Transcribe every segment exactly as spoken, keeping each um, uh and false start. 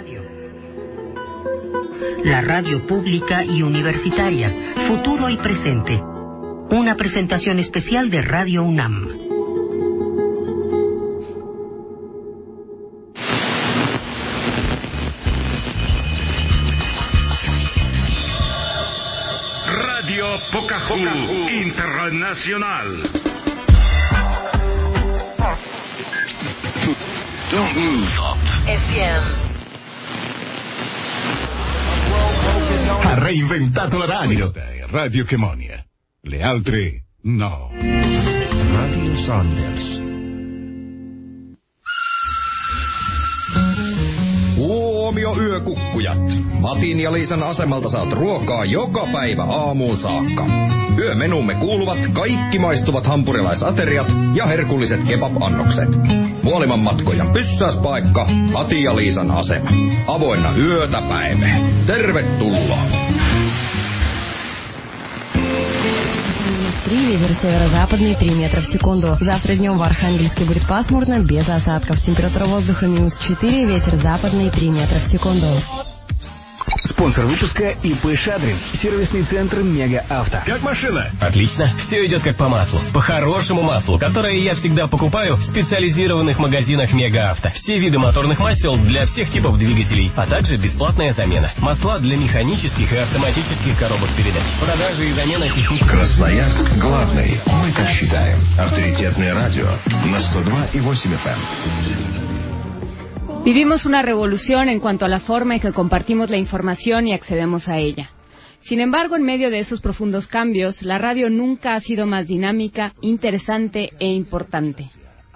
La radio pública y universitaria, futuro y presente. Una presentación especial de Radio UNAM. Radio Pocahú Internacional. Don't move up. F M. Ha reinventato la radio. Radio Chemonia. Le altre no. Radio Saunders. Huomio yökukkujat. Matin ja Liisan asemalta saat ruokaa joka päivä aamuun saakka. Yömenumme kuuluvat kaikki maistuvat hampurilaisateriat ja herkulliset kebab-annokset. Muoliman matkoja pyssäyspaikka, Mati ja Liisan asema. Avoinna yötä päivää. Tervetuloa! три, ветер северо-западный три метра в секунду. Завтра днем в Архангельске будет пасмурно, без осадков. Температура воздуха минус четыре, ветер западный три метра в секунду. Спонсор выпуска ИП Шадрин. Сервисный центр Мега Авто. Как машина? Отлично. Все идет как по маслу. По хорошему маслу, которое я всегда покупаю в специализированных магазинах Мега Авто. Все виды моторных масел для всех типов двигателей, а также бесплатная замена. Масла для механических и автоматических коробок передач. Продажи и замена технических... Красноярск главный. Мы так считаем. Авторитетное радио на сто два и восемь эф эм. Vivimos una revolución en cuanto a la forma en que compartimos la información y accedemos a ella. Sin embargo, en medio de esos profundos cambios, la radio nunca ha sido más dinámica, interesante e importante.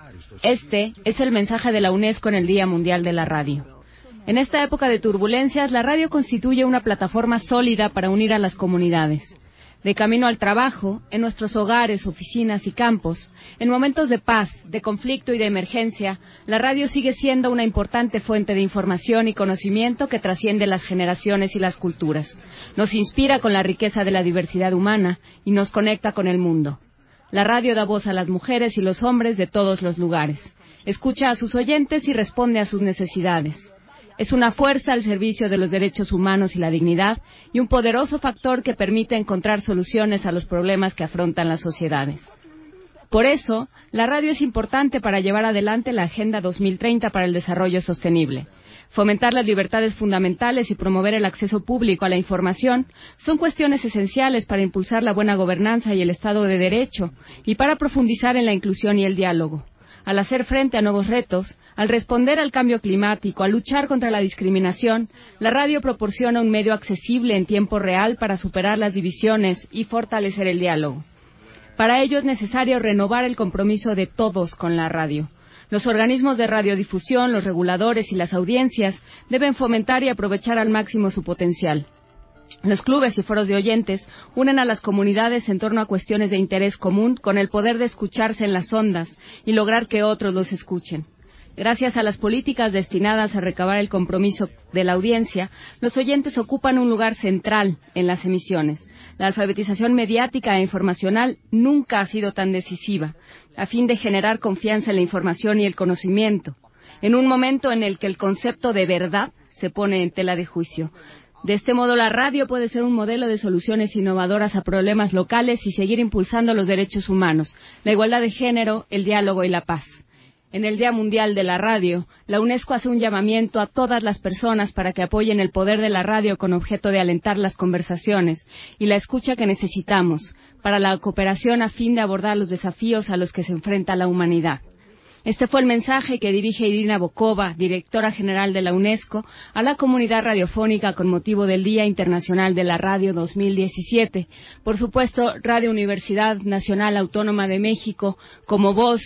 Este es el mensaje de la UNESCO en el Día Mundial de la Radio. En esta época de turbulencias, la radio constituye una plataforma sólida para unir a las comunidades. De camino al trabajo, en nuestros hogares, oficinas y campos, en momentos de paz, de conflicto y de emergencia, la radio sigue siendo una importante fuente de información y conocimiento que trasciende las generaciones y las culturas. Nos inspira con la riqueza de la diversidad humana y nos conecta con el mundo. La radio da voz a las mujeres y los hombres de todos los lugares. Escucha a sus oyentes y responde a sus necesidades. Es una fuerza al servicio de los derechos humanos y la dignidad y un poderoso factor que permite encontrar soluciones a los problemas que afrontan las sociedades. Por eso, la radio es importante para llevar adelante la Agenda dos mil treinta para el Desarrollo Sostenible. Fomentar las libertades fundamentales y promover el acceso público a la información son cuestiones esenciales para impulsar la buena gobernanza y el Estado de Derecho y para profundizar en la inclusión y el diálogo. Al hacer frente a nuevos retos, al responder al cambio climático, al luchar contra la discriminación, la radio proporciona un medio accesible en tiempo real para superar las divisiones y fortalecer el diálogo. Para ello es necesario renovar el compromiso de todos con la radio. Los organismos de radiodifusión, los reguladores y las audiencias deben fomentar y aprovechar al máximo su potencial. Los clubes y foros de oyentes unen a las comunidades en torno a cuestiones de interés común con el poder de escucharse en las ondas y lograr que otros los escuchen. Gracias a las políticas destinadas a recabar el compromiso de la audiencia, los oyentes ocupan un lugar central en las emisiones. La alfabetización mediática e informacional nunca ha sido tan decisiva, a fin de generar confianza en la información y el conocimiento, en un momento en el que el concepto de verdad se pone en tela de juicio. De este modo, la radio puede ser un modelo de soluciones innovadoras a problemas locales y seguir impulsando los derechos humanos, la igualdad de género, el diálogo y la paz. En el Día Mundial de la Radio, la UNESCO hace un llamamiento a todas las personas para que apoyen el poder de la radio con objeto de alentar las conversaciones y la escucha que necesitamos para la cooperación a fin de abordar los desafíos a los que se enfrenta la humanidad. Este fue el mensaje que dirige Irina Bokova, directora general de la UNESCO, a la comunidad radiofónica con motivo del Día Internacional de la Radio dos mil diecisiete. Por supuesto, Radio Universidad Nacional Autónoma de México, como voz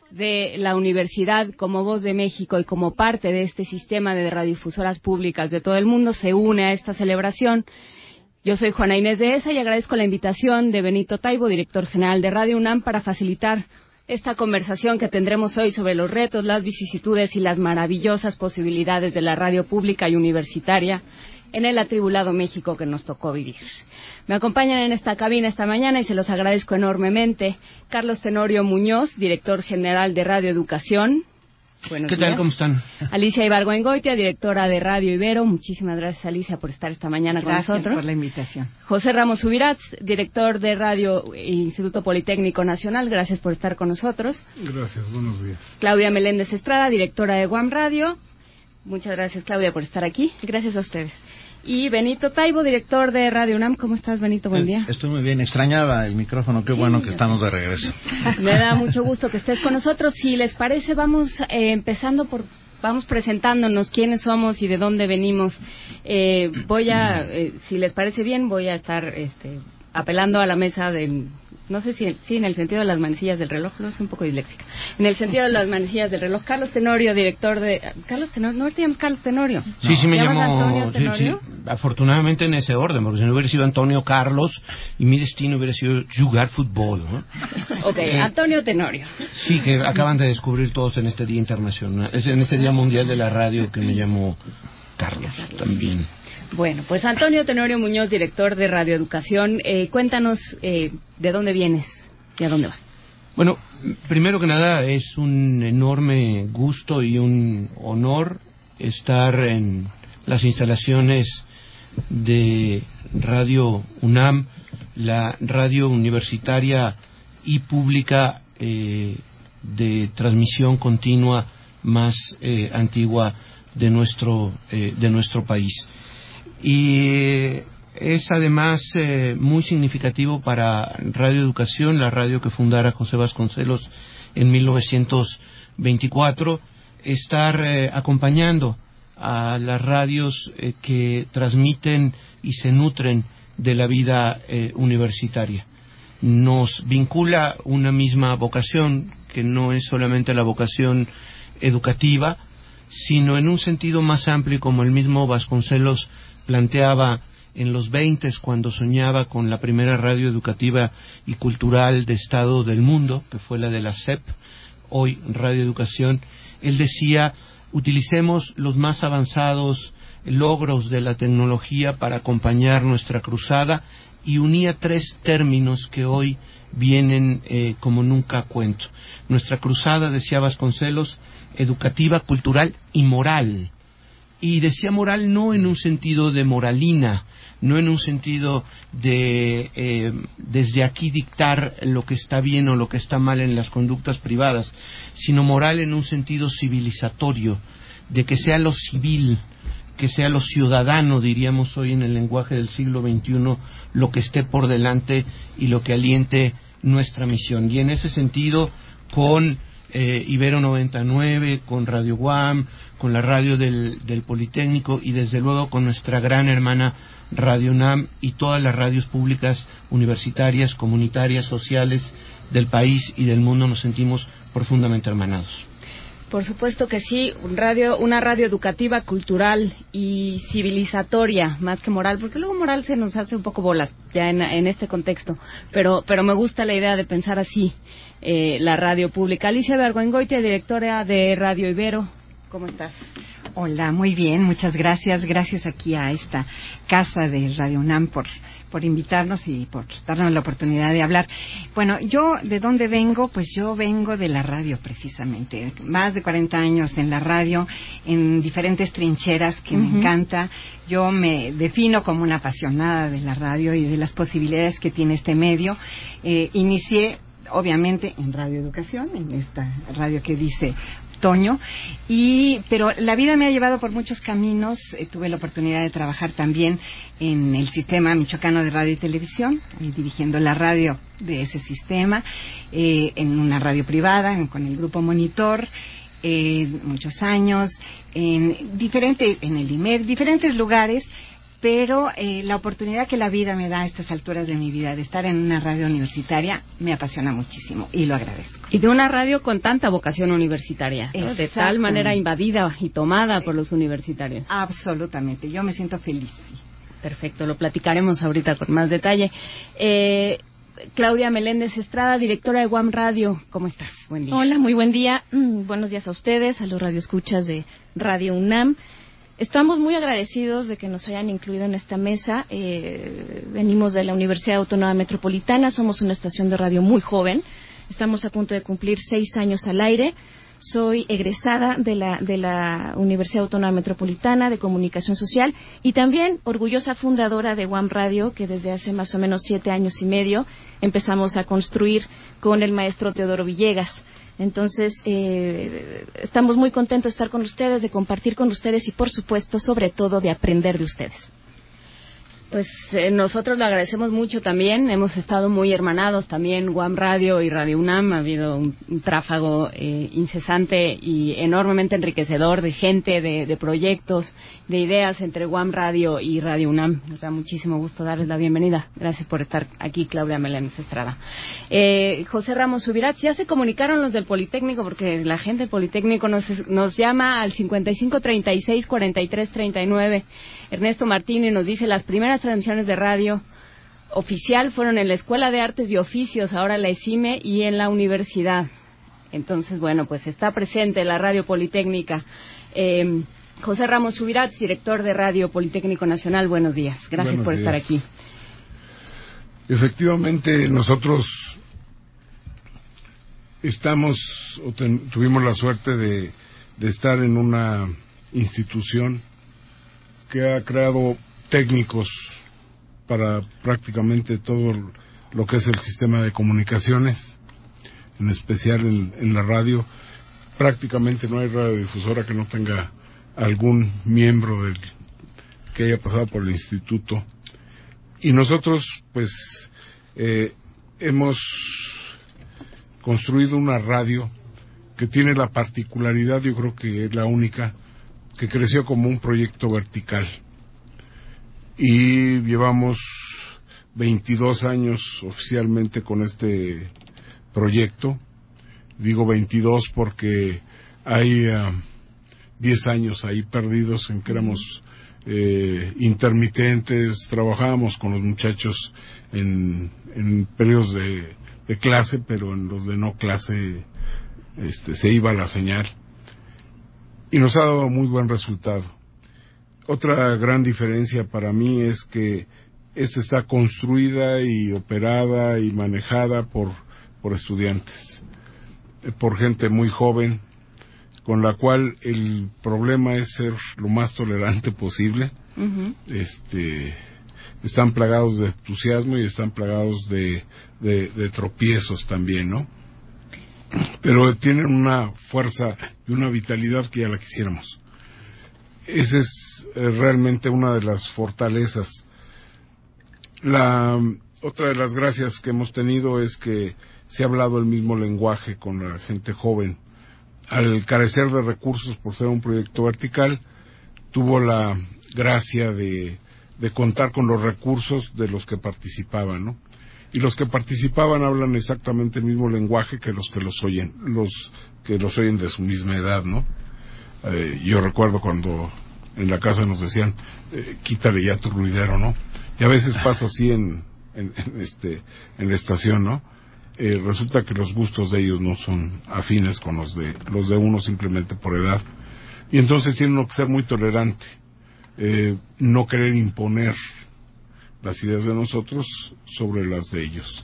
de la universidad, como voz de México y como parte de este sistema de radiodifusoras públicas de todo el mundo, se une a esta celebración. Yo soy Juana Inés de Esa y agradezco la invitación de Benito Taibo, director general de Radio UNAM, para facilitar esta conversación que tendremos hoy sobre los retos, las vicisitudes y las maravillosas posibilidades de la radio pública y universitaria en el atribulado México que nos tocó vivir. Me acompañan en esta cabina esta mañana y se los agradezco enormemente Carlos Tenorio Muñoz, director general de Radio Educación. Buenos ¿Qué días. tal? ¿Cómo están? Alicia Ibargüengoitia, directora de Radio Ibero. Muchísimas gracias, Alicia, por estar esta mañana gracias con nosotros. Gracias por la invitación. José Ramos Subirats, director de Radio e Instituto Politécnico Nacional. Gracias por estar con nosotros. Gracias, buenos días. Claudia Meléndez Estrada, directora de Guam Radio. Muchas gracias, Claudia, por estar aquí. Gracias a ustedes. Y Benito Taibo, director de Radio UNAM. ¿Cómo estás, Benito? Buen día. Estoy muy bien. Extrañaba el micrófono. Qué sí, bueno que estamos de regreso. Me da mucho gusto que estés con nosotros. Si les parece, vamos eh, empezando por... Vamos presentándonos quiénes somos y de dónde venimos. Eh, voy a, eh, si les parece bien, voy a estar este, apelando a la mesa de... No sé si sí, en el sentido de las manecillas del reloj, no soy un poco disléxica. En el sentido de las manecillas del reloj, Carlos Tenorio, director de... Carlos Tenorio, ¿no te llamas Carlos Tenorio? Sí, no. sí me llamo... Antonio Tenorio? Sí, sí, afortunadamente en ese orden, porque si no hubiera sido Antonio Carlos y mi destino hubiera sido jugar fútbol, ¿no? Ok, eh, Antonio Tenorio. Sí, que acaban de descubrir todos en este Día Internacional, en este Día Mundial de la Radio, que me llamo Carlos también. Bueno, pues Antonio Tenorio Muñoz, director de Radio Educación, eh, cuéntanos eh, de dónde vienes y a dónde vas. Bueno, primero que nada es un enorme gusto y un honor estar en las instalaciones de Radio UNAM, la radio universitaria y pública eh, de transmisión continua más eh, antigua de nuestro eh, de nuestro país. Y es además eh, muy significativo para Radio Educación, la radio que fundara José Vasconcelos en mil novecientos veinticuatro, estar eh, acompañando a las radios eh, que transmiten y se nutren de la vida eh, universitaria. Nos vincula una misma vocación, que no es solamente la vocación educativa, sino en un sentido más amplio, como el mismo Vasconcelos planteaba en los veintes, cuando soñaba con la primera radio educativa y cultural de Estado del mundo, que fue la de la S E P, hoy Radio Educación. Él decía, utilicemos los más avanzados logros de la tecnología para acompañar nuestra cruzada, y unía tres términos que hoy vienen eh, como nunca a cuento. Nuestra cruzada, decía Vasconcelos, educativa, cultural y moral. Y decía moral no en un sentido de moralina, no en un sentido de eh, desde aquí dictar lo que está bien o lo que está mal en las conductas privadas, sino moral en un sentido civilizatorio, de que sea lo civil, que sea lo ciudadano, diríamos hoy en el lenguaje del siglo veintiuno, lo que esté por delante y lo que aliente nuestra misión. Y en ese sentido, con eh, Ibero noventa y nueve, con Radio Guam, con la radio del, del Politécnico y desde luego con nuestra gran hermana Radio UNAM y todas las radios públicas, universitarias, comunitarias, sociales del país y del mundo, nos sentimos profundamente hermanados. Por supuesto que sí, un radio, una radio educativa, cultural y civilizatoria, más que moral, porque luego moral se nos hace un poco bolas ya en, en este contexto, pero pero me gusta la idea de pensar así eh, la radio pública. Alicia Ibargüengoitia, directora de Radio Ibero, ¿cómo estás? Hola, muy bien, muchas gracias. Gracias aquí a esta casa de Radio UNAM por, por invitarnos y por darnos la oportunidad de hablar. Bueno, yo, ¿de dónde vengo? Pues yo vengo de la radio, precisamente. Más de cuarenta años en la radio, en diferentes trincheras que uh-huh. me encanta. Yo me defino como una apasionada de la radio y de las posibilidades que tiene este medio. Eh, inicié, obviamente, en Radio Educación, en esta radio que dice Toño, y pero la vida me ha llevado por muchos caminos. Eh, tuve la oportunidad de trabajar también en el sistema michoacano de radio y televisión, eh, dirigiendo la radio de ese sistema, eh, en una radio privada, en, con el grupo Monitor, eh, muchos años, en diferente, en el I M E R, diferentes lugares. Pero eh, la oportunidad que la vida me da a estas alturas de mi vida de estar en una radio universitaria me apasiona muchísimo y lo agradezco. Y de una radio con tanta vocación universitaria, ¿no? De tal manera invadida y tomada por los universitarios. Absolutamente, yo me siento feliz. Perfecto, lo platicaremos ahorita con más detalle. Eh, Claudia Meléndez Estrada, directora de Guam Radio, ¿cómo estás? Buen día. Hola, muy buen día. Mm, buenos días a ustedes, a los radioescuchas de Radio UNAM. Estamos muy agradecidos de que nos hayan incluido en esta mesa. Eh, venimos de la Universidad Autónoma Metropolitana, somos una estación de radio muy joven. Estamos a punto de cumplir seis años al aire. soy egresada de la, de la Universidad Autónoma Metropolitana de Comunicación Social y también orgullosa fundadora de U A M Radio, que desde hace más o menos siete años y medio empezamos a construir con el maestro Teodoro Villegas. Entonces, eh, estamos muy contentos de estar con ustedes, de compartir con ustedes y, por supuesto, sobre todo, de aprender de ustedes. Pues eh, nosotros lo agradecemos mucho también. Hemos estado muy hermanados también, U A M Radio y Radio UNAM. Ha habido un, un tráfago eh, incesante y enormemente enriquecedor de gente, de, de proyectos, de ideas entre U A M Radio y Radio UNAM. Nos da muchísimo gusto darles la bienvenida. Gracias por estar aquí, Claudia Meléndez Estrada. Eh, José Ramos Subirats, ya se comunicaron los del Politécnico, porque la gente del Politécnico nos, nos llama al cincuenta y cinco treinta y seis cuarenta y tres treinta y nueve. Ernesto Martínez nos dice: las primeras transmisiones de radio oficial fueron en la Escuela de Artes y Oficios, ahora la ESIME, y en la universidad. Entonces, bueno, pues está presente la Radio Politécnica. Eh, José Ramos Subirats, director de Radio Politécnico Nacional, buenos días. Gracias buenos por días. Estar aquí. Efectivamente, nosotros estamos, o ten, tuvimos la suerte de, de estar en una institución que ha creado técnicos para prácticamente todo lo que es el sistema de comunicaciones, en especial en, en la radio. Prácticamente no hay radiodifusora que no tenga algún miembro del, que haya pasado por el instituto. Y nosotros, pues, eh, hemos construido una radio que tiene la particularidad, yo creo que es la única, que creció como un proyecto vertical. Y llevamos veintidós años oficialmente con este proyecto. Digo veintidós porque hay uh, diez años ahí perdidos en que éramos eh, intermitentes, trabajábamos con los muchachos en, en periodos de, de clase, pero en los de no clase este, se iba la señal. Y nos ha dado muy buen resultado. Otra gran diferencia para mí es que esta está construida y operada y manejada por, por estudiantes, por gente muy joven, con la cual el problema es ser lo más tolerante posible. Uh-huh. Este, están plagados de entusiasmo y están plagados de, de, de tropiezos también, ¿no? Pero tienen una fuerza y una vitalidad que ya la quisiéramos. Esa es eh, realmente una de las fortalezas. La otra de las gracias que hemos tenido es que se ha hablado el mismo lenguaje con la gente joven. Al carecer de recursos por ser un proyecto vertical, tuvo la gracia de, de contar con los recursos de los que participaban, ¿no? Y los que participaban hablan exactamente el mismo lenguaje que los que los oyen, los que los oyen de su misma edad, ¿no? Eh, yo recuerdo cuando en la casa nos decían, eh, quítale ya tu ruidero, ¿no? Y a veces pasa así en, en, en este, en la estación, ¿no? Eh, resulta que los gustos de ellos no son afines con los de, los de uno simplemente por edad. Y entonces tiene uno que ser muy tolerante, eh, no querer imponer las ideas de nosotros sobre las de ellos.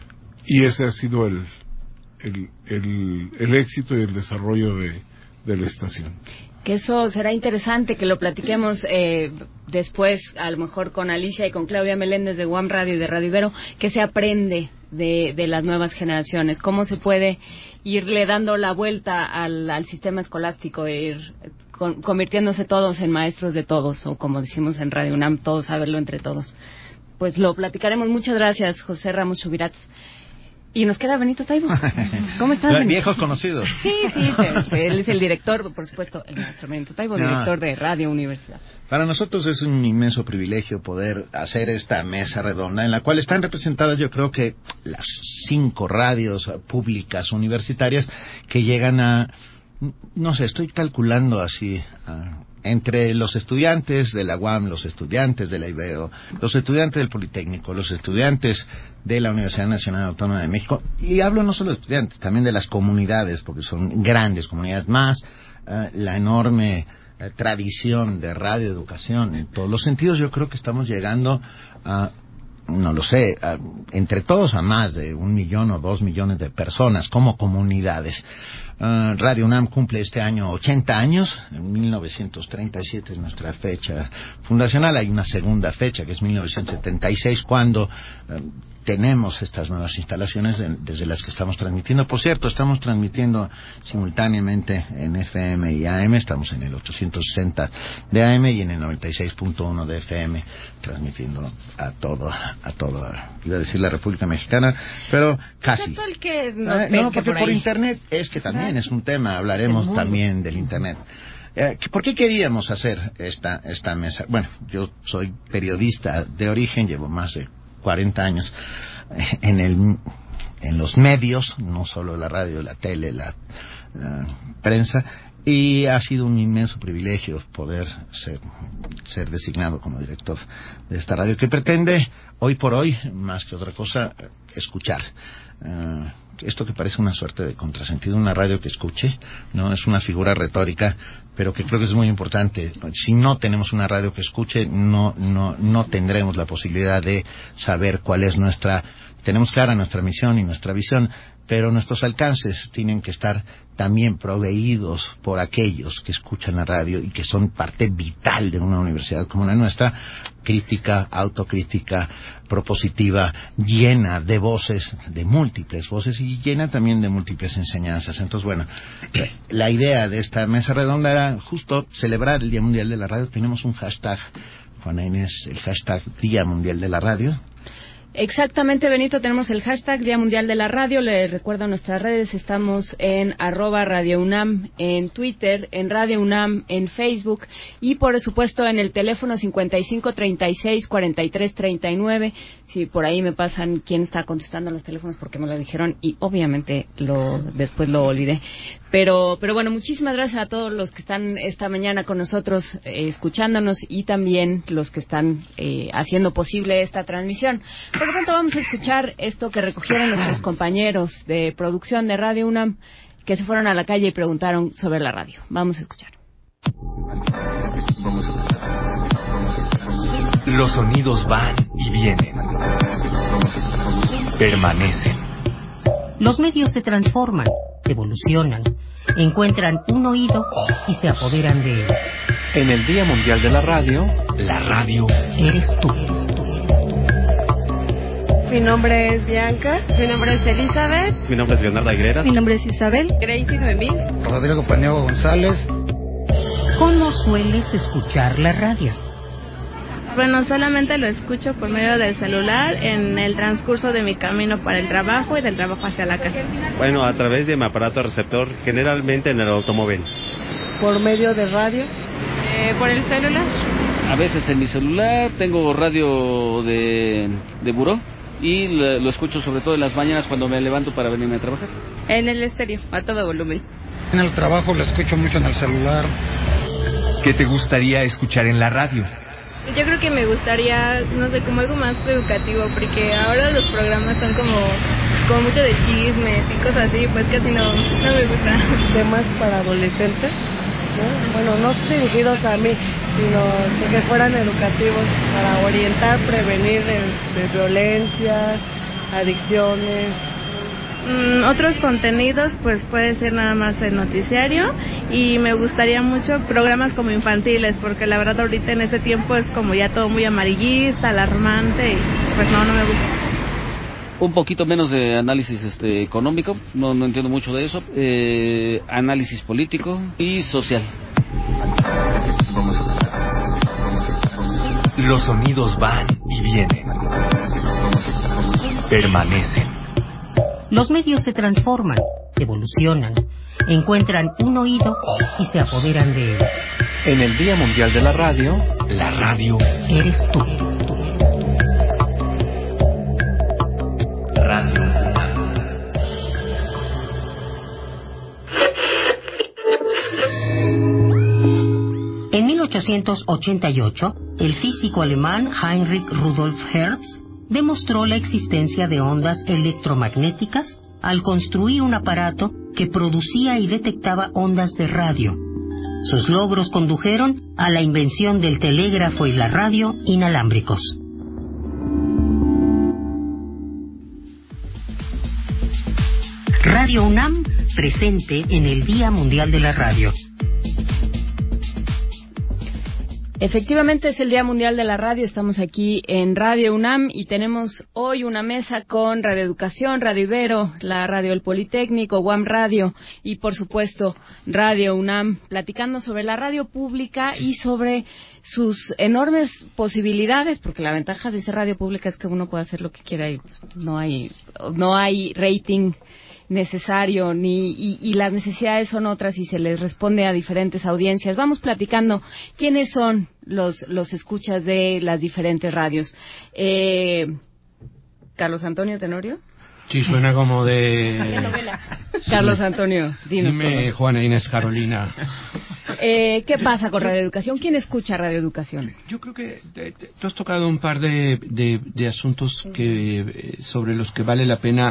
Y ese ha sido el, el, el, el éxito y el desarrollo de, de la estación. Que eso será interesante que lo platiquemos eh, después, a lo mejor con Alicia y con Claudia Meléndez de U A M Radio y de Radio Ibero, que se aprende de, de las nuevas generaciones, cómo se puede irle dando la vuelta al, al sistema escolástico e ir con, convirtiéndose todos en maestros de todos, o como decimos en Radio UNAM, todos saberlo entre todos. Pues lo platicaremos. Muchas gracias, José Ramos Subirats. Y nos queda Benito Taibo. ¿Cómo estás, Benito? Viejos conocidos. Sí, sí, él es el director, por supuesto, el maestro Benito Taibo, no. director de Radio Universidad. Para nosotros es un inmenso privilegio poder hacer esta mesa redonda en la cual están representadas, yo creo que las cinco radios públicas universitarias que llegan a, no sé, estoy calculando así, a, entre los estudiantes de la U A M, los estudiantes de la Ibero, los estudiantes del Politécnico, los estudiantes de la Universidad Nacional Autónoma de México, y hablo no solo de estudiantes, también de las comunidades, porque son grandes comunidades, más uh, la enorme uh, tradición de radioeducación en todos los sentidos. Yo creo que estamos llegando a no lo sé, a, entre todos a más de un millón o dos millones de personas como comunidades. Uh, Radio UNAM cumple este año ochenta años, en mil novecientos treinta y siete es nuestra fecha fundacional. Hay una segunda fecha que es mil novecientos setenta y seis, cuando uh, tenemos estas nuevas instalaciones de, desde las que estamos transmitiendo. Por cierto, estamos transmitiendo simultáneamente en F M y A M. Estamos en el ochocientos sesenta de A M y en el noventa y seis punto uno de F M, transmitiendo a todo, a todo, iba a decir la República Mexicana, pero casi. El que nos eh, no, porque por, por Internet es que también es un tema, hablaremos también del Internet. Eh, ¿Por qué queríamos hacer esta, esta mesa? Bueno, yo soy periodista de origen, llevo más de cuarenta años en el en los medios, no solo la radio, la tele, la, la prensa, y ha sido un inmenso privilegio poder ser, ser designado como director de esta radio, que pretende, hoy por hoy, más que otra cosa, escuchar. Uh, esto que parece una suerte de contrasentido, una radio que escuche, no es una figura retórica, pero que creo que es muy importante. Si no tenemos una radio que escuche, no no no tendremos la posibilidad de saber cuál es nuestra. Tenemos clara nuestra misión y nuestra visión, pero nuestros alcances tienen que estar también proveídos por aquellos que escuchan la radio y que son parte vital de una universidad como la nuestra, crítica, autocrítica, propositiva, llena de voces, de múltiples voces y llena también de múltiples enseñanzas. Entonces, bueno, la idea de esta mesa redonda era justo celebrar el Día Mundial de la Radio. Tenemos un hashtag, Juana Inés, el hashtag Día Mundial de la Radio. Exactamente, Benito, tenemos el hashtag Día Mundial de la Radio. Le recuerdo nuestras redes, estamos en arroba Radio UNAM en Twitter, en Radio UNAM en Facebook y por supuesto en el teléfono cincuenta y cinco treinta y seis cuarenta y tres treinta y nueve. Si por ahí me pasan quién está contestando los teléfonos porque me lo dijeron y obviamente lo después lo olvidé. Pero pero bueno, muchísimas gracias a todos los que están esta mañana con nosotros eh, escuchándonos y también los que están eh, haciendo posible esta transmisión. Por lo tanto, vamos a escuchar esto que recogieron nuestros compañeros de producción de Radio UNAM que se fueron a la calle y preguntaron sobre la radio. Vamos a escuchar. Los sonidos van y vienen. Permanecen. Los medios se transforman, evolucionan, encuentran un oído y se apoderan de él. En el Día Mundial de la Radio, la radio eres tú. Mi nombre es Bianca. Mi nombre es Elizabeth. Mi nombre es Leonardo Aguilera. Mi nombre es Isabel. Gracie Noemí. Rodrigo Paneago González. ¿Cómo sueles escuchar la radio? Bueno, solamente lo escucho por medio del celular en el transcurso de mi camino para el trabajo y del trabajo hacia la casa. Bueno, a través de mi aparato receptor, generalmente en el automóvil. ¿Por medio de radio? Eh, ¿Por el celular? A veces en mi celular, tengo radio de, de buró y lo, lo escucho sobre todo en las mañanas cuando me levanto para venirme a trabajar. En el estéreo, a todo volumen. En el trabajo lo escucho mucho en el celular. ¿Qué te gustaría escuchar en la radio? Yo creo que me gustaría, no sé, como algo más educativo, porque ahora los programas son como, como mucho de chismes y cosas así, pues casi no, no me gusta. Temas para adolescentes, ¿no? Bueno, no dirigidos a mí, sino que fueran educativos para orientar, prevenir de, de violencias, adicciones. Mm, otros contenidos, pues puede ser nada más el noticiario y me gustaría mucho programas como infantiles, porque la verdad ahorita en ese tiempo es como ya todo muy amarillista, alarmante y pues no, no me gusta. Un poquito menos de análisis este, económico, no, no entiendo mucho de eso, eh, análisis político y social. Los sonidos van y vienen. Permanecen. Los medios se transforman, evolucionan, encuentran un oído y se apoderan de él. En el Día Mundial de la Radio, la radio eres tú. Radio. En mil ochocientos ochenta y ocho, el físico alemán Heinrich Rudolf Hertz demostró la existencia de ondas electromagnéticas al construir un aparato que producía y detectaba ondas de radio. Sus logros condujeron a la invención del telégrafo y la radio inalámbricos. Radio UNAM, presente en el Día Mundial de la Radio. Efectivamente es el Día Mundial de la Radio, estamos aquí en Radio UNAM y tenemos hoy una mesa con Radio Educación, Radio Ibero, la Radio del Politécnico, U A M Radio y por supuesto Radio UNAM, platicando sobre la radio pública y sobre sus enormes posibilidades, porque la ventaja de ser radio pública es que uno puede hacer lo que quiera y no hay, no hay rating necesario ni y, y las necesidades son otras y se les responde a diferentes audiencias. Vamos platicando quiénes son los los escuchas de las diferentes radios. Eh, Carlos Antonio Tenorio. Sí, suena como de... novela. Carlos Antonio, dinos. Dime, Juana Inés Carolina. Eh, ¿Qué pasa con Radio Educación? ¿Quién escucha Radio Educación? Yo creo que te, te, tú has tocado un par de, de, de asuntos que eh, sobre los que vale la pena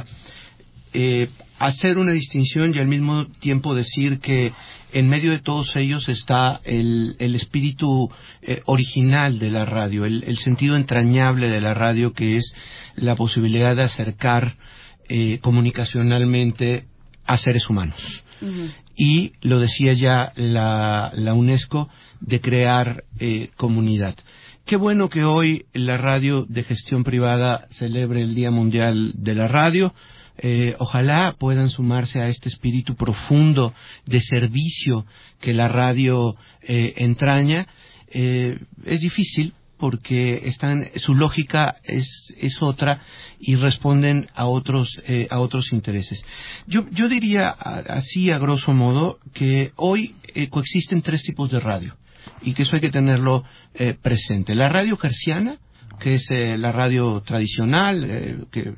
Eh, hacer una distinción y al mismo tiempo decir que en medio de todos ellos está el, el espíritu eh, original de la radio, el, el sentido entrañable de la radio, que es la posibilidad de acercar eh, comunicacionalmente a seres humanos. Uh-huh. Y lo decía ya la, la UNESCO, de crear eh, comunidad. Qué bueno que hoy la radio de gestión privada celebre el Día Mundial de la Radio. Eh, ojalá puedan sumarse a este espíritu profundo de servicio que la radio eh, entraña. Eh, es difícil porque están, su lógica es, es otra y responden a otros, eh, a otros intereses. Yo, yo diría así a grosso modo que hoy eh, coexisten tres tipos de radio y que eso hay que tenerlo eh, presente. La radio hertziana, que es eh, la radio tradicional, eh, que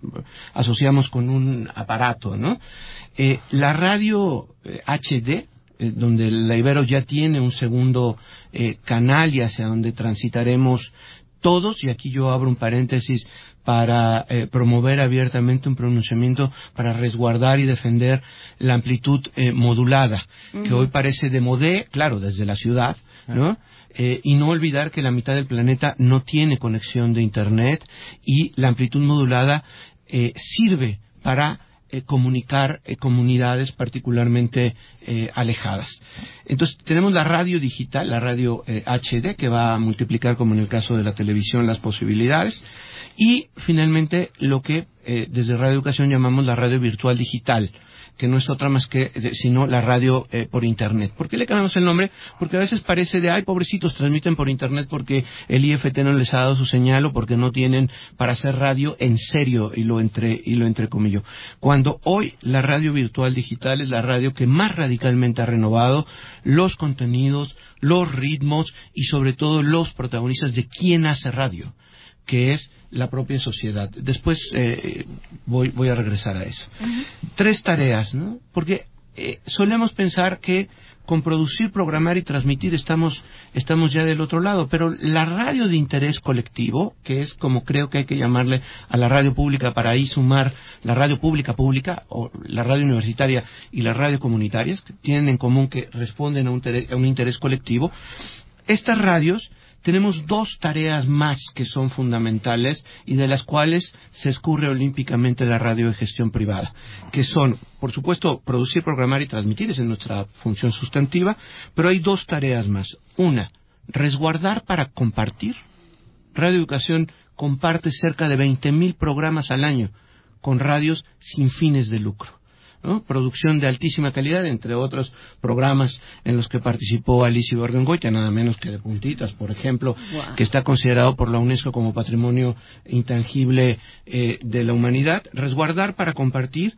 asociamos con un aparato, ¿no? Eh, la radio eh, H D, eh, donde la Ibero ya tiene un segundo eh, canal y hacia donde transitaremos todos, y aquí yo abro un paréntesis para eh, promover abiertamente un pronunciamiento para resguardar y defender la amplitud eh, modulada, uh-huh. que hoy parece de modé, claro, desde la ciudad, ¿no? Eh, y no olvidar que la mitad del planeta no tiene conexión de Internet y la amplitud modulada eh, sirve para eh, comunicar eh, comunidades particularmente eh, alejadas. Entonces tenemos la radio digital, la radio eh, H D, que va a multiplicar, como en el caso de la televisión, las posibilidades, y finalmente lo que eh, desde Radio Educación llamamos la radio virtual digital, que no es otra más que, sino la radio eh, por Internet. ¿Por qué le cambiamos el nombre? Porque a veces parece de, ay, pobrecitos, transmiten por Internet porque el I F T no les ha dado su señal o porque no tienen para hacer radio en serio, y lo entre y lo entrecomillo. Cuando hoy la radio virtual digital es la radio que más radicalmente ha renovado los contenidos, los ritmos y sobre todo los protagonistas de quién hace radio, que es la propia sociedad. Después eh, voy, voy a regresar a eso. Uh-huh. Tres tareas, ¿no? Porque eh, solemos pensar que con producir, programar y transmitir estamos, estamos ya del otro lado, pero la radio de interés colectivo, que es como creo que hay que llamarle a la radio pública para ahí sumar la radio pública pública, o la radio universitaria y las radio comunitarias, que tienen en común que responden a un, a un interés colectivo, estas radios tenemos dos tareas más que son fundamentales y de las cuales se escurre olímpicamente la radio de gestión privada, que son, por supuesto, producir, programar y transmitir, esa es nuestra función sustantiva, pero hay dos tareas más. Una, resguardar para compartir. Radio Educación comparte cerca de veinte mil programas al año con radios sin fines de lucro, ¿no? Producción de altísima calidad, entre otros programas en los que participó Alicia Ibargüengoitia, nada menos que de puntitas, por ejemplo, wow. que está considerado por la UNESCO como patrimonio intangible eh, de la humanidad. Resguardar para compartir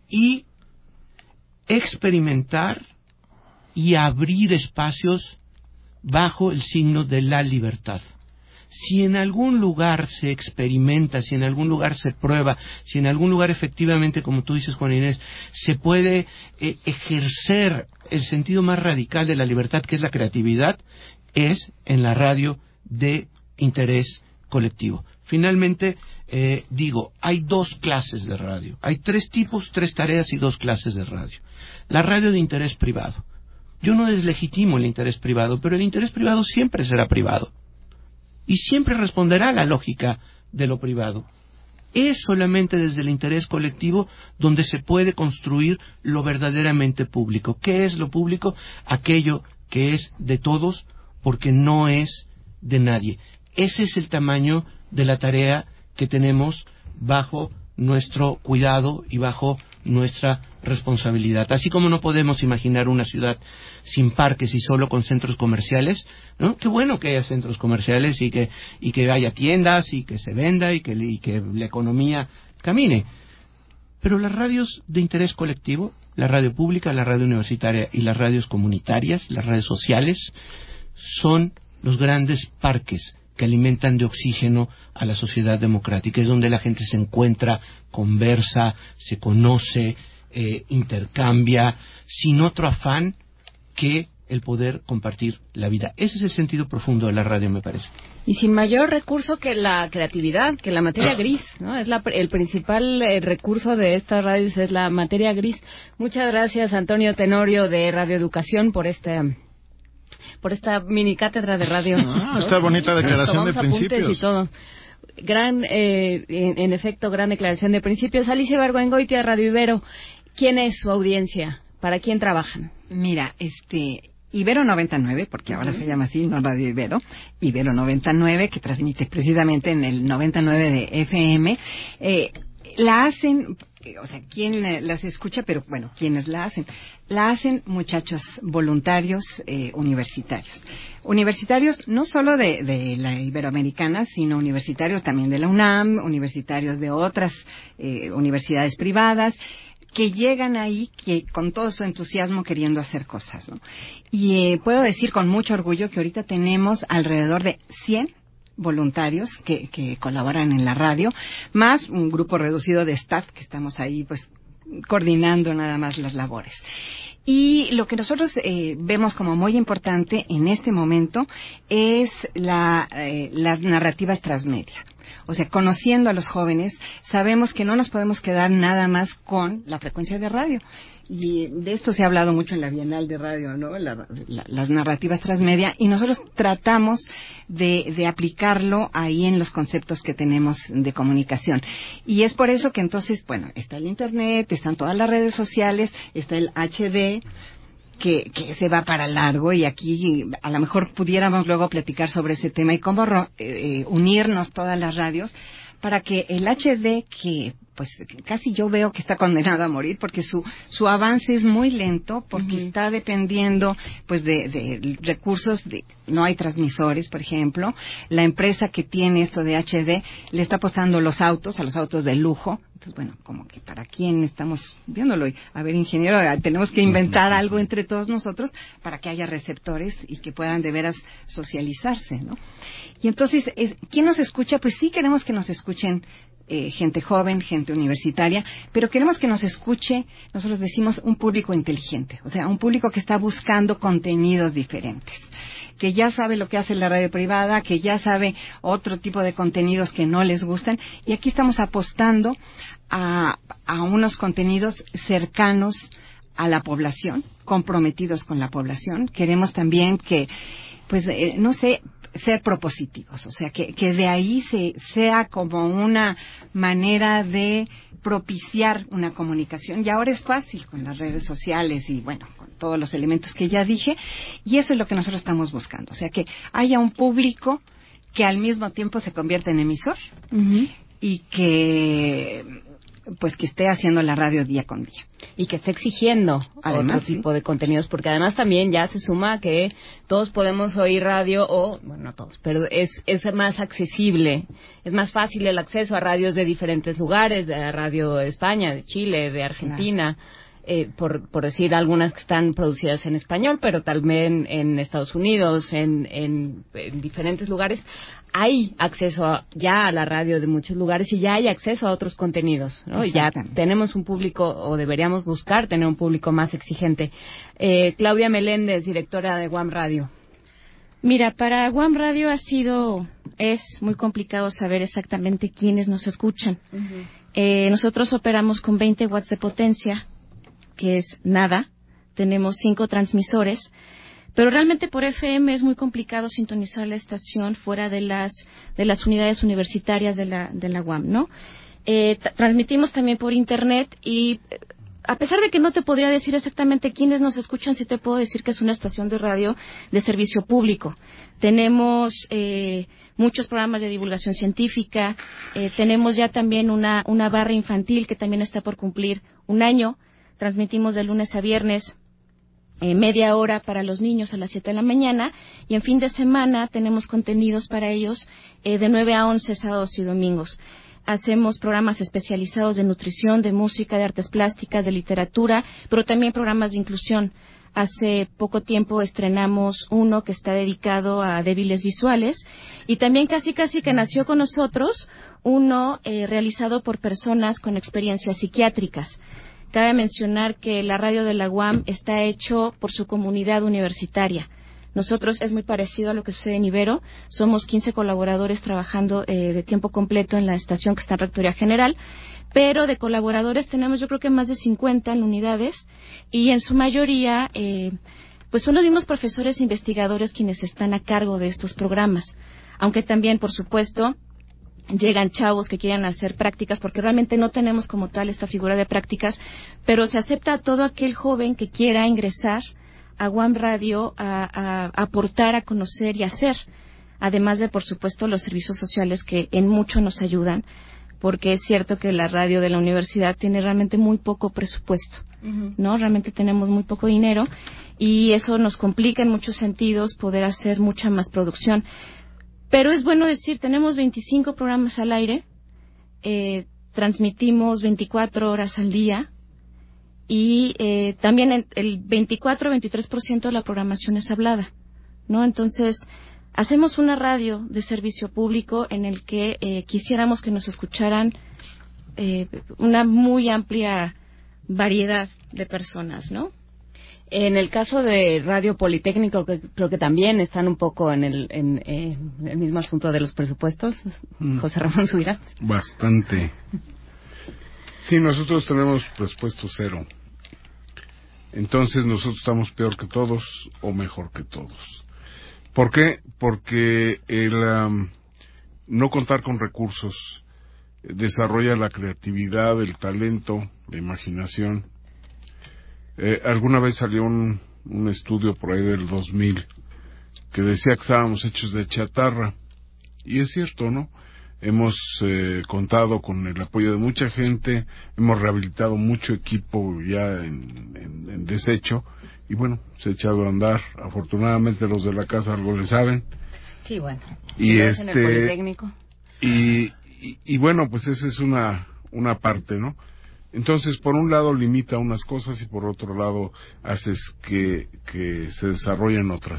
y experimentar y abrir espacios bajo el signo de la libertad. Si en algún lugar se experimenta, si en algún lugar se prueba, si en algún lugar efectivamente, como tú dices, Juan Inés, se puede eh, ejercer el sentido más radical de la libertad, que es la creatividad, es en la radio de interés colectivo. Finalmente, eh, digo, hay dos clases de radio. Hay tres tipos, tres tareas y dos clases de radio. La radio de interés privado. Yo no deslegitimo el interés privado, pero el interés privado siempre será privado. Y siempre responderá a la lógica de lo privado. Es solamente desde el interés colectivo donde se puede construir lo verdaderamente público. ¿Qué es lo público? Aquello que es de todos, porque no es de nadie. Ese es el tamaño de la tarea que tenemos bajo nuestro cuidado y bajo nuestra responsabilidad. Así como no podemos imaginar una ciudad sin parques y solo con centros comerciales, ¿no? Qué bueno que haya centros comerciales y que y que haya tiendas y que se venda y que, y que la economía camine. Pero las radios de interés colectivo, la radio pública, la radio universitaria y las radios comunitarias, las redes sociales, son los grandes parques que alimentan de oxígeno a la sociedad democrática. Es donde la gente se encuentra, conversa, se conoce, eh, intercambia, sin otro afán que el poder compartir la vida. Ese es el sentido profundo de la radio, me parece. Y sin mayor recurso que la creatividad, que la materia gris, ¿no? Es la, el principal eh, recurso de estas radios es la materia gris. Muchas gracias, Antonio Tenorio, de Radio Educación, por este... por esta mini cátedra de radio. Ah, esta bonita declaración de principios. Y todo. Gran, eh, en, en efecto, gran declaración de principios. Alicia Ibargüengoitia, Radio Ibero. ¿Quién es su audiencia? ¿Para quién trabajan? Mira, este... Ibero noventa y nueve, porque ahora uh-huh. se llama así, no Radio Ibero, Ibero noventa y nueve, que transmite precisamente en el noventa y nueve de F M, eh, la hacen, o sea, ¿quién las escucha? Pero bueno, ¿quiénes la hacen? La hacen muchachos voluntarios eh, universitarios. Universitarios no solo de, de la Iberoamericana, sino universitarios también de la UNAM, universitarios de otras eh, universidades privadas, que llegan ahí que con todo su entusiasmo queriendo hacer cosas, ¿no? Y eh, puedo decir con mucho orgullo que ahorita tenemos alrededor de cien voluntarios que, que colaboran en la radio, más un grupo reducido de staff que estamos ahí pues coordinando nada más las labores. Y lo que nosotros eh, vemos como muy importante en este momento es la, eh, las narrativas transmedia. O sea, conociendo a los jóvenes, sabemos que no nos podemos quedar nada más con la frecuencia de radio. Y de esto se ha hablado mucho en la Bienal de Radio, ¿no? La, la, las narrativas transmedia. Y nosotros tratamos de, de aplicarlo ahí en los conceptos que tenemos de comunicación. Y es por eso que entonces, bueno, está el Internet, están todas las redes sociales, está el H D, que, que se va para largo, y aquí a lo mejor pudiéramos luego platicar sobre ese tema y cómo eh, unirnos todas las radios para que el H D, que pues casi yo veo que está condenado a morir porque su su avance es muy lento, porque uh-huh. está dependiendo pues de, de recursos, de no hay transmisores, por ejemplo. La empresa que tiene esto de H D le está apostando los autos, a los autos de lujo. Entonces, bueno, como que para quién estamos viéndolo. Y, a ver, ingeniero, tenemos que inventar algo entre todos nosotros para que haya receptores y que puedan de veras socializarse, ¿no? Y entonces, es, ¿quién nos escucha? Pues sí queremos que nos escuchen Eh, gente joven, gente universitaria, pero queremos que nos escuche, nosotros decimos, un público inteligente, o sea, un público que está buscando contenidos diferentes, que ya sabe lo que hace la radio privada, que ya sabe otro tipo de contenidos que no les gustan, y aquí estamos apostando a, a unos contenidos cercanos a la población, comprometidos con la población. Queremos también que, pues, eh, no sé, ser propositivos, o sea, que, que de ahí se, sea como una manera de propiciar una comunicación. Y ahora es fácil con las redes sociales y, bueno, con todos los elementos que ya dije, y eso es lo que nosotros estamos buscando, o sea, que haya un público que al mismo tiempo se convierta en emisor uh-huh. y que pues que esté haciendo la radio día con día. Y que esté exigiendo además, otro tipo ¿sí? de contenidos, porque además también ya se suma que todos podemos oír radio, o, bueno, no todos, pero es, es más accesible, es más fácil el acceso a radios de diferentes lugares, de Radio de España, de Chile, de Argentina, claro. eh, por, por decir algunas que están producidas en español, pero también en Estados Unidos, en, en, en diferentes lugares. Hay acceso a, ya a la radio de muchos lugares y ya hay acceso a otros contenidos, ¿no? Y ya tenemos un público, o deberíamos buscar tener un público más exigente. Eh, Claudia Meléndez, directora de Guam Radio. Mira, para Guam Radio ha sido, es muy complicado saber exactamente quiénes nos escuchan. Uh-huh. Eh, nosotros operamos con veinte watts de potencia, que es nada. Tenemos cinco transmisores. Pero realmente por F M es muy complicado sintonizar la estación fuera de las de las unidades universitarias de la de la U A M, ¿no? Eh, t- transmitimos también por internet y eh, a pesar de que no te podría decir exactamente quiénes nos escuchan, sí te puedo decir que es una estación de radio de servicio público. Tenemos eh, muchos programas de divulgación científica, eh, tenemos ya también una, una barra infantil que también está por cumplir un año. Transmitimos de lunes a viernes eh, media hora para los niños a las siete de la mañana y en fin de semana tenemos contenidos para ellos eh, de nueve a once sábados y domingos. Hacemos programas especializados de nutrición, de música, de artes plásticas, de literatura, pero también programas de inclusión. Hace poco tiempo estrenamos uno que está dedicado a débiles visuales y también casi casi que nació con nosotros uno eh, realizado por personas con experiencias psiquiátricas. Cabe mencionar que la radio de la U A M está hecho por su comunidad universitaria. Nosotros es muy parecido a lo que sucede en Ibero. Somos quince colaboradores trabajando eh, de tiempo completo en la estación que está en Rectoría General, pero de colaboradores tenemos yo creo que más de cincuenta en unidades y en su mayoría eh, pues son los mismos profesores e investigadores quienes están a cargo de estos programas. Aunque también, por supuesto, llegan chavos que quieran hacer prácticas, porque realmente no tenemos como tal esta figura de prácticas, pero se acepta a todo aquel joven que quiera ingresar a U A M Radio a, a, a aportar, a conocer y a hacer, además de, por supuesto, los servicios sociales que en mucho nos ayudan, porque es cierto que la radio de la universidad tiene realmente muy poco presupuesto, uh-huh. ¿no? Realmente tenemos muy poco dinero y eso nos complica en muchos sentidos poder hacer mucha más producción. Pero es bueno decir, tenemos veinticinco programas al aire, eh, transmitimos veinticuatro horas al día, y eh, también el, el veinticuatro a veintitrés por ciento de la programación es hablada, ¿no? Entonces, hacemos una radio de servicio público en el que eh, quisiéramos que nos escucharan eh, una muy amplia variedad de personas, ¿no? En el caso de Radio Politécnico, que, creo que también están un poco en el, en, en el mismo asunto de los presupuestos. Mm. José Ramón Subirán. Bastante. Sí, nosotros tenemos presupuesto cero. Entonces nosotros estamos peor que todos o mejor que todos. ¿Por qué? Porque el um, no contar con recursos desarrolla la creatividad, el talento, la imaginación. Eh, alguna vez salió un, un estudio por ahí del dos mil que decía que estábamos hechos de chatarra. Y es cierto, ¿no? Hemos eh, contado con el apoyo de mucha gente, hemos rehabilitado mucho equipo ya en, en, en desecho y bueno, se ha echado a andar. Afortunadamente los de la casa algo le saben. Sí, bueno. Y, ¿Y este en el Politécnico? Y, y, y bueno, pues esa es una una parte, ¿no? Entonces, por un lado limita unas cosas y por otro lado haces que que se desarrollen otras.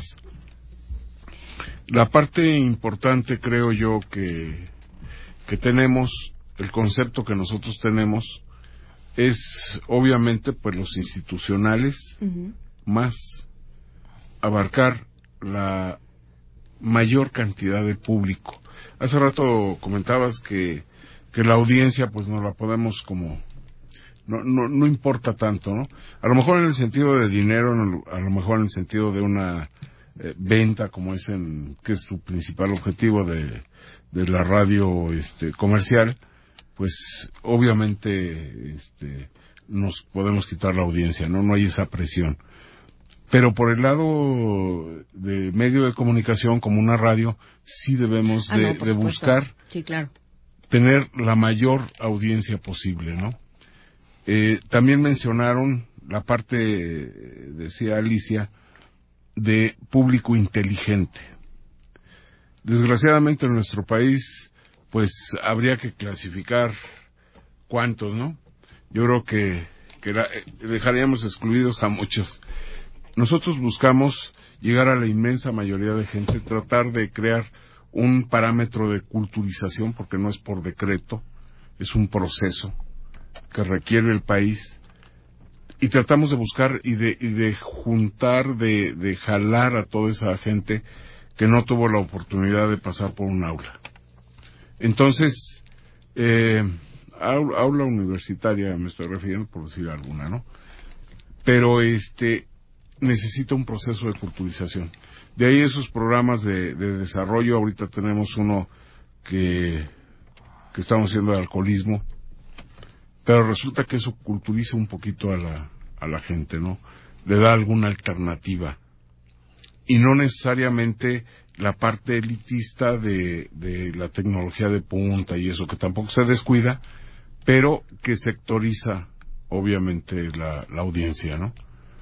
La parte importante, creo yo, que que tenemos, el concepto que nosotros tenemos, es obviamente pues los institucionales, uh-huh. más abarcar la mayor cantidad de público. Hace rato comentabas que, que la audiencia pues no la podemos como, no, no, no importa tanto, ¿no? A lo mejor en el sentido de dinero, a lo mejor en el sentido de una eh, venta, como es en, que es su principal objetivo de de la radio este comercial, pues obviamente este nos podemos quitar la audiencia, no no hay esa presión. Pero por el lado de medio de comunicación como una radio sí debemos ah, de, no, de buscar sí, claro. tener la mayor audiencia posible, ¿no? Eh, también mencionaron la parte, decía Alicia, de público inteligente. Desgraciadamente en nuestro país, pues habría que clasificar cuántos, ¿no? Yo creo que, que la, dejaríamos excluidos a muchos. Nosotros buscamos llegar a la inmensa mayoría de gente, tratar de crear un parámetro de culturización, porque no es por decreto, es un proceso que requiere el país, y tratamos de buscar y de, y de juntar, de, de jalar a toda esa gente que no tuvo la oportunidad de pasar por un aula. Entonces, eh, aula, aula universitaria me estoy refiriendo por decir alguna, ¿no? Pero este necesita un proceso de culturización. De ahí esos programas de, de desarrollo. Ahorita tenemos uno que, que estamos haciendo de alcoholismo, pero resulta que eso culturiza un poquito a la, a la gente, ¿no? Le da alguna alternativa. Y no necesariamente la parte elitista de, de la tecnología de punta y eso, que tampoco se descuida, pero que sectoriza, obviamente, la, la audiencia, ¿no?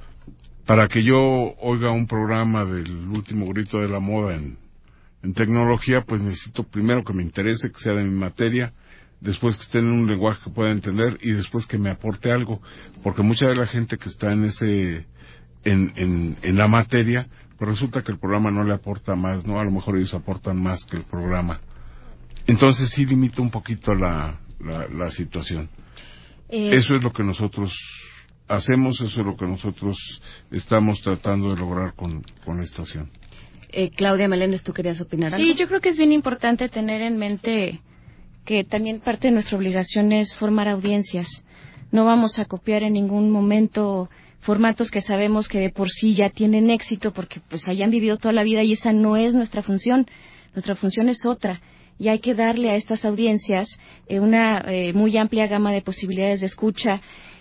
Para que yo oiga un programa del último grito de la moda en, en tecnología, pues necesito primero que me interese, que sea de mi materia, después que esté en un lenguaje que pueda entender y después que me aporte algo, porque mucha de la gente que está en ese, en, en, en la materia, pues resulta que el programa no le aporta más, ¿no? A lo mejor ellos aportan más que el programa. Entonces sí limita un poquito la, la, la situación. Eh... Eso es lo que nosotros hacemos, eso es lo que nosotros estamos tratando de lograr con, con la estación. Eh, Claudia Meléndez, ¿tú querías opinar algo? Sí, yo creo que es bien importante tener en mente que también parte de nuestra obligación es formar audiencias. No vamos a copiar en ningún momento formatos que sabemos que de por sí ya tienen éxito porque pues hayan vivido toda la vida y esa no es nuestra función. Nuestra función es otra y hay que darle a estas audiencias eh, una eh, muy amplia gama de posibilidades de escucha.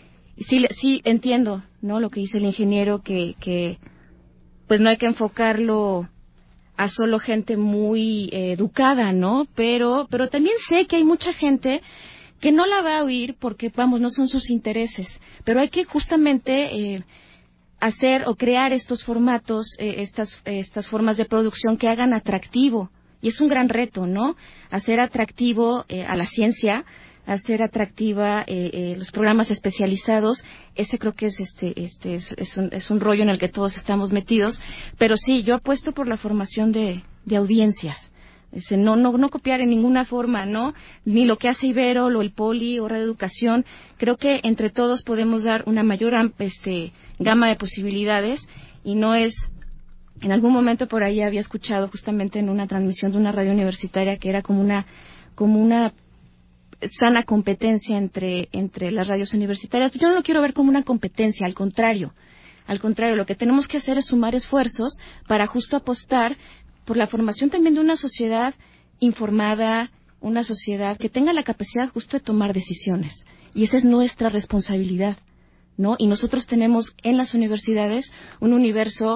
Sí, sí entiendo, ¿no? Lo que dice el ingeniero que, que pues no hay que enfocarlo a solo gente muy eh, educada, ¿no? Pero, pero también sé que hay mucha gente que no la va a oír porque, vamos, no son sus intereses. Pero hay que justamente eh, hacer o crear estos formatos, eh, estas, eh, estas formas de producción que hagan atractivo. Y es un gran reto, ¿no? Hacer atractivo eh, a la ciencia, hacer atractiva eh, eh, los programas especializados. Ese creo que es este este es, es, un, es un rollo en el que todos estamos metidos, pero sí, yo apuesto por la formación de, de audiencias. Ese, no no no copiar en ninguna forma, ¿no? Ni lo que hace Ibero, o el Poli o Radio Educación. Creo que entre todos podemos dar una mayor este gama de posibilidades y no es. En algún momento por ahí había escuchado justamente en una transmisión de una radio universitaria que era como una como una sana competencia entre entre las radios universitarias. Yo no lo quiero ver como una competencia, al contrario. Al contrario, lo que tenemos que hacer es sumar esfuerzos para justo apostar por la formación también de una sociedad informada, una sociedad que tenga la capacidad justo de tomar decisiones. Y esa es nuestra responsabilidad, ¿no? Y nosotros tenemos en las universidades un universo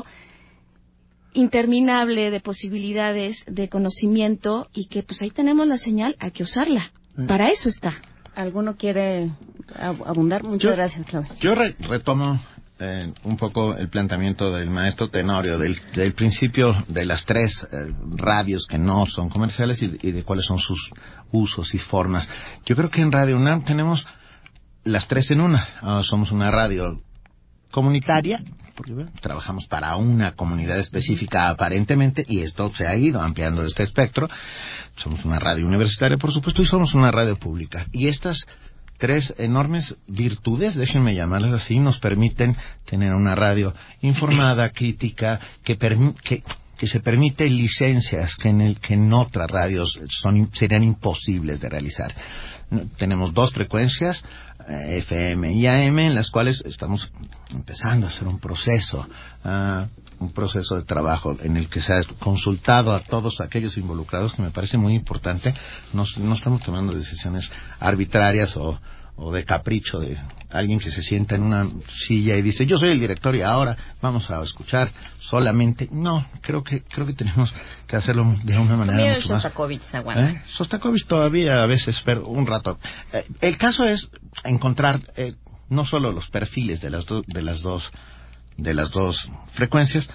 interminable de posibilidades de conocimiento y que pues ahí tenemos la señal, hay que usarla. Para eso está. ¿Alguno quiere abundar? Muchas yo, gracias, Claudia. Yo re retomo eh, un poco el planteamiento del maestro Tenorio, del, del principio de las tres eh, radios que no son comerciales y, y de cuáles son sus usos y formas. Yo creo que en Radio UNAM tenemos las tres en una. Uh, somos una radio comunitaria, porque bueno, trabajamos para una comunidad específica aparentemente, y esto se ha ido ampliando este espectro. Somos una radio universitaria, por supuesto, y somos una radio pública. Y estas tres enormes virtudes, déjenme llamarlas así, nos permiten tener una radio informada, crítica, que, que, que se permite licencias que en, el, que en otras radios son, serían imposibles de realizar. Tenemos dos frecuencias, eh, F M y A M, en las cuales estamos empezando a hacer un proceso, uh, un proceso de trabajo en el que se ha consultado a todos aquellos involucrados, que me parece muy importante. No, no estamos tomando decisiones arbitrarias o, o de capricho de alguien que se sienta en una silla y dice, yo soy el director y ahora vamos a escuchar solamente. No, creo que creo que tenemos que hacerlo de una manera También mucho más. Sostakovich se aguanta. ¿Eh? Sostakovich todavía a veces, pero un rato. Eh, el caso es encontrar eh, no solo los perfiles de las do, de las dos de las dos frecuencias,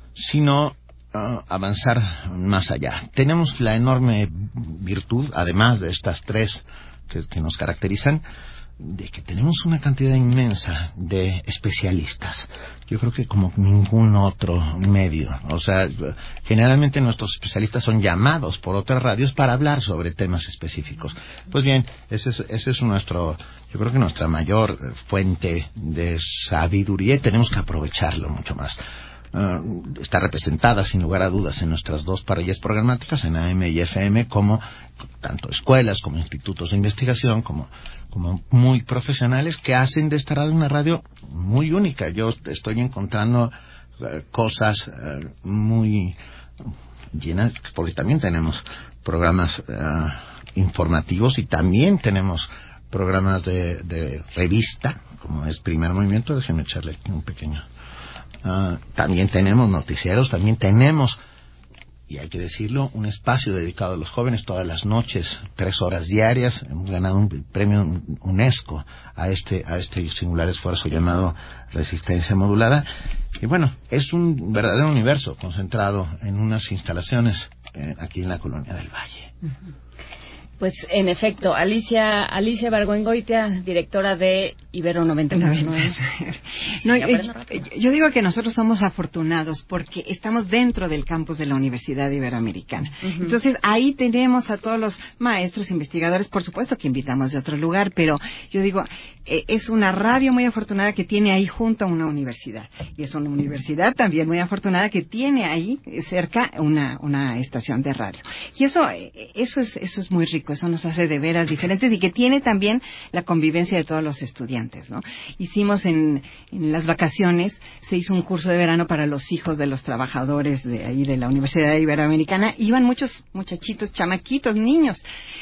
sino uh, avanzar más allá. Tenemos la enorme virtud, además de estas tres que, que nos caracterizan, de que tenemos una cantidad inmensa de especialistas. Yo creo que como ningún otro medio. O sea, generalmente nuestros especialistas son llamados por otras radios para hablar sobre temas específicos. Pues bien, ese es, ese es nuestro, yo creo que nuestra mayor fuente de sabiduría y tenemos que aprovecharlo mucho más. Uh, está representada sin lugar a dudas en nuestras dos parrillas programáticas, en A M y F M, como tanto escuelas como institutos de investigación, como, como muy profesionales que hacen de esta radio una radio muy única. Yo estoy encontrando uh, cosas uh, muy llenas, porque también tenemos programas uh, informativos y también tenemos programas de, de revista, como es Primer Movimiento. Déjenme echarle aquí un pequeño... Uh, también tenemos noticieros, también tenemos, y hay que decirlo, un espacio dedicado a los jóvenes todas las noches, tres horas diarias. Hemos ganado un premio UNESCO a este a este singular esfuerzo llamado Resistencia Modulada. Y bueno, es un verdadero universo concentrado en unas instalaciones eh, aquí en la Colonia del Valle. Uh-huh. Pues en efecto, Alicia Alicia Bargoengoitia, directora de Ibero noventa y nueve. No, yo, yo digo que nosotros somos afortunados porque estamos dentro del campus de la Universidad Iberoamericana. Uh-huh. Entonces, ahí tenemos a todos los maestros, investigadores, por supuesto que invitamos de otro lugar, pero yo digo, eh, es una radio muy afortunada que tiene ahí junto a una universidad. Y es una universidad también muy afortunada que tiene ahí cerca una, una estación de radio. Y eso, eso es, eso es muy rico. Eso nos hace de veras diferentes y que tiene también la convivencia de todos los estudiantes, ¿no? Hicimos en, en las vacaciones, se hizo un curso de verano para los hijos de los trabajadores de ahí de la Universidad Iberoamericana. Iban muchos muchachitos, chamaquitos, niños,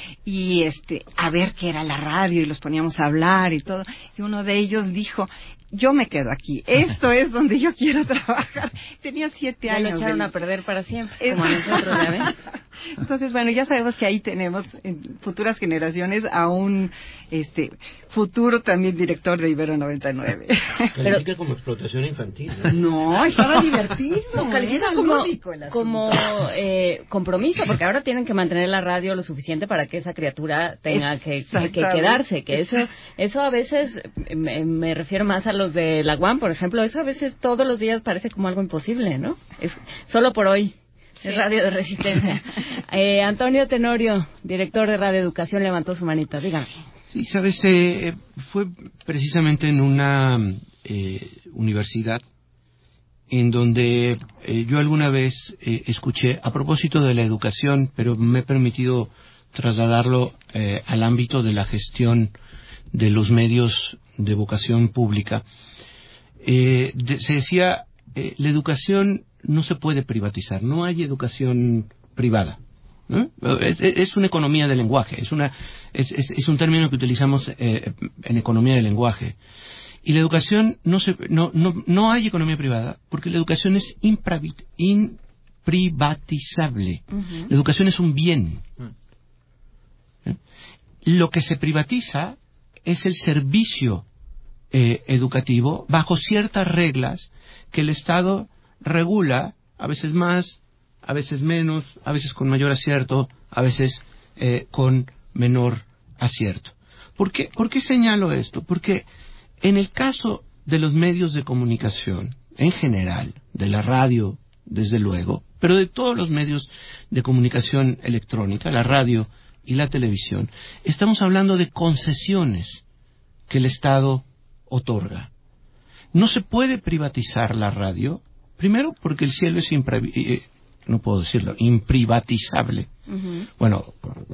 y este, a ver qué era la radio y los poníamos a hablar y todo. Y uno de ellos dijo, yo me quedo aquí, esto es donde yo quiero trabajar. Tenía siete ya años. Lo echaron del... a perder para siempre, es... como a nosotros, ¿ya ven? Entonces, bueno, ya sabemos que ahí tenemos en futuras generaciones a un este futuro también director de Ibero noventa y nueve. Califica como explotación infantil, ¿no? No, estaba divertido. No, califica como, como eh, compromiso, porque ahora tienen que mantener la radio lo suficiente para que esa criatura tenga que, que, que quedarse, que eso eso a veces, me, me refiero más a los de la U A M, por ejemplo, eso a veces todos los días parece como algo imposible, ¿no? Es solo por hoy. Sí. Es Radio de Resistencia. eh, Antonio Tenorio, director de Radio Educación, levantó su manita. Dígame. Sí, sabes, eh, fue precisamente en una eh, universidad en donde eh, yo alguna vez eh, escuché, a propósito de la educación, pero me he permitido trasladarlo eh, al ámbito de la gestión de los medios de vocación pública. Eh, de, se decía, eh, la educación no se puede privatizar, no hay educación privada. ¿No? Es, es una economía del lenguaje, es, una, es, es, es un término que utilizamos eh, en economía del lenguaje. Y la educación, no, se, no, no, no hay economía privada, porque la educación es imprivatizable. Uh-huh. La educación es un bien. ¿Eh? Lo que se privatiza es el servicio eh, educativo bajo ciertas reglas que el Estado regula, a veces más, a veces menos, a veces con mayor acierto, a veces eh, con menor acierto. ¿Por qué, ¿Por qué señalo esto? Porque en el caso de los medios de comunicación, en general, de la radio, desde luego, pero de todos los medios de comunicación electrónica, la radio y la televisión, estamos hablando de concesiones que el Estado otorga. No se puede privatizar la radio, primero porque el cielo es imprevi- no puedo decirlo, imprivatizable. Uh-huh. Bueno,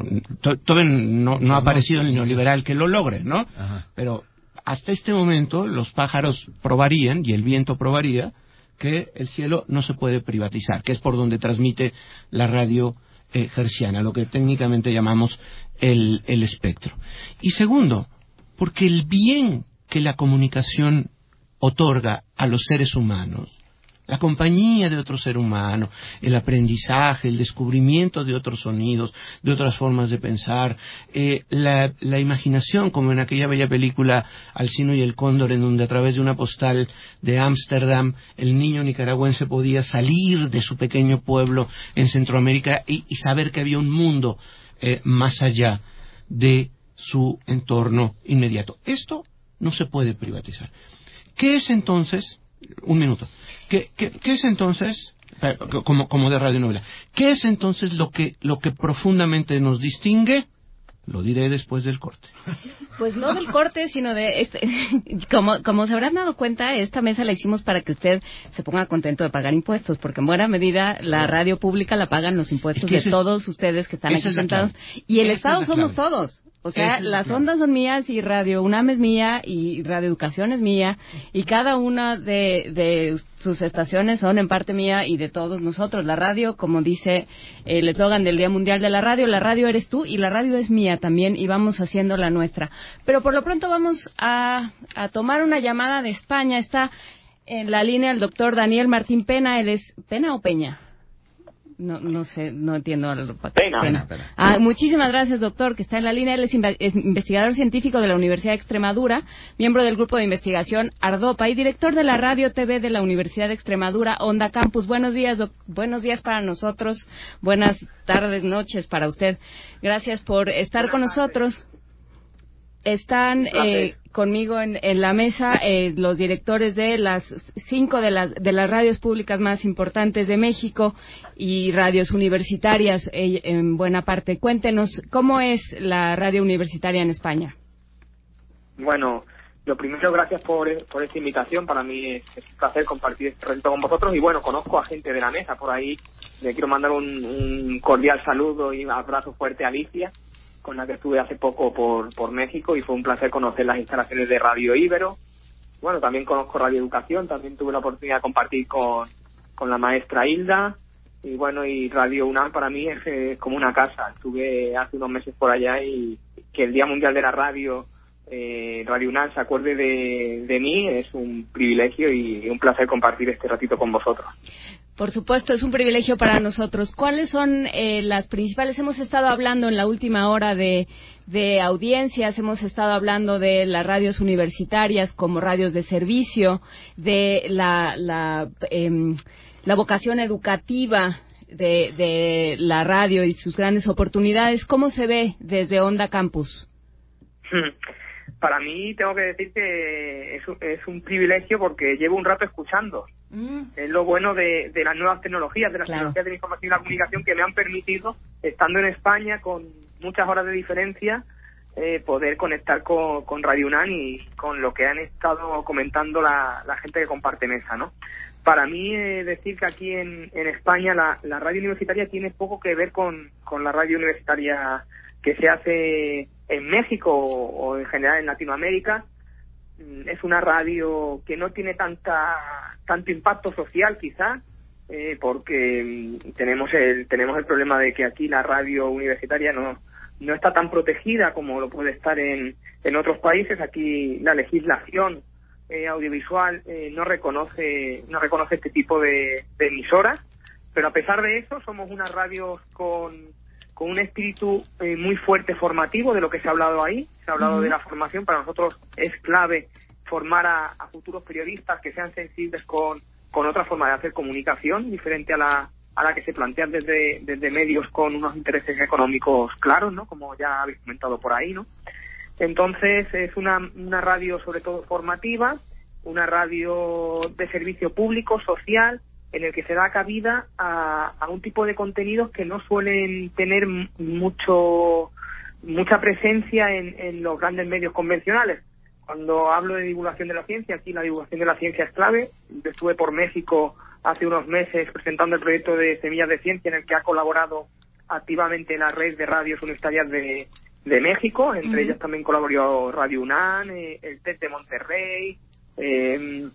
to- todavía no, no ha aparecido el neoliberal que lo logre, ¿no? Uh-huh. Pero hasta este momento los pájaros probarían, y el viento probaría, que el cielo no se puede privatizar, que es por donde transmite la radio eh, hertziana, lo que técnicamente llamamos el, el espectro. Y segundo, porque el bien que la comunicación otorga a los seres humanos, la compañía de otro ser humano, el aprendizaje, el descubrimiento de otros sonidos, de otras formas de pensar, eh, la, la imaginación, como en aquella bella película Alcino y el Cóndor, en donde a través de una postal de Ámsterdam el niño nicaragüense podía salir de su pequeño pueblo en Centroamérica y, y saber que había un mundo eh, más allá de su entorno inmediato. Esto no se puede privatizar. ¿Qué es entonces? Un minuto. ¿Qué, qué, qué es entonces, como, como de radionovela, qué es entonces lo que, lo que profundamente nos distingue? Lo diré después del corte. Pues no del corte, sino de este. Como, como se habrán dado cuenta, esta mesa la hicimos para que usted se ponga contento de pagar impuestos, porque en buena medida la radio pública la pagan los impuestos es que de todos es, ustedes que están aquí sentados. Y el Estado somos todos. O sea, las claro. ondas son mías y Radio UNAM es mía y Radio Educación es mía y cada una de, de sus estaciones son en parte mía y de todos nosotros. La radio, como dice el eslogan del Día Mundial de la Radio, la radio eres tú y la radio es mía también y vamos haciendo la nuestra. Pero por lo pronto vamos a, a tomar una llamada de España. Está en la línea el doctor Daniel Martín Pena. ¿Él es Pena o Peña? No, no sé, no entiendo. Pena. Pena, pena. Ah, muchísimas gracias, doctor, que está en la línea. Él es, inve- es investigador científico de la Universidad de Extremadura, miembro del grupo de investigación ARDOPA y director de la Radio T V de la Universidad de Extremadura, Onda Campus. Buenos días, doc- buenos días para nosotros, buenas tardes, noches para usted. Gracias por estar con nosotros. Están eh, conmigo en, en la mesa eh, los directores de las cinco de las de las radios públicas más importantes de México y radios universitarias eh, en buena parte. Cuéntenos, ¿cómo es la radio universitaria en España? Bueno, lo primero, gracias por, por esta invitación. Para mí es, es un placer compartir este reto con vosotros. Y bueno, conozco a gente de la mesa por ahí. Le quiero mandar un, un cordial saludo y un abrazo fuerte a Alicia, con la que estuve hace poco por, por México y fue un placer conocer las instalaciones de Radio Ibero. Bueno, también conozco Radio Educación, también tuve la oportunidad de compartir con, con la maestra Hilda. Y bueno, y Radio UNAM para mí es, es como una casa. Estuve hace unos meses por allá y que el Día Mundial de la Radio, eh, Radio UNAM se acuerde de, de mí, es un privilegio y un placer compartir este ratito con vosotros. Por supuesto, es un privilegio para nosotros. ¿Cuáles son eh, las principales? Hemos estado hablando en la última hora de, de audiencias, hemos estado hablando de las radios universitarias como radios de servicio, de la, la, eh, la vocación educativa de, de la radio y sus grandes oportunidades. ¿Cómo se ve desde Onda Campus? Para mí, tengo que decir que es, es un privilegio porque llevo un rato escuchando. Mm. Es lo bueno de, de las nuevas tecnologías, de las claro. tecnologías de la información y la comunicación que me han permitido, estando en España con muchas horas de diferencia, eh, poder conectar con, con Radio UNAM y con lo que han estado comentando la, la gente que comparte mesa, ¿no? Para mí, eh, decir que aquí en, en España la, la radio universitaria tiene poco que ver con, con la radio universitaria que se hace en México o, o en general en Latinoamérica. Es una radio que no tiene tanta tanto impacto social, quizá, eh, porque tenemos el tenemos el problema de que aquí la radio universitaria no no está tan protegida como lo puede estar en en otros países. Aquí la legislación eh, audiovisual eh, no reconoce no reconoce este tipo de, de emisoras, pero a pesar de eso somos unas radios con con un espíritu eh, muy fuerte formativo, de lo que se ha hablado ahí. Se ha hablado uh-huh. de la formación. Para nosotros es clave formar a, a futuros periodistas que sean sensibles con, con otra forma de hacer comunicación, diferente a la a la que se plantean desde, desde medios con unos intereses económicos claros, ¿no? Como ya habéis comentado por ahí, ¿no? Entonces es una, una radio sobre todo formativa, una radio de servicio público, social, en el que se da cabida a, a un tipo de contenidos que no suelen tener mucho mucha presencia en, en los grandes medios convencionales. Cuando hablo de divulgación de la ciencia, aquí la divulgación de la ciencia es clave. Yo estuve por México hace unos meses presentando el proyecto de Semillas de Ciencia, en el que ha colaborado activamente la red de radios universitarias de, de México. Entre uh-huh. ellas también colaboró Radio UNAM, eh, el TED de Monterrey, eh,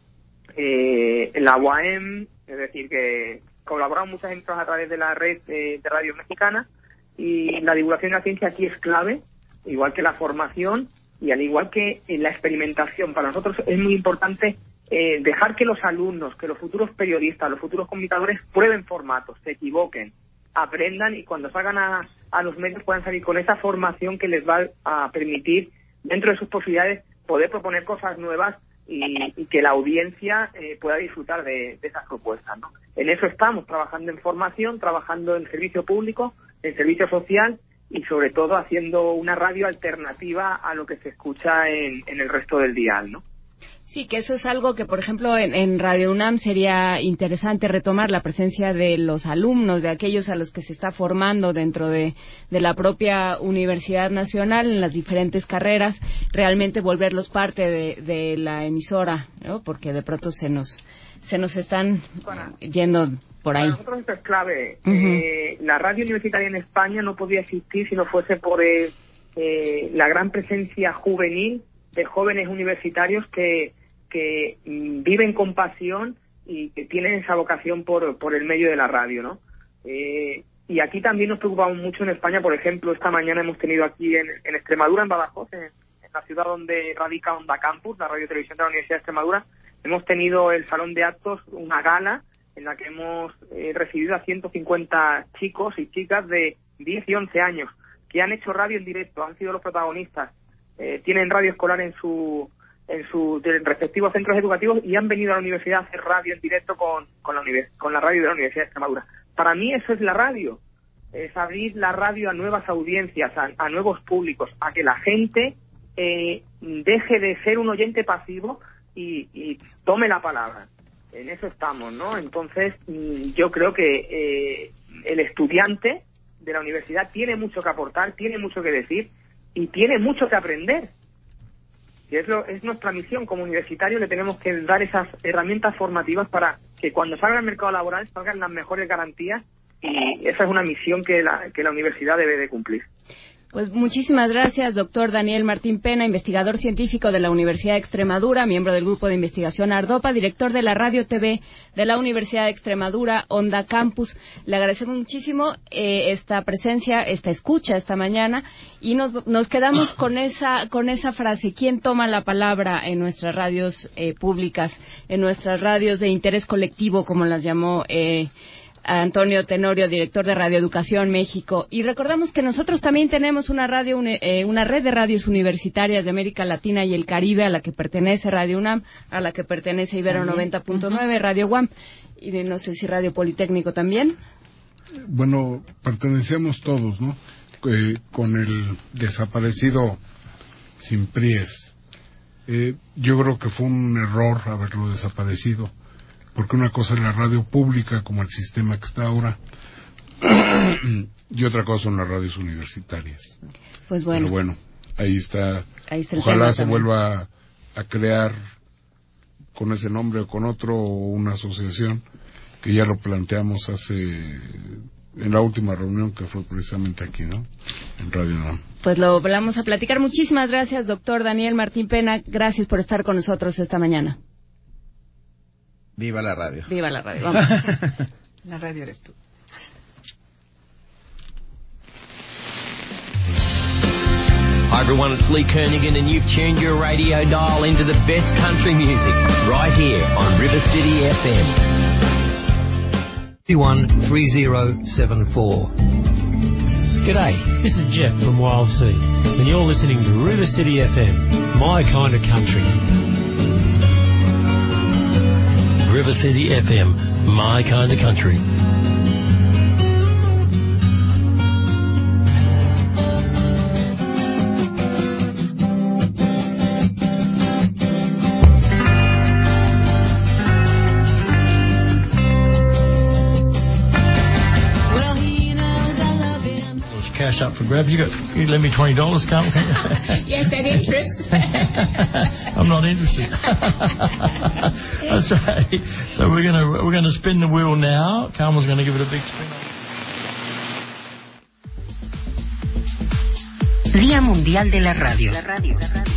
eh, la U A M, es decir, que colaboran muchas empresas a través de la red de, de radios mexicanas, y la divulgación de la ciencia aquí es clave, igual que la formación y al igual que en la experimentación. Para nosotros es muy importante eh, dejar que los alumnos, que los futuros periodistas, los futuros comunicadores prueben formatos, se equivoquen, aprendan y cuando salgan a, a los medios puedan salir con esa formación que les va a permitir, dentro de sus posibilidades, poder proponer cosas nuevas y, y que la audiencia eh, pueda disfrutar de, de esas propuestas, ¿no? En eso estamos, trabajando en formación, trabajando en servicio público, en servicio social y sobre todo haciendo una radio alternativa a lo que se escucha en, en el resto del dial, ¿no? Sí, que eso es algo que, por ejemplo, en, en Radio UNAM sería interesante retomar la presencia de los alumnos, de aquellos a los que se está formando dentro de, de la propia Universidad Nacional en las diferentes carreras, realmente volverlos parte de, de la emisora, ¿no? Porque de pronto se nos se nos están bueno, yendo por ahí. Para nosotros esto es clave. Uh-huh. Eh, la radio universitaria en España no podía existir si no fuese por el, eh, la gran presencia juvenil de jóvenes universitarios que, que mm, viven con pasión y que tienen esa vocación por, por el medio de la radio, ¿no? Eh, y aquí también nos preocupamos mucho en España. Por ejemplo, esta mañana hemos tenido aquí en, en Extremadura, en Badajoz, en, en la ciudad donde radica Onda Campus, la radio y televisión de la Universidad de Extremadura, hemos tenido el salón de actos, una gala en la que hemos eh, recibido a ciento cincuenta chicos y chicas de diez y once años que han hecho radio en directo, han sido los protagonistas, eh, tienen radio escolar en su en sus respectivos centros educativos y han venido a la universidad a hacer radio en directo con, con, la, univers- con la radio de la Universidad de Extremadura. Para mí eso es la radio, es abrir la radio a nuevas audiencias, a, a nuevos públicos, a que la gente eh, deje de ser un oyente pasivo y, y tome la palabra. En eso estamos, ¿no? Entonces, yo creo que eh, el estudiante de la universidad tiene mucho que aportar, tiene mucho que decir y tiene mucho que aprender. Y es, lo, es nuestra misión como universitarios, le tenemos que dar esas herramientas formativas para que cuando salga al mercado laboral salgan las mejores garantías, y esa es una misión que la, que la universidad debe de cumplir. Pues muchísimas gracias, doctor Daniel Martín Pena, investigador científico de la Universidad de Extremadura, miembro del Grupo de Investigación Ardopa, director de la Radio T V de la Universidad de Extremadura, Onda Campus. Le agradecemos muchísimo eh, esta presencia, esta escucha esta mañana, y nos, nos quedamos con esa, con esa frase: ¿quién toma la palabra en nuestras radios eh, públicas, en nuestras radios de interés colectivo, como las llamó eh, Antonio Tenorio, director de Radio Educación México? Y recordamos que nosotros también tenemos una radio, una, eh, una red de radios universitarias de América Latina y el Caribe, a la que pertenece Radio UNAM, a la que pertenece Ibero noventa punto nueve, Radio U A M, y no sé si Radio Politécnico también. Bueno, pertenecemos todos, ¿no? Eh, con el desaparecido Simpries. Eh, yo creo que fue un error haberlo desaparecido, porque una cosa es la radio pública, como el sistema que está ahora, y otra cosa son las radios universitarias. Pues bueno. Pero bueno, ahí está. Ahí está el Ojalá tema se también. vuelva a, a crear con ese nombre o con otro, una asociación, que ya lo planteamos hace, en la última reunión que fue precisamente aquí, ¿no? En Radio UNAM. Pues lo vamos a platicar. Muchísimas gracias, doctor Daniel Martín Pena. Gracias por estar con nosotros esta mañana. Viva la radio. Viva la radio, vamos. La radio eres tú. Hi everyone, it's Lee Kernaghan and you've tuned your radio dial into the best country music right here on River City F M. one three zero seven four. G'day, this is Jeff from Wild Sea, and you're listening to River City F M, my kind of country. River City F M, my kind of country. Cash up for grabs. You got, you lend me twenty dollars, can't you? Yes, at interest. I'm not interested. That's right. So we're gonna we're gonna spin the wheel now. Carmel's gonna give it a big spin. Día Mundial de la Radio. La radio. La radio.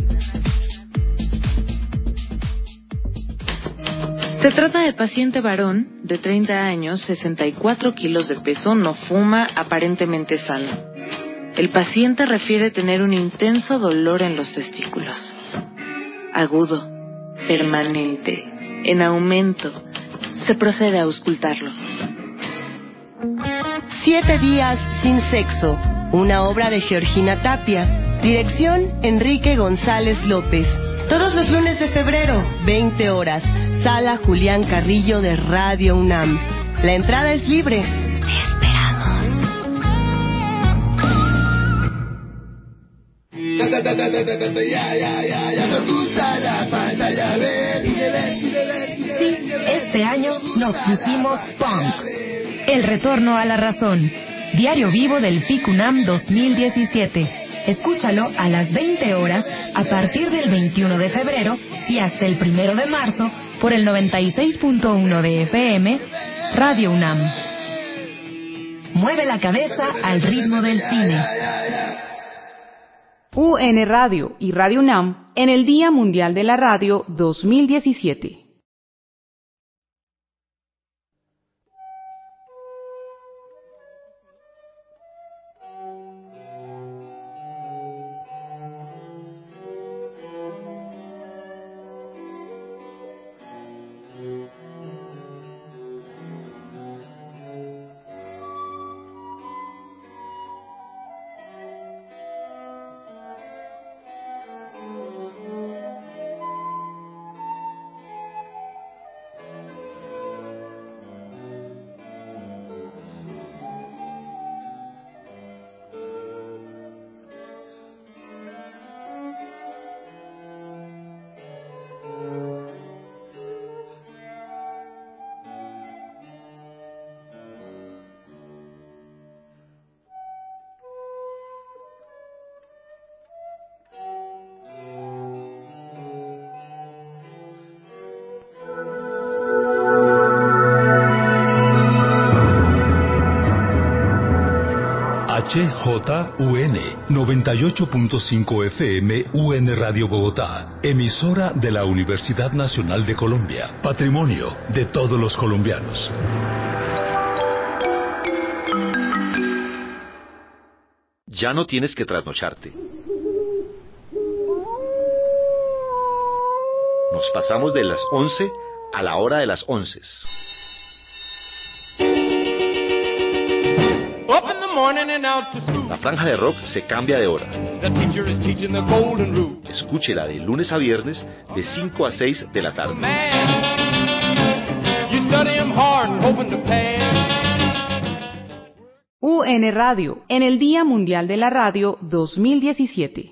Se trata de paciente varón de treinta años, sesenta y cuatro kilos de peso, no fuma, aparentemente sano. El paciente refiere tener un intenso dolor en los testículos. Agudo, permanente, en aumento. Se procede a auscultarlo. Siete días sin sexo, una obra de Georgina Tapia. Dirección Enrique González López. Todos los lunes de febrero, veinte horas. Sala Julián Carrillo de Radio UNAM. La entrada es libre. Te esperamos. Sí, este año nos pusimos punk. El retorno a la razón. Diario vivo del P I C UNAM dos mil diecisiete. Escúchalo a las veinte horas a partir del veintiuno de febrero y hasta el primero de marzo por el noventa y seis punto uno de F M, Radio UNAM. Mueve la cabeza al ritmo del cine. U N Radio y Radio UNAM en el Día Mundial de la Radio dos mil diecisiete. H J U N noventa y ocho punto cinco F M U N Radio Bogotá, emisora de la Universidad Nacional de Colombia, patrimonio de todos los colombianos. Ya no tienes que trasnocharte. Nos pasamos de las once a la hora de las once. La franja de rock se cambia de hora. Escúchela de lunes a viernes de cinco a seis de la tarde. U N Radio en el Día Mundial de la Radio dos mil diecisiete.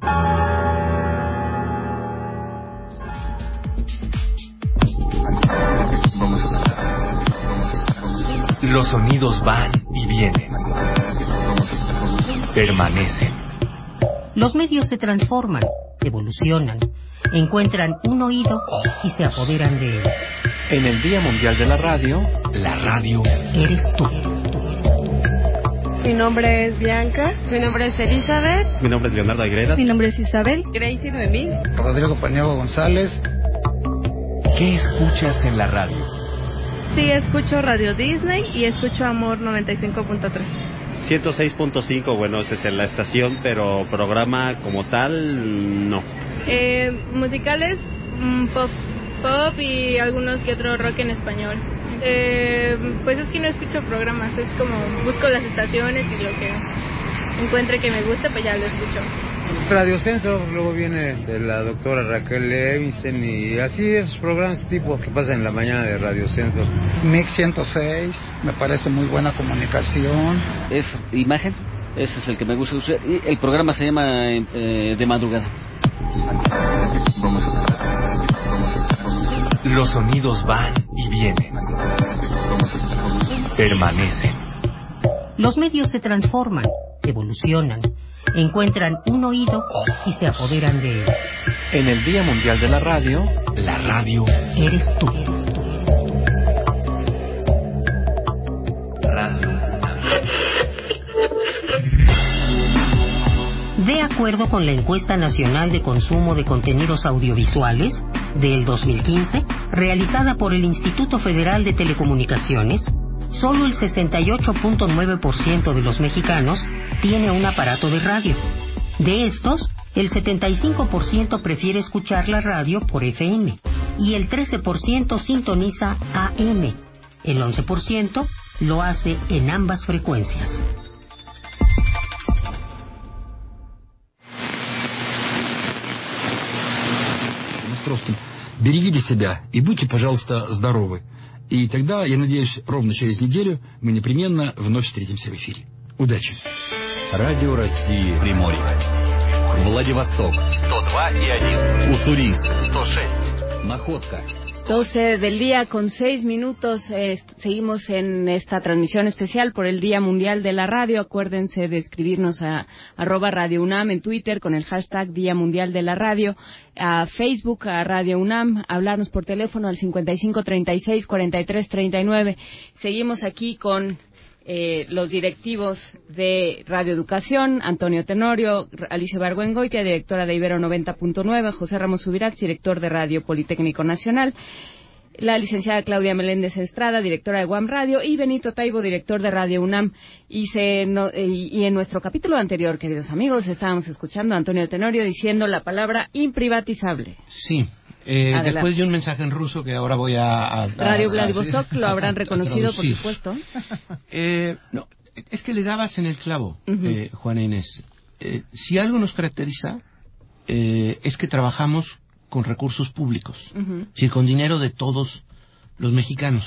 Los sonidos van y vienen. Permanecen. Los medios se transforman, evolucionan, encuentran un oído y se apoderan de él. En el Día Mundial de la Radio, la radio eres tú. Mi nombre es Bianca. Mi nombre es Elizabeth. Mi nombre es Leonardo Aguilera. Mi nombre es Isabel. Gracie Noemí. Rodrigo Paniagua González. ¿Qué escuchas en la radio? Sí, escucho Radio Disney y escucho Amor noventa y cinco punto tres. ciento seis punto cinco, bueno, esa es la estación, pero programa como tal, no. Eh, musicales, mm, pop, pop y algunos que otro rock en español. Eh, pues es que no escucho programas, es como busco las estaciones y lo que encuentre que me gusta, pues ya lo escucho. Radio Centro, luego viene de la doctora Raquel Levinson y así esos programas tipo que pasan en la mañana de Radio Centro. Mix ciento seis, me parece muy buena comunicación. Es imagen, ese es el que me gusta usar y el programa se llama eh, De Madrugada. Los sonidos van y vienen. Permanecen. Los medios se transforman, evolucionan, encuentran un oído y se apoderan de él. En el Día Mundial de la Radio, la radio eres tú. Eres tú. Radio. De acuerdo con la Encuesta Nacional de Consumo de Contenidos Audiovisuales del dos mil quince, realizada por el Instituto Federal de Telecomunicaciones, solo el sesenta y ocho punto nueve por ciento de los mexicanos tiene un aparato de radio. De estos, el setenta y cinco por ciento prefiere escuchar la radio por F M y el trece por ciento sintoniza A M. El once por ciento lo hace en ambas frecuencias. Просто берегите себя и будьте, пожалуйста, здоровы. И тогда, я надеюсь, ровно через неделю мы непременно вновь встретимся в эфире. Удачи! Радио России Приморье. Владивосток сто два и один. Уссурийск сто шесть. Находка. doce del día con seis minutos. Eh, seguimos en esta transmisión especial por el Día Mundial de la Radio. Acuérdense de escribirnos a arroba Radio UNAM en Twitter con el hashtag Día Mundial de la Radio, a Facebook, a Radio UNAM, hablarnos por teléfono al cincuenta y cinco treinta y seis cuarenta y tres treinta y nueve. Seguimos aquí con eh, los directivos de Radio Educación, Antonio Tenorio, Alicia Barguengoitia, directora de Ibero noventa punto nueve, José Ramos Subirats, director de Radio Politécnico Nacional, la licenciada Claudia Meléndez Estrada, directora de Guam Radio, y Benito Taibo, director de Radio UNAM. Y, se, no, y, y en nuestro capítulo anterior, queridos amigos, estábamos escuchando a Antonio Tenorio diciendo la palabra imprivatizable. Sí. Eh, después de un mensaje en ruso que ahora voy a... a, a Radio Vladivostok a, lo habrán reconocido, por supuesto. Eh, no, es que le dabas en el clavo, uh-huh. eh, Juana Inés. Eh, si algo nos caracteriza, eh, es que trabajamos con recursos públicos, uh-huh. es decir, con dinero de todos los mexicanos.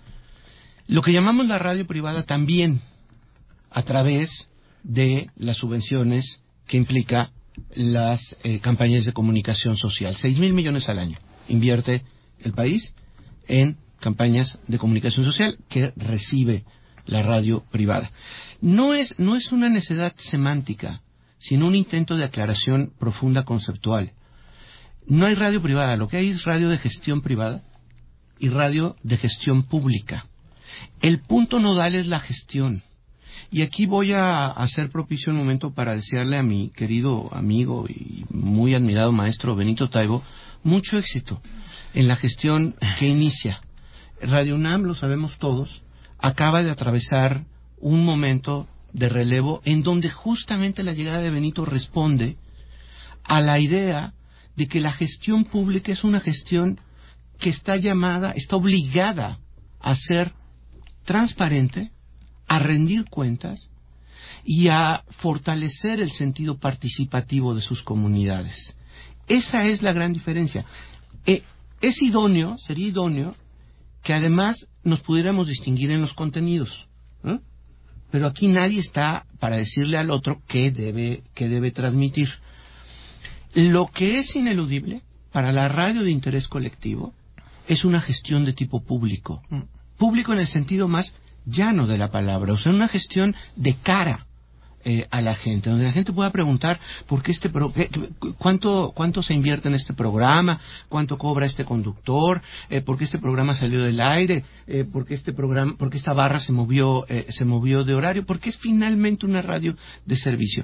Lo que llamamos la radio privada también, a través de las subvenciones que implica las eh, campañas de comunicación social. Seis mil millones al año invierte el país en campañas de comunicación social que recibe la radio privada. No es, no es una necedad semántica, sino un intento de aclaración profunda conceptual. No hay radio privada, lo que hay es radio de gestión privada y radio de gestión pública. El punto nodal es la gestión. Y aquí voy a hacer propicio un momento para desearle a mi querido amigo y muy admirado maestro Benito Taibo mucho éxito en la gestión que inicia. Radio UNAM, lo sabemos todos, acaba de atravesar un momento de relevo en donde justamente la llegada de Benito responde a la idea de que la gestión pública es una gestión que está llamada, está obligada a ser transparente, a rendir cuentas y a fortalecer el sentido participativo de sus comunidades. Esa es la gran diferencia. Eh, es idóneo, sería idóneo, que además nos pudiéramos distinguir en los contenidos, ¿eh? Pero aquí nadie está para decirle al otro qué debe, qué debe transmitir. Lo que es ineludible para la radio de interés colectivo es una gestión de tipo público. Público en el sentido más llano de la palabra, o sea, una gestión de cara eh, a la gente, donde la gente pueda preguntar por qué este pro, qué, cuánto cuánto se invierte en este programa, cuánto cobra este conductor, eh, por qué este programa salió del aire, eh, por qué este programa, por qué esta barra se movió eh, se movió de horario, porque es finalmente una radio de servicio.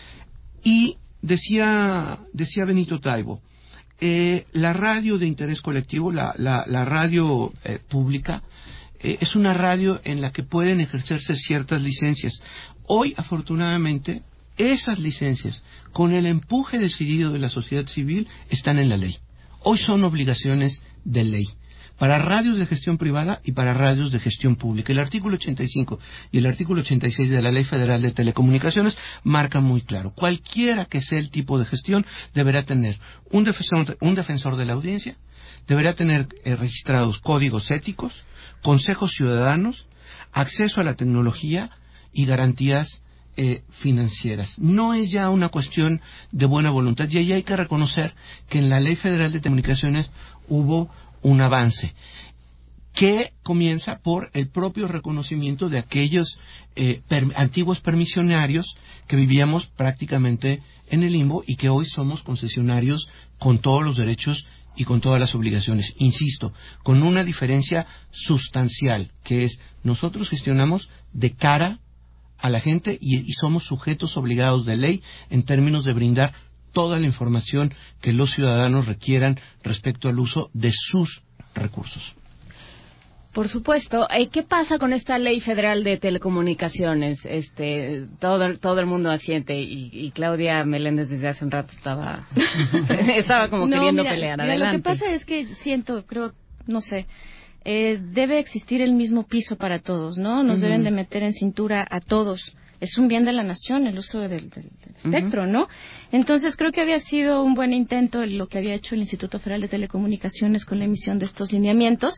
Y decía decía Benito Taibo, eh, la radio de interés colectivo, la la, la radio eh, pública, Eh, es una radio en la que pueden ejercerse ciertas licencias. Hoy, afortunadamente, esas licencias, con el empuje decidido de la sociedad civil, están en la ley. Hoy son obligaciones de ley, para radios de gestión privada y para radios de gestión pública. El artículo ochenta y cinco y el artículo ochenta y seis de la Ley Federal de Telecomunicaciones marcan muy claro: cualquiera que sea el tipo de gestión deberá tener un defensor, un defensor de la audiencia, deberá tener eh, registrados códigos éticos, consejos ciudadanos, acceso a la tecnología y garantías eh, financieras. No es ya una cuestión de buena voluntad, y ahí hay que reconocer que en la Ley Federal de Telecomunicaciones hubo un avance que comienza por el propio reconocimiento de aquellos eh, per, antiguos permisionarios que vivíamos prácticamente en el limbo y que hoy somos concesionarios con todos los derechos y con todas las obligaciones. Insisto, con una diferencia sustancial, que es: nosotros gestionamos de cara a la gente y, y somos sujetos obligados de ley en términos de brindar toda la información que los ciudadanos requieran respecto al uso de sus recursos. Por supuesto. ¿Qué pasa con esta Ley Federal de Telecomunicaciones? Este, todo, todo el mundo asiente y, y Claudia Meléndez desde hace un rato estaba, estaba como no, queriendo mira, pelear. Mira, adelante. lo que pasa es que siento, creo, no sé, eh, debe existir el mismo piso para todos, ¿no? Nos uh-huh. deben de meter en cintura a todos. Es un bien de la nación el uso del, del, del espectro, uh-huh. ¿no? Entonces creo que había sido un buen intento lo que había hecho el Instituto Federal de Telecomunicaciones con la emisión de estos lineamientos.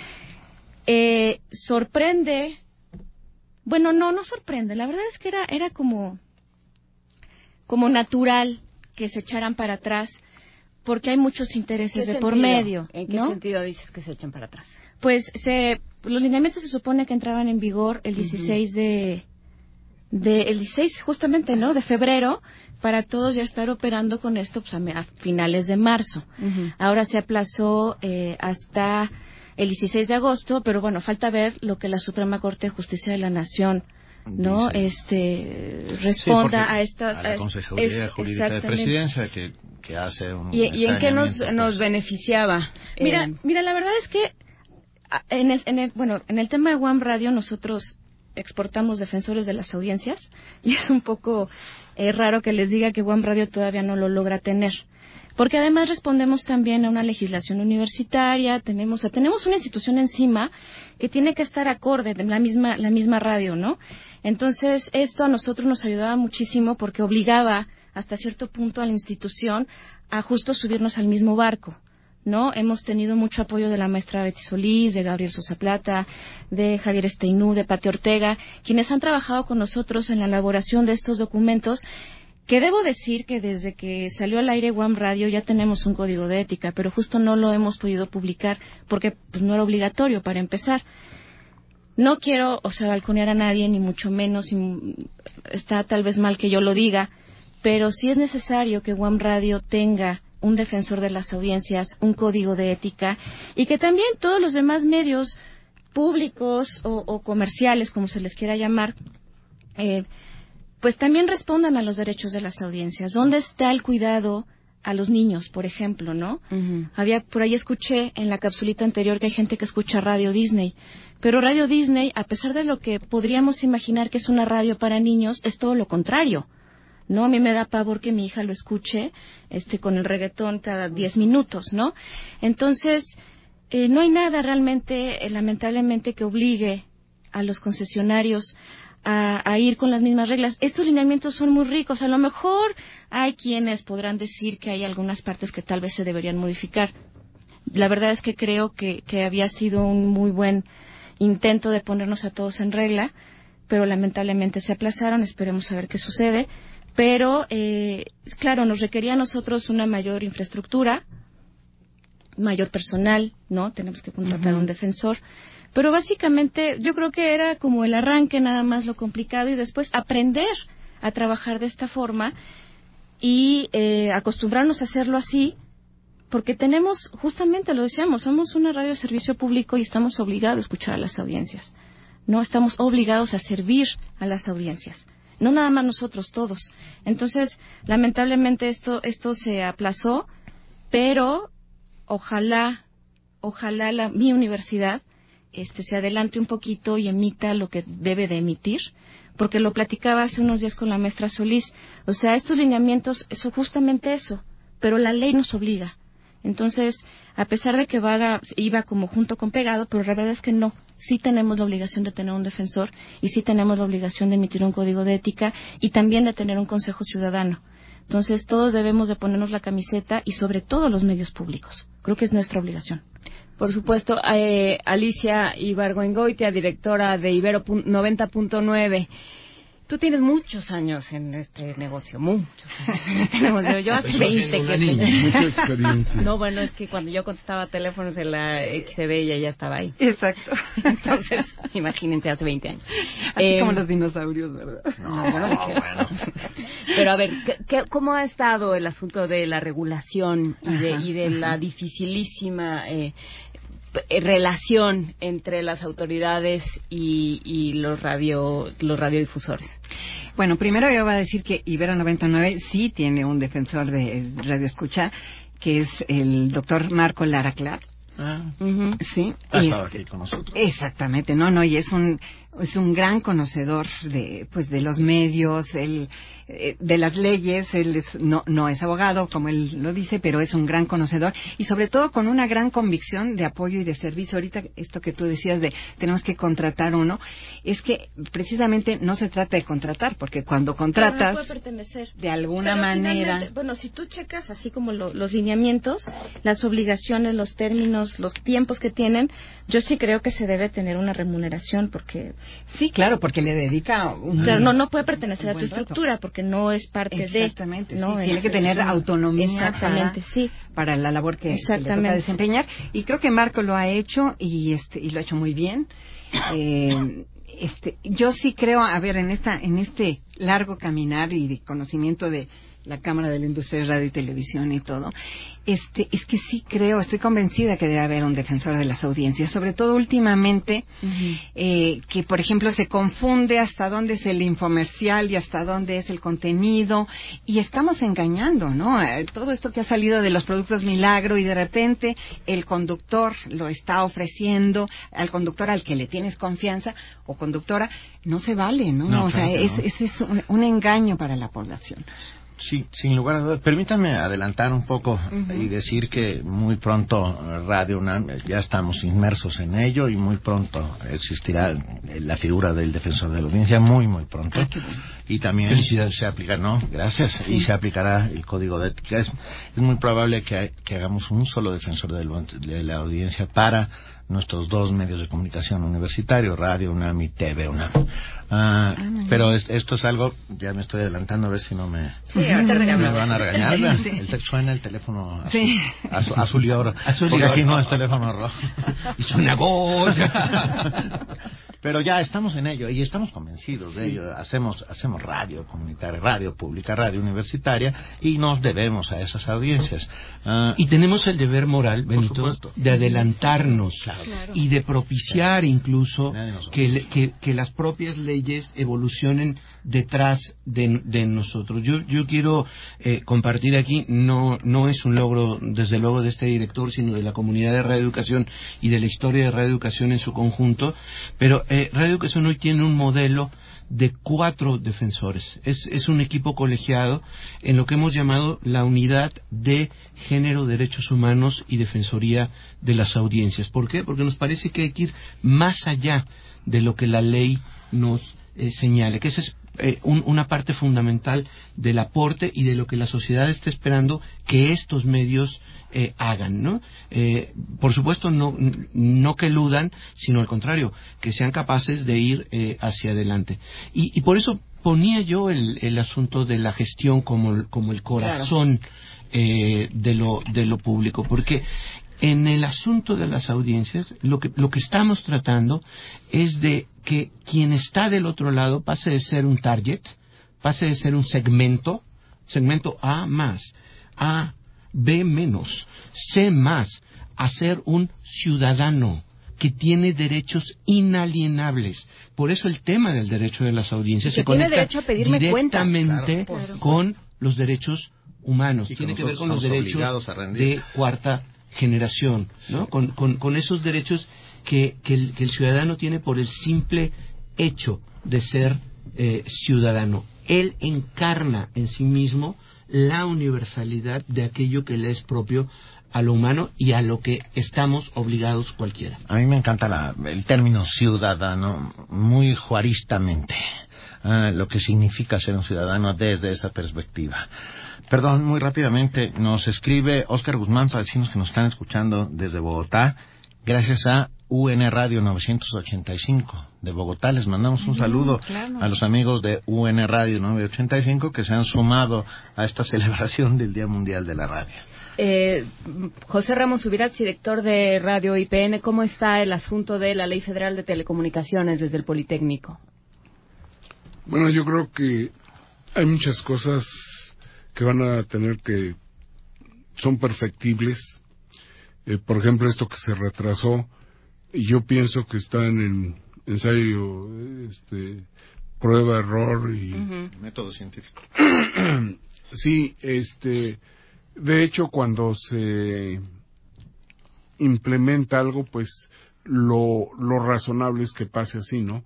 Eh, sorprende, bueno, no, no sorprende, la verdad es que era, era como, como natural que se echaran para atrás, porque hay muchos intereses de por medio. ¿En qué ¿no? sentido dices que se echan para atrás? Pues se, los lineamientos se supone que entraban en vigor el dieciséis uh-huh. de, de, el dieciséis justamente, ¿no? De febrero, para todos ya estar operando con esto pues, a, a finales de marzo. Uh-huh. Ahora se aplazó eh, hasta el dieciséis de agosto, pero bueno, falta ver lo que la Suprema Corte de Justicia de la Nación no Dice. este responda sí, a estas a la Consejería Jurídica de Presidencia que, que hace un ¿Y, y en qué nos, pues, nos beneficiaba? Mira, eh, mira, la verdad es que en el, en el bueno, en el tema de Guam Radio nosotros exportamos defensores de las audiencias y es un poco eh, raro que les diga que Guam Radio todavía no lo logra tener. Porque además respondemos también a una legislación universitaria, tenemos, o sea, tenemos una institución encima que tiene que estar acorde de la misma, la misma radio, ¿no? Entonces, esto a nosotros nos ayudaba muchísimo porque obligaba hasta cierto punto a la institución a justo subirnos al mismo barco, ¿no? Hemos tenido mucho apoyo de la maestra Betty Solís, de Gabriel Sosa Plata, de Javier Esteinú, de Pati Ortega, quienes han trabajado con nosotros en la elaboración de estos documentos, que debo decir que desde que salió al aire Guam Radio ya tenemos un código de ética, pero justo no lo hemos podido publicar porque pues, no era obligatorio para empezar. No quiero, o sea, balconear a nadie, ni mucho menos, y está tal vez mal que yo lo diga, pero sí es necesario que Guam Radio tenga un defensor de las audiencias, un código de ética, y que también todos los demás medios públicos o, o comerciales, como se les quiera llamar, eh, pues también respondan a los derechos de las audiencias. ¿Dónde está el cuidado a los niños, por ejemplo, no? Uh-huh. Había, por ahí escuché en la capsulita anterior que hay gente que escucha Radio Disney, pero Radio Disney, a pesar de lo que podríamos imaginar que es una radio para niños, es todo lo contrario, ¿no? A mí me da pavor que mi hija lo escuche este con el reggaetón cada diez minutos, ¿no? Entonces, eh, no hay nada realmente, eh, lamentablemente, que obligue a los concesionarios A, a ir con las mismas reglas. Estos lineamientos son muy ricos. A lo mejor hay quienes podrán decir que hay algunas partes que tal vez se deberían modificar. La verdad es que creo que, que había sido un muy buen intento de ponernos a todos en regla, pero lamentablemente se aplazaron. Esperemos a ver qué sucede. Pero, eh, claro, nos requería a nosotros una mayor infraestructura, mayor personal, ¿no? Tenemos que contratar uh-huh. un defensor. Pero básicamente yo creo que era como el arranque nada más lo complicado y después aprender a trabajar de esta forma y eh, acostumbrarnos a hacerlo así porque tenemos, justamente lo decíamos, somos una radio de servicio público y estamos obligados a escuchar a las audiencias, no estamos obligados a servir a las audiencias, no nada más nosotros, todos. Entonces, lamentablemente esto, esto se aplazó, pero ojalá, ojalá la, mi universidad Este, se adelante un poquito y emita lo que debe de emitir, porque lo platicaba hace unos días con la maestra Solís, o sea, estos lineamientos son justamente eso, pero la ley nos obliga. Entonces, a pesar de que vaga, iba como junto con pegado, pero la verdad es que no, sí tenemos la obligación de tener un defensor y sí tenemos la obligación de emitir un código de ética y también de tener un consejo ciudadano. Entonces, todos debemos de ponernos la camiseta y sobre todo los medios públicos. Creo que es nuestra obligación. Por supuesto, eh, Alicia Ibargüengoitia, directora de Ibero noventa punto nueve. Tú tienes muchos años en este negocio, muchos años en este negocio. Yo hace veinte que niña, mucha experiencia. No, bueno, es que cuando yo contestaba teléfonos en la X C B ella ya estaba ahí. Exacto. Entonces, imagínense, hace veinte años. Así eh, como los dinosaurios, ¿verdad? No, bueno, no, bueno. Pero a ver, ¿qué, qué, ¿cómo ha estado el asunto de la regulación y de, y de la dificilísima eh, relación entre las autoridades y, y los radio los radiodifusores? Bueno, primero yo voy a decir que Ibero noventa y nueve sí tiene un defensor de radio escucha, que es el doctor Marco Lara Clark. Ah, uh-huh. Sí. Ha es, estado aquí con nosotros. Exactamente, no, no, y es un es un gran conocedor de pues de los medios, el, eh, de las leyes. Él es, no no es abogado como él lo dice, pero es un gran conocedor y sobre todo con una gran convicción de apoyo y de servicio. Ahorita esto que tú decías de tenemos que contratar uno, es que precisamente no se trata de contratar, porque cuando contratas no puede pertenecer. de alguna pero manera, bueno, si tú checas así como lo, los lineamientos, las obligaciones, los términos, los tiempos que tienen, yo sí creo que se debe tener una remuneración porque sí, claro, porque le dedica un, claro, no no puede pertenecer a tu rato. estructura porque no es parte exactamente, de no sí, es, tiene que tener es, autonomía exactamente para, sí para la labor que, que le toca desempeñar, y creo que Marco lo ha hecho y este y lo ha hecho muy bien. eh, este yo sí creo, a ver, en esta en este largo caminar y de conocimiento de la Cámara de la Industria de Radio y Televisión y todo, este, es que sí creo, estoy convencida que debe haber un defensor de las audiencias, sobre todo últimamente, uh-huh. eh, que por ejemplo se confunde hasta dónde es el infomercial y hasta dónde es el contenido, y estamos engañando, ¿no? Eh, todo esto que ha salido de los productos Milagro, y de repente el conductor lo está ofreciendo, al conductor al que le tienes confianza, o conductora, no se vale, ¿no? no o sea, claro es, no. es, es un, un engaño para la población. Sí, sin lugar a dudas. Permítanme adelantar un poco uh-huh. y decir que muy pronto Radio UNAM, ya estamos inmersos en ello, y muy pronto existirá la figura del defensor de la audiencia, muy, muy pronto. Ah, qué bueno. Y también se aplica, no, gracias, sí. y se aplicará el código de ética. Es, es muy probable que, que hagamos un solo defensor de, de la audiencia para nuestros dos medios de comunicación universitarios, Radio UNAM y T V UNAM. Ah, ah, pero es, esto es algo, ya me estoy adelantando a ver si no me, sí, me, me van a regañar. Sí, sí. El, el, suena el teléfono azul, sí. azul, azul y oro, azul porque y aquí oro. No es teléfono rojo. Y suena Goya. Pero ya estamos en ello y estamos convencidos de ello. Hacemos hacemos radio comunitaria, radio pública, radio universitaria, y nos debemos a esas audiencias. Uh, y tenemos el deber moral, Benito, de adelantarnos claro. Claro. y de propiciar claro. incluso que, que, que las propias leyes evolucionen detrás de, de nosotros. Yo yo quiero eh, compartir aquí, no no es un logro desde luego de este director, sino de la comunidad de radioeducación y de la historia de radioeducación en su conjunto, pero eh, radioeducación hoy tiene un modelo de cuatro defensores. Es, es un equipo colegiado en lo que hemos llamado la unidad de género, derechos humanos y defensoría de las audiencias. ¿Por qué? Porque nos parece que hay que ir más allá de lo que la ley nos eh, señale, que esa es eh, un, una parte fundamental del aporte y de lo que la sociedad está esperando que estos medios eh, hagan, ¿no? Eh, por supuesto, no, no que eludan, sino al contrario, que sean capaces de ir eh, hacia adelante. Y, y por eso ponía yo el, el asunto de la gestión como, como el corazón claro. eh, de lo, de lo público, porque en el asunto de las audiencias, lo que, lo que estamos tratando es de que quien está del otro lado pase de ser un target, pase de ser un segmento, segmento A más, A, B menos, C más, a ser un ciudadano que tiene derechos inalienables. Por eso el tema del derecho de las audiencias se conecta derecho a pedirme directamente cuenta. Claro, con los derechos humanos. Sí, tiene que ver con los derechos de cuarta generación, ¿no? Con, con, con esos derechos que, que, el, que el ciudadano tiene por el simple hecho de ser eh, ciudadano. Él encarna en sí mismo la universalidad de aquello que le es propio a lo humano y a lo que estamos obligados cualquiera. A mí me encanta la, el término ciudadano, muy juaristamente, uh, lo que significa ser un ciudadano desde esa perspectiva. Perdón, muy rápidamente, nos escribe Óscar Guzmán para decirnos que nos están escuchando desde Bogotá, gracias a U N Radio novecientos ochenta y cinco de Bogotá. Les mandamos un saludo claro. a los amigos de U N Radio novecientos ochenta y cinco que se han sumado a esta celebración del Día Mundial de la Radio. Eh, José Ramos Subirats, director de Radio I P N, ¿cómo está el asunto de la Ley Federal de Telecomunicaciones desde el Politécnico? Bueno, yo creo que hay muchas cosas que van a tener que son perfectibles. Eh, por ejemplo, esto que se retrasó, yo pienso que está en el ensayo, este, prueba, error y uh-huh. método científico. Sí, este, de hecho, cuando se implementa algo, pues lo, lo razonable es que pase así, ¿no?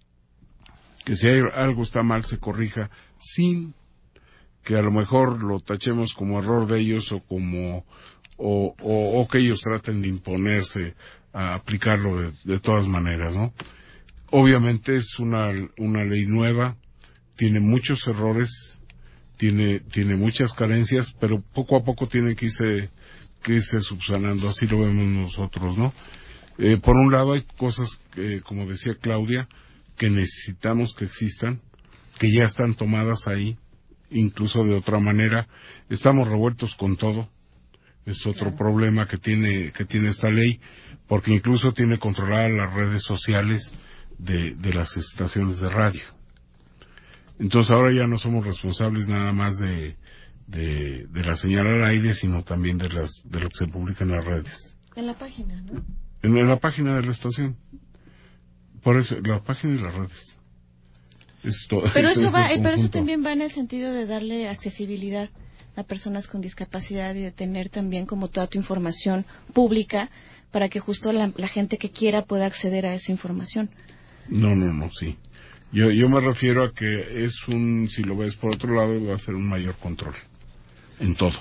Que si hay, algo está mal, se corrija sin que a lo mejor lo tachemos como error de ellos o como o, o, o que ellos traten de imponerse a aplicarlo de, de todas maneras, ¿no? Obviamente es una una ley nueva, tiene muchos errores, tiene tiene muchas carencias, pero poco a poco tiene que irse que irse subsanando, así lo vemos nosotros, ¿no? Eh, por un lado hay cosas que, como decía Claudia, que necesitamos que existan, que ya están tomadas ahí, incluso de otra manera. Estamos revueltos con todo, es otro claro. problema que tiene que tiene esta ley, porque incluso tiene controladas las redes sociales de, de las estaciones de radio. Entonces ahora ya no somos responsables nada más de de, de la señal al aire, sino también de las de lo que se publica en las redes. En la página, ¿no? En, en la página de la estación. Por eso, la página y las redes. Esto, pero eso va, es pero eso también va en el sentido de darle accesibilidad a personas con discapacidad y de tener también como toda tu información pública para que justo la, la gente que quiera pueda acceder a esa información. No, no, no, sí. Yo, yo me refiero a que es un, si lo ves por otro lado, va a ser un mayor control en todo.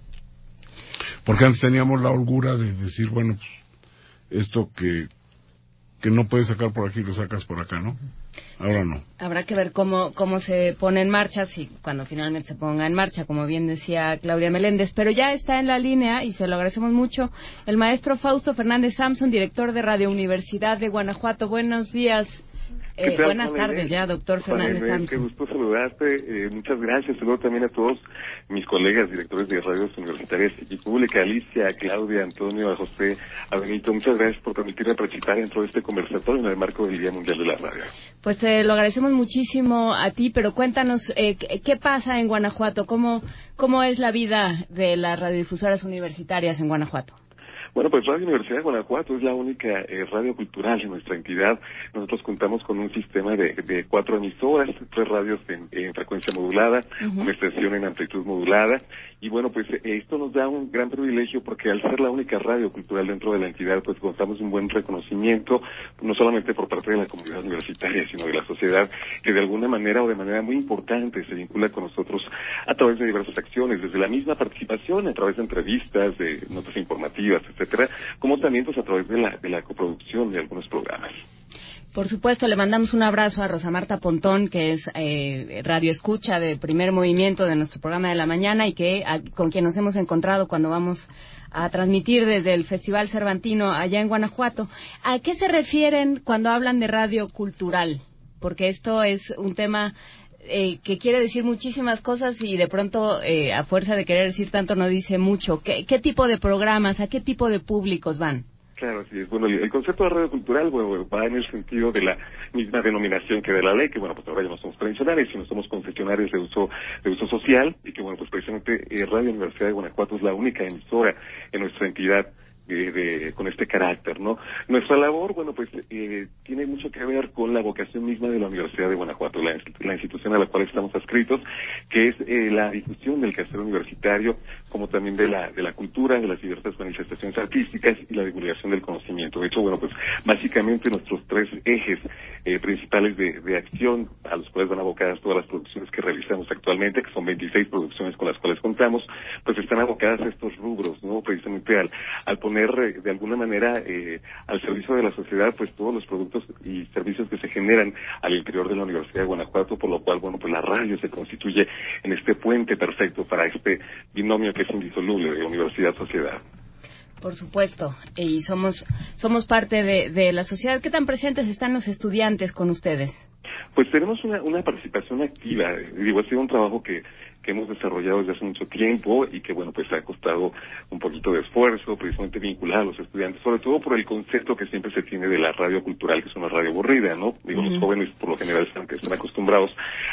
Porque antes teníamos la holgura de decir, bueno, pues, esto que, que no puedes sacar por aquí, lo sacas por acá, ¿no? Ahora no. Habrá que ver cómo cómo se pone en marcha, si cuando finalmente se ponga en marcha, como bien decía Claudia Meléndez. Pero ya está en la línea, y se lo agradecemos mucho, el maestro Fausto Fernández Samson, director de Radio Universidad de Guanajuato. Buenos días. Eh, tal, buenas Juan tardes Inés? ya, doctor Juan Fernández Inés, qué Samson. gusto saludarte. Eh, muchas gracias. Saludo también a todos mis colegas, directores de radios universitarias y pública, Alicia, a Claudia, a Antonio, a José, a Benito. Muchas gracias por permitirme participar dentro de este conversatorio en el marco del Día Mundial de la Radio. Pues eh, lo agradecemos muchísimo a ti, pero cuéntanos, eh, ¿qué, ¿qué pasa en Guanajuato? ¿Cómo, ¿Cómo es la vida de las radiodifusoras universitarias en Guanajuato? Bueno, pues Radio Universidad de Guanajuato es la única eh, radio cultural en nuestra entidad. Nosotros contamos con un sistema de, de cuatro emisoras, tres radios en, en frecuencia modulada, uh-huh. una estación en amplitud modulada. Y bueno, pues eh, esto nos da un gran privilegio porque al ser la única radio cultural dentro de la entidad, pues contamos un buen reconocimiento, no solamente por parte de la comunidad universitaria, sino de la sociedad, que de alguna manera o de manera muy importante se vincula con nosotros a través de diversas acciones, desde la misma participación, a través de entrevistas, de notas informativas, etcétera, como también pues a través de la de la coproducción de algunos programas. Por supuesto, le mandamos un abrazo a Rosa Marta Pontón, que es eh, radio escucha de Primer Movimiento de nuestro programa de la mañana y que a, con quien nos hemos encontrado cuando vamos a transmitir desde el Festival Cervantino allá en Guanajuato. ¿A qué se refieren cuando hablan de radio cultural? Porque esto es un tema Eh, que quiere decir muchísimas cosas y de pronto, eh, a fuerza de querer decir tanto, no dice mucho. ¿Qué, qué tipo de programas, a qué tipo de públicos van? Claro, sí. Bueno, el, el concepto de radio cultural, bueno, va en el sentido de la misma denominación que de la ley, que bueno, pues ahora ya no somos tradicionales, sino somos concesionarios de uso de uso social, y que bueno, pues precisamente eh, Radio Universidad de Guanajuato es la única emisora en nuestra entidad De, de, con este carácter, ¿no? Nuestra labor, bueno, pues eh, tiene mucho que ver con la vocación misma de la Universidad de Guanajuato, la, la institución a la cual estamos adscritos, que es eh, la difusión del quehacer universitario, como también de la de la cultura, de las diversas manifestaciones artísticas y la divulgación del conocimiento. De hecho, bueno, pues básicamente nuestros tres ejes eh, principales de, de acción, a los cuales van abocadas todas las producciones que realizamos actualmente, que son veintiséis producciones con las cuales contamos, pues están abocadas a estos rubros, ¿no? Precisamente al, al poner poner de alguna manera eh, al servicio de la sociedad pues todos los productos y servicios que se generan al interior de la Universidad de Guanajuato, por lo cual bueno pues la radio se constituye en este puente perfecto para este binomio que es indisoluble de universidad-sociedad. Por supuesto, y somos somos parte de, de la sociedad. ¿Qué tan presentes están los estudiantes con ustedes? Pues tenemos una, una participación activa. Digo, ha sido un trabajo que que hemos desarrollado desde hace mucho tiempo y que, bueno, pues ha costado un poquito de esfuerzo, precisamente vincular a los estudiantes, sobre todo por el concepto que siempre se tiene de la radio cultural, que es una radio aburrida, ¿no? Digo, uh-huh. Los jóvenes por lo general están, están acostumbrados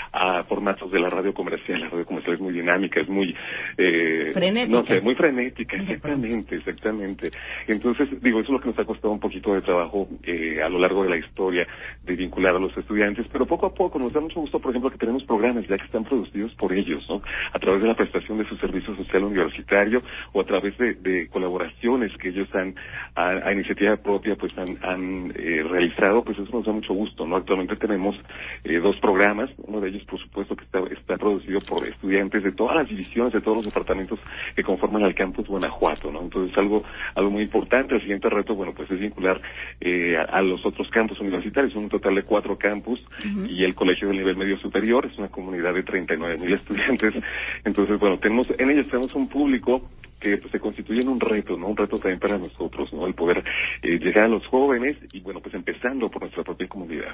a formatos de la radio comercial. La radio comercial es muy dinámica, es muy... Eh, frenética. No sé, muy frenética, exactamente, exactamente. Entonces, digo, eso es lo que nos ha costado un poquito de trabajo eh, a lo largo de la historia, de vincular a los estudiantes, pero poco a poco nos da mucho gusto, por ejemplo, que tenemos programas ya que están producidos por ellos, ¿no? A través de la prestación de su servicio social universitario o a través de, de colaboraciones que ellos han, a, a iniciativa propia, pues han, han eh, realizado, pues eso nos da mucho gusto, ¿no? Actualmente tenemos eh, dos programas, uno de ellos, por supuesto, que está, está producido por estudiantes de todas las divisiones, de todos los departamentos que conforman al campus Guanajuato, ¿no? Entonces, algo algo muy importante. El siguiente reto, bueno, pues es vincular eh, a, a los otros campus universitarios, un total de cuatro campus, uh-huh. y el colegio del nivel medio superior, es una comunidad de treinta y nueve mil estudiantes. Entonces, bueno, tenemos en ellos tenemos un público que pues, se constituye en un reto, ¿no? Un reto también para nosotros, ¿no? El poder eh, llegar a los jóvenes y, bueno, pues empezando por nuestra propia comunidad.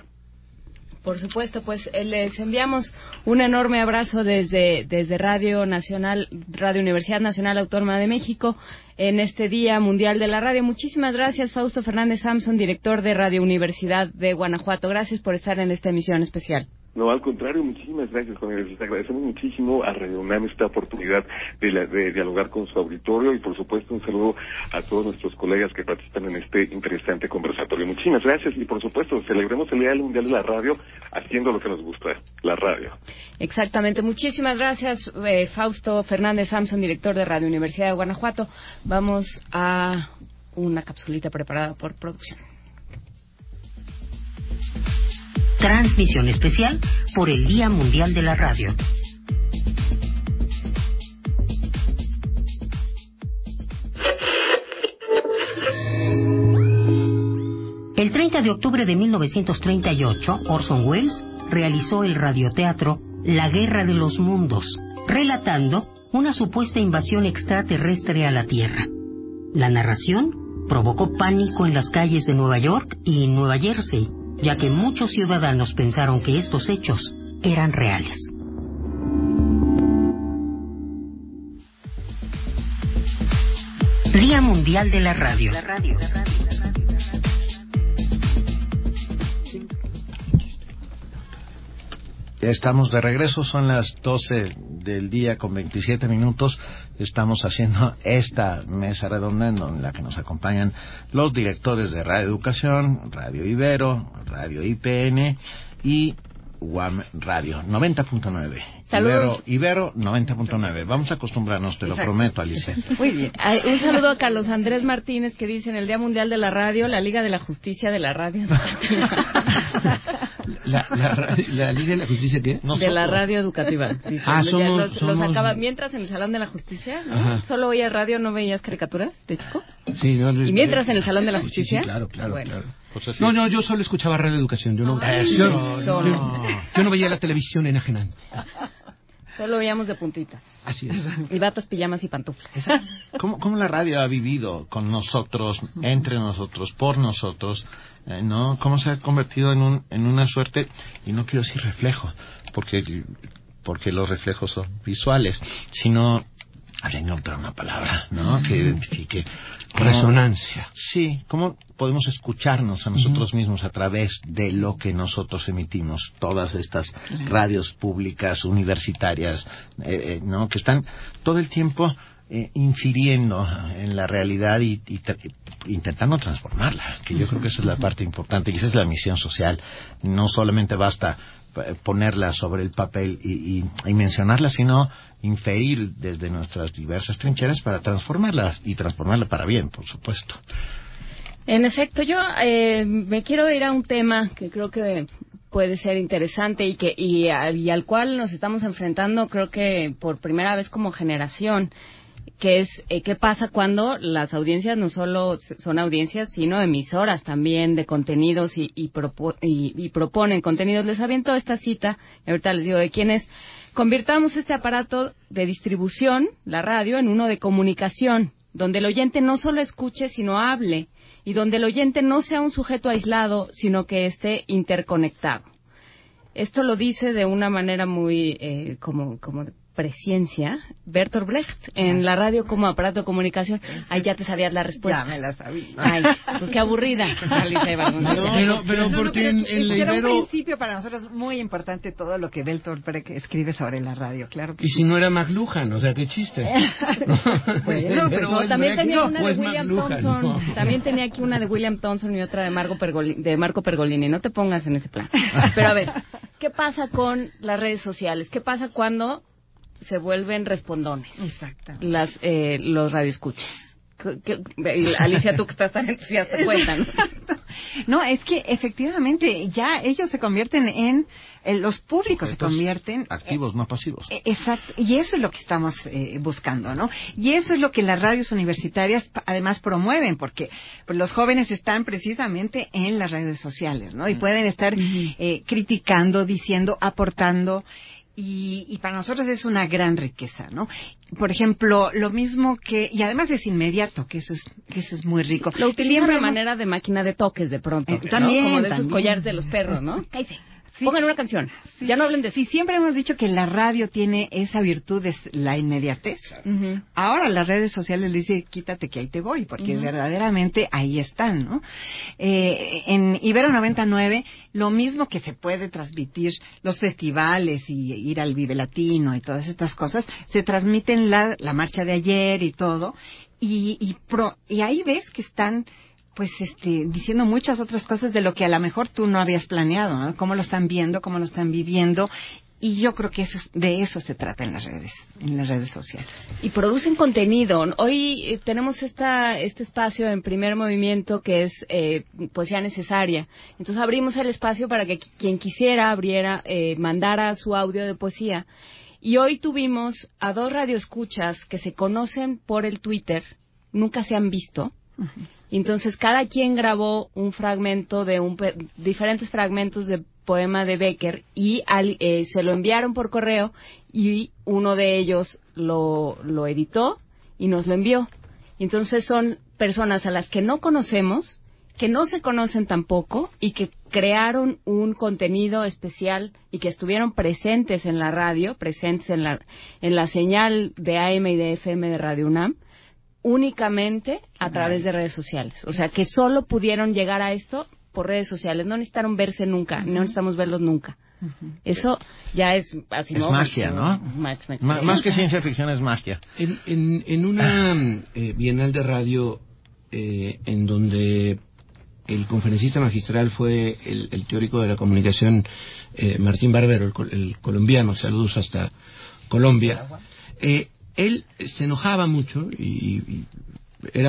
Por supuesto, pues eh, les enviamos un enorme abrazo desde desde Radio Nacional, Radio Universidad Nacional Autónoma de México, en este Día Mundial de la Radio. Muchísimas gracias, Fausto Fernández Samson, director de Radio Universidad de Guanajuato. Gracias por estar en esta emisión especial. No, al contrario, muchísimas gracias, Juan. Les agradecemos muchísimo a Radio UNAM esta oportunidad de, la, de dialogar con su auditorio y, por supuesto, un saludo a todos nuestros colegas que participan en este interesante conversatorio. Muchísimas gracias y, por supuesto, celebremos el Día Mundial de la Radio haciendo lo que nos gusta, la radio. Exactamente. Muchísimas gracias, eh, Fausto Fernández Samson, director de Radio Universidad de Guanajuato. Vamos a una capsulita preparada por producción. Transmisión especial por el Día Mundial de la Radio. El treinta de octubre de mil novecientos treinta y ocho, Orson Welles realizó el radioteatro La Guerra de los Mundos, relatando una supuesta invasión extraterrestre a la Tierra. La narración provocó pánico en las calles de Nueva York y Nueva Jersey, ya que muchos ciudadanos pensaron que estos hechos eran reales. Día Mundial de la Radio. La radio. La radio. Estamos de regreso, son las doce del día con veintisiete minutos. Estamos haciendo esta mesa redonda en la que nos acompañan los directores de Radio Educación, Radio Ibero, Radio I P N y U A M Radio noventa punto nueve. Ibero, Ibero noventa punto nueve. Vamos a acostumbrarnos, te lo Exacto. prometo, Alicia. Muy bien. Un saludo a Carlos Andrés Martínez, que dice: en el Día Mundial de la Radio, la Liga de la Justicia de la Radio. La, la, la Liga de la Justicia, ¿qué? Nosotros. De la Radio Educativa. Dice, ah, somos, los, somos... los acaba, mientras en el Salón de la Justicia, ¿no? ¿Solo oías radio, no veías caricaturas de chico? Sí, no, ¿Y mientras en el Salón de la Justicia? Sí, sí, claro, claro, bueno. claro. Pues así no, no, yo solo escuchaba Radio Educación. Yo no, Ay, yo, no, yo, no. yo no veía la televisión enajenante. Solo oíamos de puntitas. Así es. Y batas, pijamas y pantuflas. ¿Cómo, cómo la radio ha vivido con nosotros, entre nosotros, por nosotros? Eh, ¿No? ¿Cómo se ha convertido en un en una suerte, y no quiero decir reflejo, porque porque los reflejos son visuales, sino, habría que encontrar una palabra, ¿no? Que identifique. Resonancia. Sí, ¿cómo podemos escucharnos a nosotros uh-huh. mismos a través de lo que nosotros emitimos? Todas estas radios públicas, universitarias, eh, eh, ¿no? Que están todo el tiempo eh, infiriendo en la realidad y, y tra- intentando transformarla, que yo creo que esa es la parte importante y esa es la misión social. No solamente basta ponerla sobre el papel y, y, y mencionarla, sino inferir desde nuestras diversas trincheras para transformarla y transformarla para bien, por supuesto. En efecto, yo eh, me quiero ir a un tema que creo que puede ser interesante y que y, y al cual nos estamos enfrentando, creo que por primera vez como generación, que es eh, qué pasa cuando las audiencias no solo son audiencias, sino emisoras también de contenidos y, y, propo- y, y proponen contenidos. Les aviento esta cita, y ahorita les digo de quién es. Convirtamos este aparato de distribución, la radio, en uno de comunicación, donde el oyente no solo escuche, sino hable, y donde el oyente no sea un sujeto aislado, sino que esté interconectado. Esto lo dice de una manera muy eh, como como de presciencia Bertolt Brecht en la radio como aparato de comunicación. Ay, ya te sabías la respuesta. Ya me la sabía. Ay, pues qué aburrida. No, pero, pero porque en, en la Era Ibero... un principio para nosotros muy importante todo lo que Bertolt Brecht escribe sobre la radio, claro que Y sí. si no era McLuhan, o sea, qué chiste. Bueno, pero no, también tenía una de William McLuhan, Thompson. no. También tenía aquí una de William Thompson y otra de Marco Pergolini, de Marco Pergolini. No te pongas en ese plan. Pero a ver, ¿qué pasa con las redes sociales? ¿Qué pasa cuando se vuelven respondones? Exacto. Las, eh, los radioescuchas. ¿Qué, qué, Alicia, tú que estás tan entusiasta, cuéntanos. No, es que efectivamente ya ellos se convierten en, en los públicos se convierten activos, eh, no pasivos. Eh, exacto, y eso es lo que estamos eh, buscando, ¿no? Y eso es lo que las radios universitarias además promueven, porque pues, los jóvenes están precisamente en las redes sociales, ¿no? Y pueden estar eh, criticando, diciendo, aportando. Y, y para nosotros es una gran riqueza, ¿no? Por ejemplo, lo mismo que... Y además es inmediato, que eso es que eso es muy rico. Lo utilizan de manera de máquina de toques de pronto, eh, ¿no? También, Como de también. esos collares de los perros, ¿no? Cállese. Sí. Pongan una canción. Sí. Ya no hablen de eso. Sí, siempre hemos dicho que la radio tiene esa virtud de la inmediatez. Uh-huh. Ahora las redes sociales le dicen, quítate que ahí te voy, porque uh-huh. verdaderamente ahí están, ¿no? Eh, en Ibero noventa y nueve, lo mismo que se puede transmitir los festivales y ir al Vive Latino y todas estas cosas, se transmiten la, la marcha de ayer y todo, y, y, pro, y ahí ves que están pues este diciendo muchas otras cosas de lo que a lo mejor tú no habías planeado, ¿no? Cómo lo están viendo, cómo lo están viviendo, y yo creo que eso, de eso se trata en las redes, en las redes sociales. Y producen contenido. Hoy eh, tenemos esta este espacio en Primer Movimiento que es eh, poesía necesaria. Entonces abrimos el espacio para que quien quisiera abriera, eh, mandara su audio de poesía. Y hoy tuvimos a dos radioescuchas que se conocen por el Twitter, nunca se han visto. Uh-huh. Entonces cada quien grabó un fragmento de un diferentes fragmentos de poema de Becker y al, eh, se lo enviaron por correo y uno de ellos lo, lo editó y nos lo envió. Y entonces son personas a las que no conocemos, que no se conocen tampoco y que crearon un contenido especial y que estuvieron presentes en la radio, presentes en la, en la señal de A M y de F M de Radio UNAM, únicamente a través de redes sociales. O sea, que solo pudieron llegar a esto por redes sociales. No necesitaron verse nunca, uh-huh. no necesitamos verlos nunca. Uh-huh. Eso ya es así. Es ¿no? magia, ¿no? Más, más, más que ciencia ficción es magia. En, en, en una eh, bienal de radio eh, en donde el conferencista magistral fue el, el teórico de la comunicación eh, Martín Barbero, el, el colombiano, saludos hasta Colombia, eh, él se enojaba mucho y, y era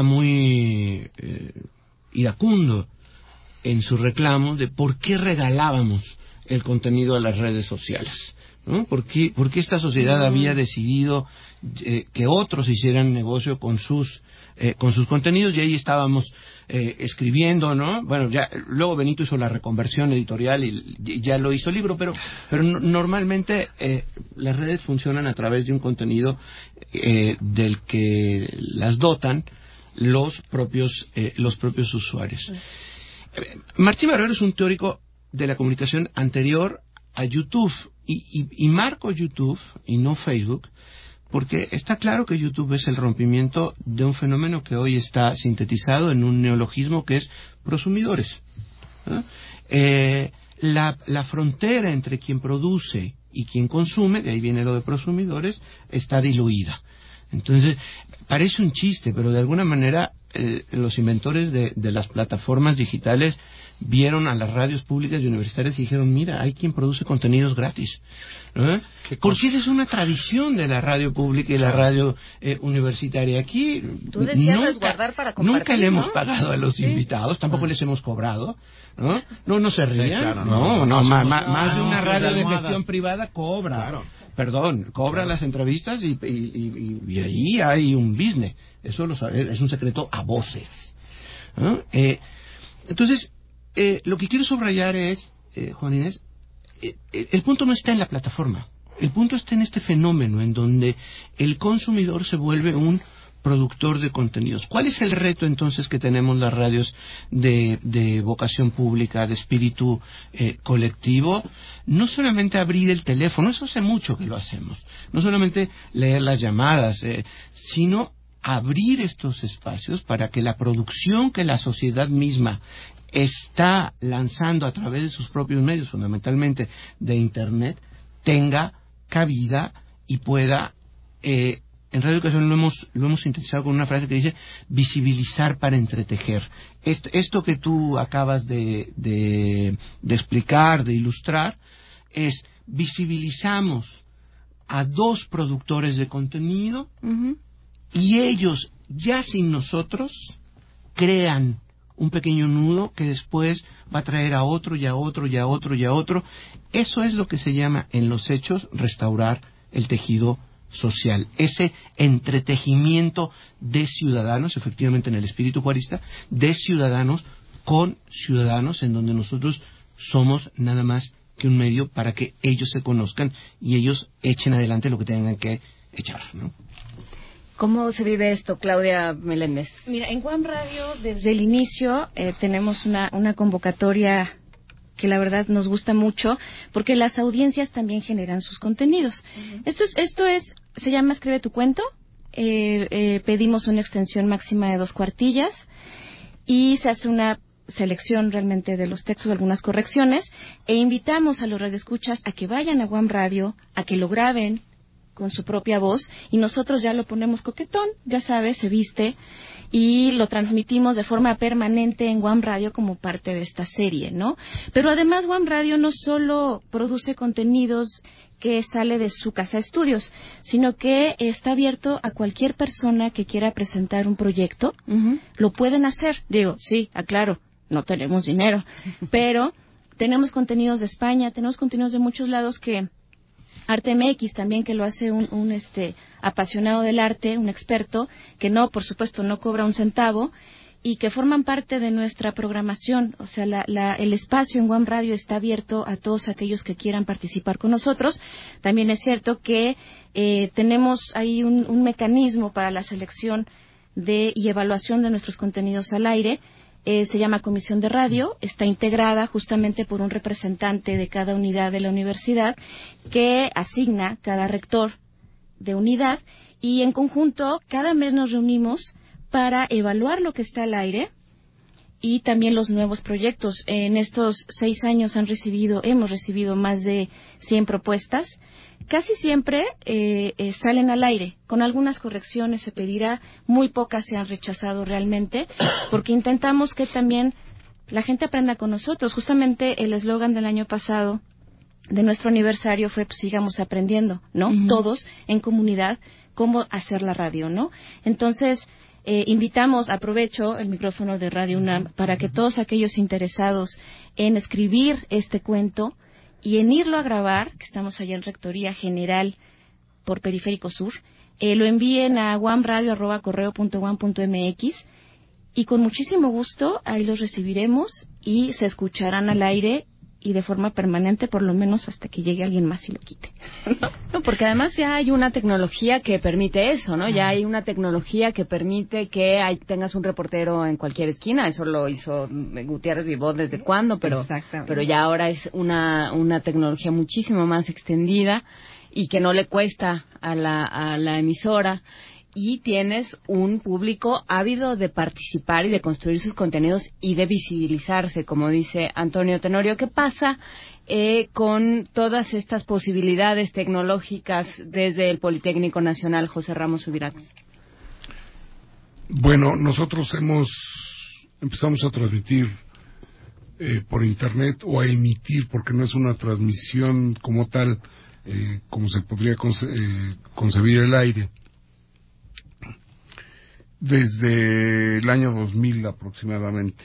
muy eh, iracundo en su reclamo de por qué regalábamos el contenido a las redes sociales, ¿no? ¿Por qué, por qué esta sociedad había decidido eh, que otros hicieran negocio con sus eh, con sus contenidos? Y ahí estábamos eh, escribiendo, ¿no? Bueno, ya luego Benito hizo la reconversión editorial y, y ya lo hizo libro, pero pero no, normalmente eh, las redes funcionan a través de un contenido eh, del que las dotan los propios eh, los propios usuarios. Martín Barbero es un teórico de la comunicación anterior a YouTube y, y, y marco YouTube y no Facebook porque está claro que YouTube es el rompimiento de un fenómeno que hoy está sintetizado en un neologismo que es prosumidores, ¿no? Eh, la, la frontera entre quien produce y quien consume, de ahí viene lo de prosumidores, está diluida. Entonces, parece un chiste, pero de alguna manera eh, los inventores de, de las plataformas digitales vieron a las radios públicas y universitarias y dijeron, mira, hay quien produce contenidos gratis, ¿no? Porque esa es una tradición de la radio pública y la radio eh, universitaria. Aquí Tú decías nunca, resguardar para compartir, nunca le hemos ¿no? pagado a los sí. invitados, tampoco ah. les hemos cobrado, ¿no? No, no se rían, sí, claro, no, no, no, no más, más, más de una radio de gestión privada cobra. Claro. Perdón, cobra claro. las entrevistas y, y, y, y ahí hay un business. Eso lo sabe, es un secreto a voces, ¿no? Eh, entonces, eh, lo que quiero subrayar es, eh, Juan Inés, eh, el punto no está en la plataforma. El punto está en este fenómeno en donde el consumidor se vuelve un productor de contenidos. ¿Cuál es el reto entonces que tenemos las radios de, de vocación pública, de espíritu eh, colectivo? No solamente abrir el teléfono, eso hace mucho que lo hacemos, no solamente leer las llamadas, eh, sino abrir estos espacios para que la producción que la sociedad misma está lanzando a través de sus propios medios, fundamentalmente de Internet, tenga cabida y pueda eh, en Radio Educación lo hemos, lo hemos sintetizado con una frase que dice visibilizar para entretejer. Esto, esto que tú acabas de, de, de explicar, de ilustrar, es visibilizamos a dos productores de contenido uh-huh. y ellos, ya sin nosotros, crean un pequeño nudo que después va a traer a otro y a otro y a otro y a otro. Eso es lo que se llama en los hechos restaurar el tejido social, ese entretejimiento de ciudadanos, efectivamente en el espíritu juarista, de ciudadanos con ciudadanos, en donde nosotros somos nada más que un medio para que ellos se conozcan y ellos echen adelante lo que tengan que echar, ¿no? ¿Cómo se vive esto, Claudia Meléndez? Mira, en Guam Radio, desde el inicio, eh, tenemos una, una convocatoria que la verdad nos gusta mucho, porque las audiencias también generan sus contenidos. Uh-huh. Esto es, esto es, se llama Escribe tu cuento. Eh, eh, pedimos una extensión máxima de dos cuartillas y se hace una selección realmente de los textos, algunas correcciones, e invitamos a los radioescuchas a que vayan a U A M Radio, a que lo graben con su propia voz, y nosotros ya lo ponemos coquetón, ya sabes, se viste, y lo transmitimos de forma permanente en U A M Radio como parte de esta serie, ¿no? Pero además U A M Radio no solo produce contenidos que sale de su casa de estudios, sino que está abierto a cualquier persona que quiera presentar un proyecto, uh-huh. Lo pueden hacer. Digo, sí, aclaro, no tenemos dinero, pero tenemos contenidos de España, tenemos contenidos de muchos lados, que Arte M X también, que lo hace un, un este apasionado del arte, un experto, que no, por supuesto, no cobra un centavo, y que forman parte de nuestra programación. O sea, la, la, el espacio en U A M Radio está abierto a todos aquellos que quieran participar con nosotros. También es cierto que eh, tenemos ahí un, un mecanismo para la selección de y evaluación de nuestros contenidos al aire. Eh, se llama Comisión de Radio, está integrada justamente por un representante de cada unidad de la universidad que asigna cada rector de unidad, y en conjunto cada mes nos reunimos para evaluar lo que está al aire y también los nuevos proyectos. En estos seis años han recibido, hemos recibido más de cien propuestas. Casi siempre eh, eh, salen al aire, con algunas correcciones se pedirá, muy pocas se han rechazado realmente, porque intentamos que también la gente aprenda con nosotros. Justamente el eslogan del año pasado de nuestro aniversario fue, pues, sigamos aprendiendo, ¿no? Uh-huh. Todos en comunidad, cómo hacer la radio, ¿no? Entonces, eh, invitamos, aprovecho el micrófono de Radio UNAM para que todos aquellos interesados en escribir este cuento y en irlo a grabar, que estamos allá en Rectoría General por Periférico Sur, eh, lo envíen a wamradio arroba correo punto uam punto mx, y con muchísimo gusto ahí los recibiremos y se escucharán al aire y de forma permanente, por lo menos hasta que llegue alguien más y lo quite. No, porque además ya hay una tecnología que permite eso, ¿no? Ya hay una tecnología que permite que hay, tengas un reportero en cualquier esquina. Eso lo hizo Gutiérrez Vivó desde cuándo, pero pero ya ahora es una una tecnología muchísimo más extendida y que no le cuesta a la a la emisora. Y tienes un público ávido de participar y de construir sus contenidos y de visibilizarse, como dice Antonio Tenorio. ¿Qué pasa eh, con todas estas posibilidades tecnológicas desde el Politécnico Nacional, José Ramos Subirats? Bueno, nosotros hemos empezamos a transmitir eh, por Internet, o a emitir, porque no es una transmisión como tal, eh, como se podría conce- eh, concebir el aire, desde el año dos mil aproximadamente,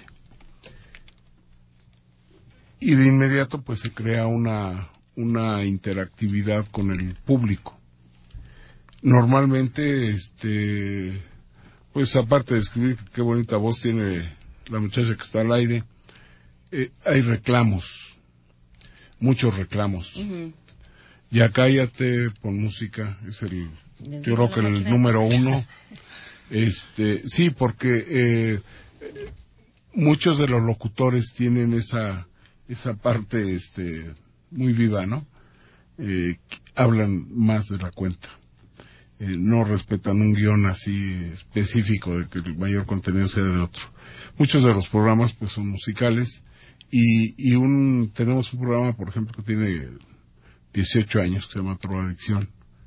y de inmediato pues se crea una una interactividad con el público. Normalmente este pues aparte de escribir qué bonita voz tiene la muchacha que está al aire, eh, hay reclamos, muchos reclamos. Uh-huh. Ya cállate, pon música, es el yo creo que el número uno. Este, sí, porque eh, muchos de los locutores tienen esa esa parte este muy viva, ¿no? Eh, hablan más de la cuenta, eh, no respetan un guión así específico de que el mayor contenido sea de otro. Muchos de los programas pues son musicales, y y un tenemos un programa, por ejemplo, que tiene dieciocho años, que se llama Drogadicción,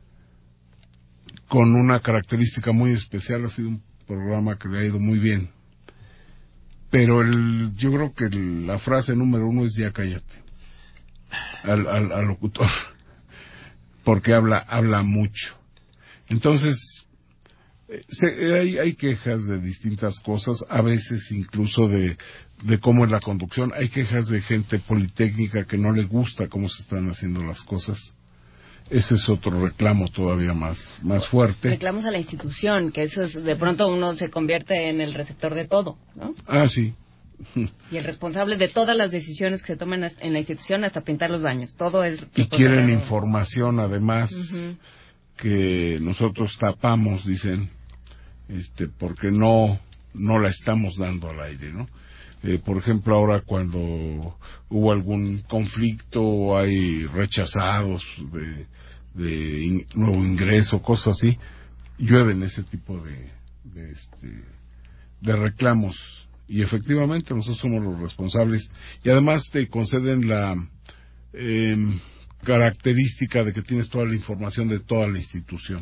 con una característica muy especial. Ha sido un programa que le ha ido muy bien, pero el, yo creo que el, la frase número uno es ya cállate al, al, al locutor, porque habla habla mucho. Entonces eh, se, hay, hay quejas de distintas cosas, a veces incluso de, de cómo es la conducción. Hay quejas de gente politécnica que no le gusta cómo se están haciendo las cosas. Ese es otro reclamo todavía más más fuerte. Reclamos a la institución, que eso es, de pronto uno se convierte en el receptor de todo, ¿no? Ah, sí. Y el responsable de todas las decisiones que se toman en la institución, hasta pintar los baños, todo es... Y quieren información, además, uh-huh, que nosotros tapamos, dicen, este, porque no no la estamos dando al aire, ¿no? Eh, por ejemplo, ahora cuando hubo algún conflicto, hay rechazados de, de in, nuevo ingreso, cosas así, llueven ese tipo de, de, este, de reclamos. Y efectivamente nosotros somos los responsables. Y además te conceden la eh, característica de que tienes toda la información de toda la institución.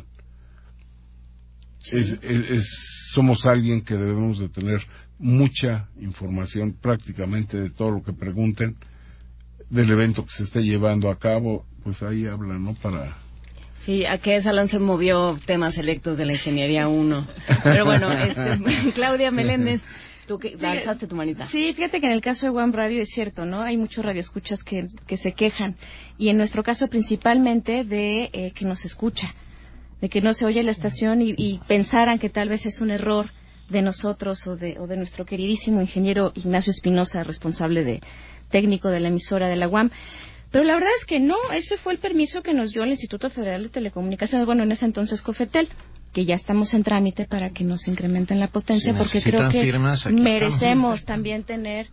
Sí. Es, es, es, somos alguien que debemos de tener mucha información prácticamente de todo lo que pregunten del evento que se esté llevando a cabo, pues ahí hablan, ¿no? Para... Sí, ¿a qué salón se movió temas electos de la Ingeniería uno? Pero bueno, este, Claudia Meléndez, tú que alzaste tu manita. Sí, fíjate que en el caso de Guam Radio es cierto, ¿no? Hay muchos radioescuchas que, que se quejan, y en nuestro caso principalmente de eh, que nos escucha, de que no se oye la estación y, y pensaran que tal vez es un error de nosotros o de, o de nuestro queridísimo ingeniero Ignacio Espinosa, responsable de técnico de la emisora de la U A M. Pero la verdad es que no, ese fue el permiso que nos dio el Instituto Federal de Telecomunicaciones, bueno, en ese entonces COFETEL, que ya estamos en trámite para que nos incrementen la potencia, si porque creo que firmas, merecemos estamos. también tener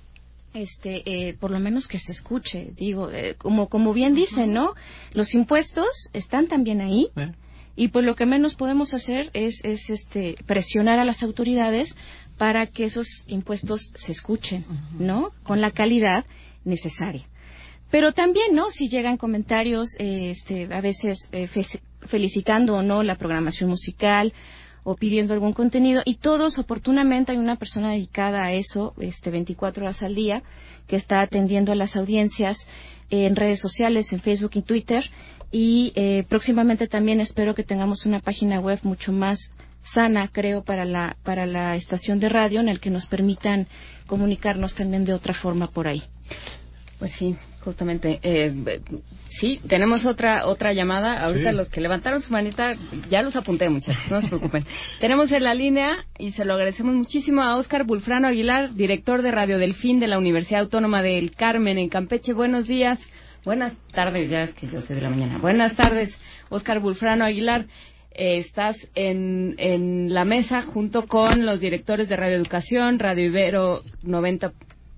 este eh, por lo menos que se escuche, digo, eh, como como bien dicen, ¿no? Los impuestos están también ahí. ¿Eh? Y pues lo que menos podemos hacer es, es este presionar a las autoridades para que esos impuestos se escuchen, ¿no? Con la calidad necesaria. Pero también, ¿no? Si llegan comentarios, eh, este, a veces eh, fe felicitando o no la programación musical o pidiendo algún contenido, y todos oportunamente hay una persona dedicada a eso, este, veinticuatro horas al día, que está atendiendo a las audiencias eh, en redes sociales, en Facebook y Twitter. Y eh, próximamente también espero que tengamos una página web mucho más sana, creo, para la para la estación de radio, en el que nos permitan comunicarnos también de otra forma por ahí. Pues sí, justamente. Eh, sí, tenemos otra otra llamada. Ahorita sí. Los que levantaron su manita, ya los apunté, muchachos, no se preocupen. Tenemos en la línea, y se lo agradecemos muchísimo, a Óscar Bulfrano Aguilar, director de Radio Delfín de la Universidad Autónoma del Carmen, en Campeche. Buenos días. Buenas tardes, ya es que yo soy de la mañana. Buenas tardes, Óscar Bulfrano Aguilar. Eh, estás en, en la mesa junto con los directores de Radio Educación, Radio Ibero noventa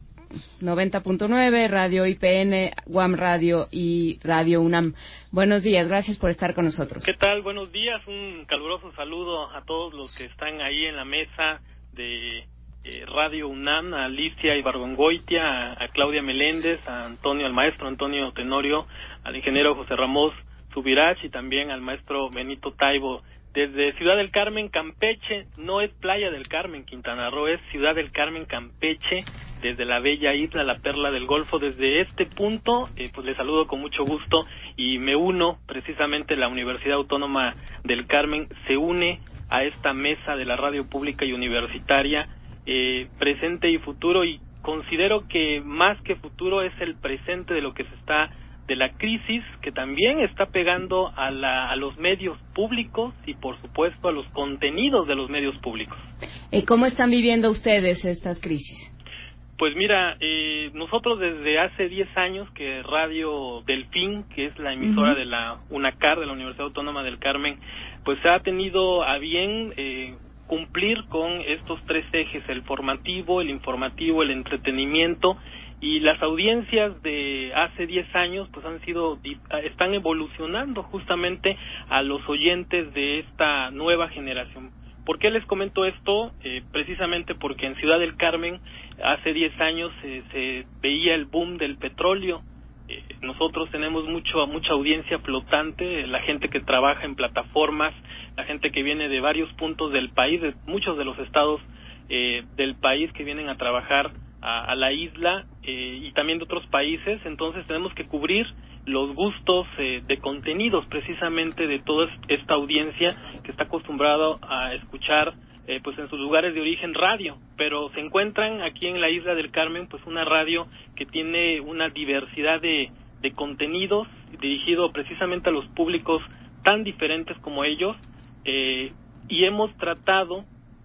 punto nueve, Radio I P N, U A M Radio y Radio UNAM. Buenos días, gracias por estar con nosotros. ¿Qué tal? Buenos días, un caluroso saludo a todos los que están ahí en la mesa de Eh, Radio UNAM, a Alicia Ibargüengoitia, a, a Claudia Meléndez, a Antonio, al maestro Antonio Tenorio, al ingeniero José Ramos Subirach y también al maestro Benito Taibo. Desde Ciudad del Carmen, Campeche, no es Playa del Carmen, Quintana Roo, es Ciudad del Carmen, Campeche, desde la bella isla, la perla del Golfo. Desde este punto, eh, pues les saludo con mucho gusto y me uno, precisamente la Universidad Autónoma del Carmen se une a esta mesa de la radio pública y universitaria, Eh, presente y futuro, y considero que más que futuro es el presente de lo que se está, de la crisis que también está pegando a, la, a los medios públicos y por supuesto a los contenidos de los medios públicos. Eh, ¿Cómo están viviendo ustedes estas crisis? Pues mira, eh, nosotros desde hace diez años que Radio Delfín, que es la emisora uh-huh. de la UNACAR, de la Universidad Autónoma del Carmen, pues ha tenido a bien eh, cumplir con estos tres ejes: el formativo, el informativo, el entretenimiento, y las audiencias de hace diez años pues han sido, están evolucionando justamente a los oyentes de esta nueva generación. ¿Por qué les comento esto? Eh, precisamente porque en Ciudad del Carmen hace diez años eh, se veía el boom del petróleo. Eh, nosotros tenemos mucho mucha audiencia flotante, la gente que trabaja en plataformas, la gente que viene de varios puntos del país, de muchos de los estados eh, del país que vienen a trabajar a, a la isla eh, y también de otros países. Entonces tenemos que cubrir los gustos eh, de contenidos precisamente de toda esta audiencia que está acostumbrado a escuchar eh, pues en sus lugares de origen radio, pero se encuentran aquí en la isla del Carmen pues una radio que tiene una diversidad de, de contenidos dirigido precisamente a los públicos tan diferentes como ellos, eh, y hemos tratado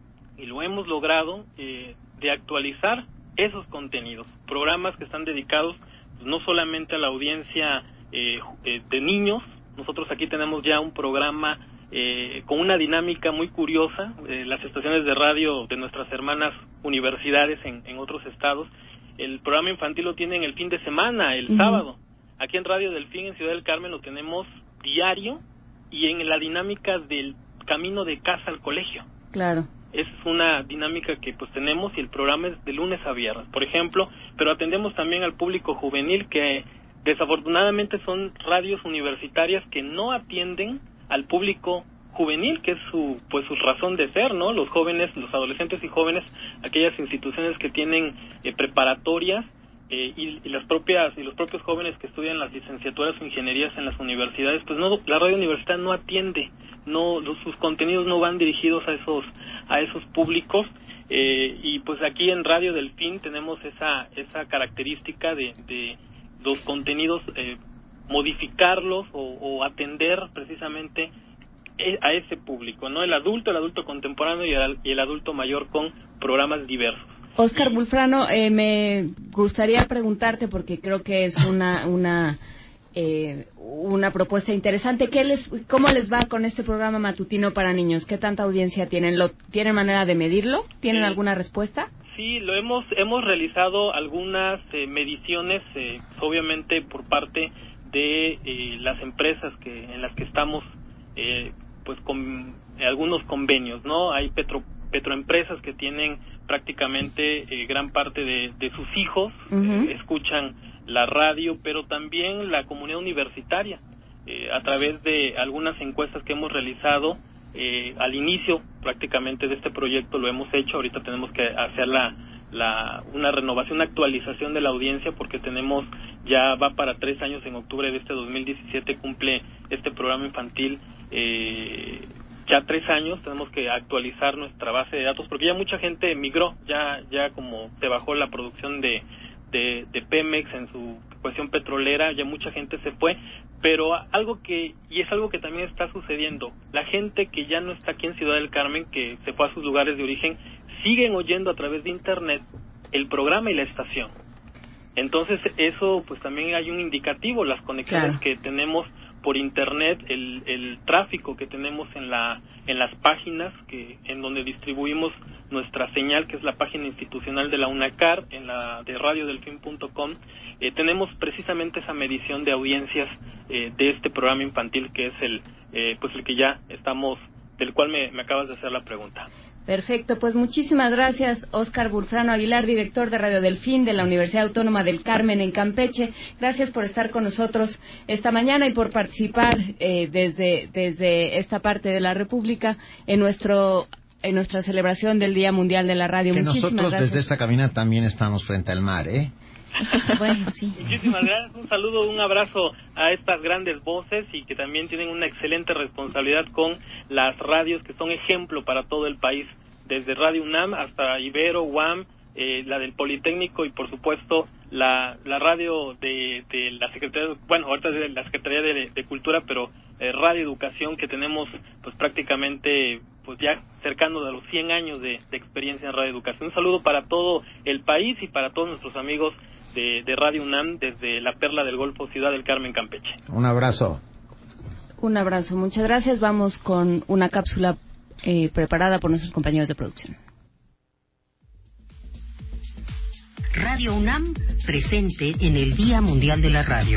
y lo hemos logrado eh, de actualizar esos contenidos, programas que están dedicados pues, no solamente a la audiencia eh, eh, de niños. Nosotros aquí tenemos ya un programa eh, con una dinámica muy curiosa. Eh, las estaciones de radio de nuestras hermanas universidades en, en otros estados, el programa infantil lo tienen el fin de semana, el uh-huh. sábado. Aquí en Radio Delfín, en Ciudad del Carmen, lo tenemos diario y en la dinámica del camino de casa al colegio. Claro. Es una dinámica que pues tenemos y el programa es de lunes a viernes, por ejemplo, pero atendemos también al público juvenil, que desafortunadamente son radios universitarias que no atienden al público juvenil, que es su pues su razón de ser, ¿no? Los jóvenes, los adolescentes y jóvenes, aquellas instituciones que tienen eh, preparatorias eh, y, y las propias y los propios jóvenes que estudian las licenciaturas o ingenierías en las universidades, pues no, la radio universitaria no atiende, no los, sus contenidos no van dirigidos a esos a esos públicos, eh, y pues aquí en Radio Delfín tenemos esa esa característica de, de los contenidos, eh, modificarlos o, o atender precisamente a ese público, ¿no? El adulto, el adulto contemporáneo y el, y el adulto mayor con programas diversos. Óscar Bulfrano, eh, me gustaría preguntarte, porque creo que es una una eh, una propuesta interesante. ¿Qué les, cómo les va con este programa matutino para niños? ¿Qué tanta audiencia tienen? ¿Lo, ¿Tienen manera de medirlo? ¿Tienen sí. alguna respuesta? Sí, lo hemos hemos realizado algunas eh, mediciones, eh, obviamente por parte de eh, las empresas que en las que estamos, eh, pues con eh, algunos convenios, ¿no? Hay petro petroempresas que tienen prácticamente eh, gran parte de, de sus hijos, uh-huh. eh, escuchan la radio, pero también la comunidad universitaria, eh, a través de algunas encuestas que hemos realizado. Eh, al inicio prácticamente de este proyecto lo hemos hecho, ahorita tenemos que hacer la, la una renovación, una actualización de la audiencia, porque tenemos, ya va para tres años, en octubre de este dos mil diecisiete cumple este programa infantil eh, ya tres años, tenemos que actualizar nuestra base de datos, porque ya mucha gente emigró, ya ya como se bajó la producción de, de, de Pemex en su cuestión petrolera, ya mucha gente se fue, pero algo que, y es algo que también está sucediendo, la gente que ya no está aquí en Ciudad del Carmen, que se fue a sus lugares de origen, siguen oyendo a través de internet el programa y la estación. Entonces eso, pues también hay un indicativo, las conexiones claro. que tenemos por internet, el, el tráfico que tenemos en la en las páginas que en donde distribuimos nuestra señal, que es la página institucional de la UNACAR, en la de radio delfín punto com, eh, tenemos precisamente esa medición de audiencias eh, de este programa infantil, que es el eh, pues el que ya estamos, del cual me, me acabas de hacer la pregunta. Perfecto, pues muchísimas gracias, Óscar Bulfrano Aguilar, director de Radio Delfín de la Universidad Autónoma del Carmen en Campeche. Gracias por estar con nosotros esta mañana y por participar eh, desde desde esta parte de la República en nuestro en nuestra celebración del Día Mundial de la Radio. Que muchísimas nosotros gracias. Desde esta cabina también estamos frente al mar, ¿eh? Bueno, sí. Muchísimas gracias, un saludo, un abrazo a estas grandes voces y que también tienen una excelente responsabilidad con las radios que son ejemplo para todo el país, desde Radio UNAM hasta Ibero, U A M, eh, la del Politécnico y por supuesto la, la radio de, de la Secretaría, bueno, ahorita es de la Secretaría de, de Cultura, pero eh, Radio Educación, que tenemos pues prácticamente pues ya cercano a los cien años de, de experiencia en Radio Educación. Un saludo para todo el país y para todos nuestros amigos de, de Radio UNAM desde la Perla del Golfo, Ciudad del Carmen, Campeche. Un abrazo. Un abrazo, muchas gracias. Vamos con una cápsula eh, preparada por nuestros compañeros de producción. Radio UNAM, presente en el Día Mundial de la Radio.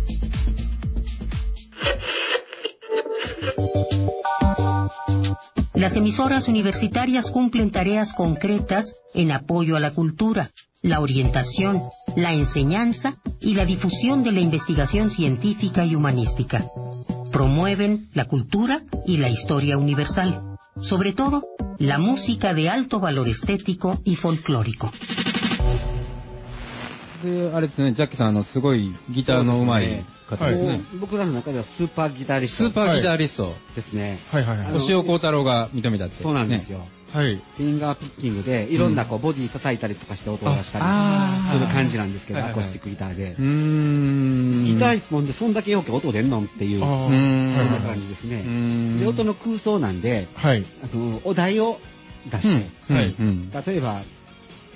Las emisoras universitarias cumplen tareas concretas en apoyo a la cultura, la orientación, la enseñanza y la difusión de la investigación científica y humanística. Promueven la cultura y la historia universal, sobre todo la música de alto valor estético y folclórico. であれですね、ジャッキーさん、あのすごいギターの上手い方ですね。 僕らの中ではスーパーギタリスト。 スーパーギタリストですね。 はいはいはい。押尾幸太郎が認めたって。 そうなんですよ。 はい。 フィンガーピッキングでいろんなこうボディ叩いたりとかして音を出したりする感じなんですけど、アコースティックギターで。うーん。ギター一本でそんだけよく音出んのっていう、そんな感じですね。で音の空想なんで、はい。あのお題を出して、はい。例えば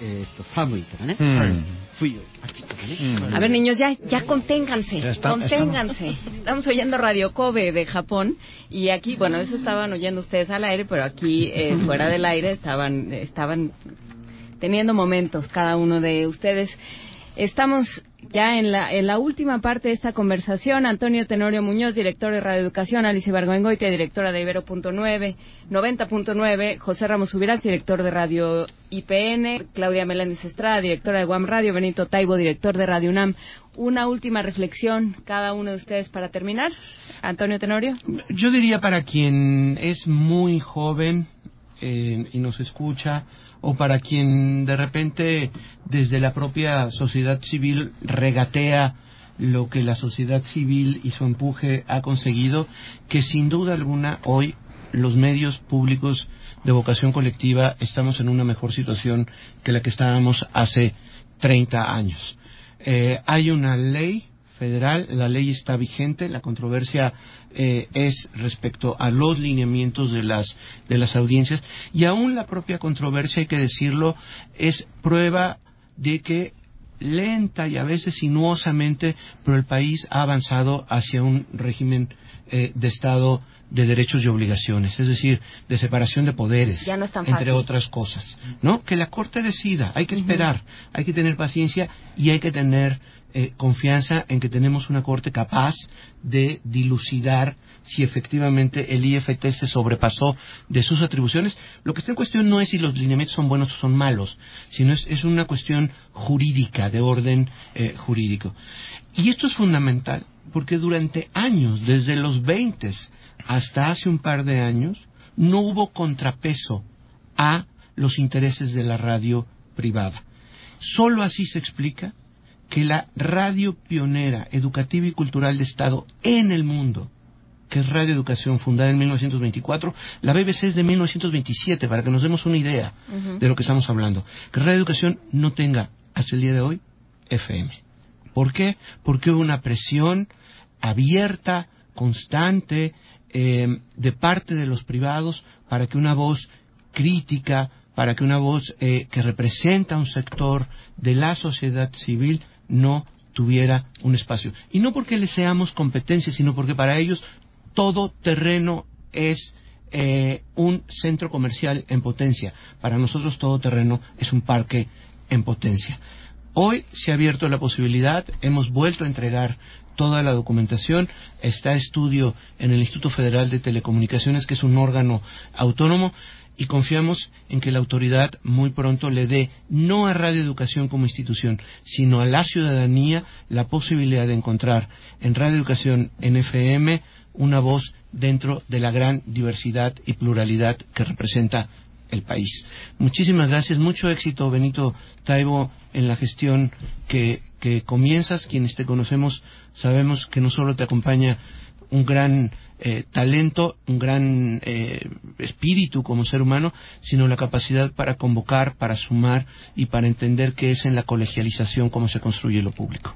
えー、と寒いとかね、 Mm. 冬秋とかね、 A ver, niños, ya, ya conténganse, Ya está- conténganse. Estamos oyendo Radio Kobe de Japón y aquí, bueno, eso estaban oyendo ustedes al aire, pero aquí eh, fuera del aire estaban, estaban teniendo momentos cada uno de ustedes. Estamos ya en la, en la última parte de esta conversación. Antonio Tenorio Muñoz, director de Radio Educación, Alicia Ibargüengoitia, directora de Ibero punto nueve, noventa punto nueve, José Ramos Subirán, director de Radio I P N, Claudia Meléndez Estrada, directora de Guam Radio, Benito Taibo, director de Radio UNAM. Una última reflexión, cada uno de ustedes para terminar. Antonio Tenorio. Yo diría para quien es muy joven eh, y nos escucha, o para quien de repente desde la propia sociedad civil regatea lo que la sociedad civil y su empuje ha conseguido, que sin duda alguna hoy los medios públicos de vocación colectiva estamos en una mejor situación que la que estábamos hace treinta años. Eh, hay una ley federal, la ley está vigente, la controversia eh, es respecto a los lineamientos de las de las audiencias, y aún la propia controversia, hay que decirlo, es prueba de que lenta y a veces sinuosamente, pero el país ha avanzado hacia un régimen eh, de Estado de derechos y obligaciones, es decir, de separación de poderes, Ya no es tan entre fácil. otras cosas, ¿no? Que la Corte decida, hay que esperar, uh-huh. hay que tener paciencia y hay que tener eh, confianza en que tenemos una Corte capaz de dilucidar si efectivamente el I F T se sobrepasó de sus atribuciones. Lo que está en cuestión no es si los lineamientos son buenos o son malos, sino es, es una cuestión jurídica, de orden eh, jurídico. Y esto es fundamental porque durante años, desde los veinte hasta hace un par de años, no hubo contrapeso a los intereses de la radio privada. Solo así se explica que la radio pionera, educativa y cultural de Estado en el mundo, que es Radio Educación, fundada en mil novecientos veinticuatro, la B B C es de mil novecientos veintisiete, para que nos demos una idea uh-huh. de lo que estamos hablando, que Radio Educación no tenga, hasta el día de hoy, F M. ¿Por qué? Porque hubo una presión abierta, constante, eh, de parte de los privados para que una voz crítica, para que una voz eh, que representa un sector de la sociedad civil no tuviera un espacio. Y no porque les seamos competencia, sino porque para ellos todo terreno es eh, un centro comercial en potencia. Para nosotros todo terreno es un parque en potencia. Hoy se ha abierto la posibilidad, hemos vuelto a entregar toda la documentación, está estudio en el Instituto Federal de Telecomunicaciones, que es un órgano autónomo, y confiamos en que la autoridad muy pronto le dé, no a Radio Educación como institución, sino a la ciudadanía, la posibilidad de encontrar en Radio Educación, en F M, una voz dentro de la gran diversidad y pluralidad que representa el país. Muchísimas gracias, mucho éxito, Benito Taibo, en la gestión que, que comienzas. Quienes te conocemos sabemos que no solo te acompaña un gran eh, talento, un gran eh, espíritu como ser humano, sino la capacidad para convocar, para sumar y para entender que es en la colegialización como se construye lo público.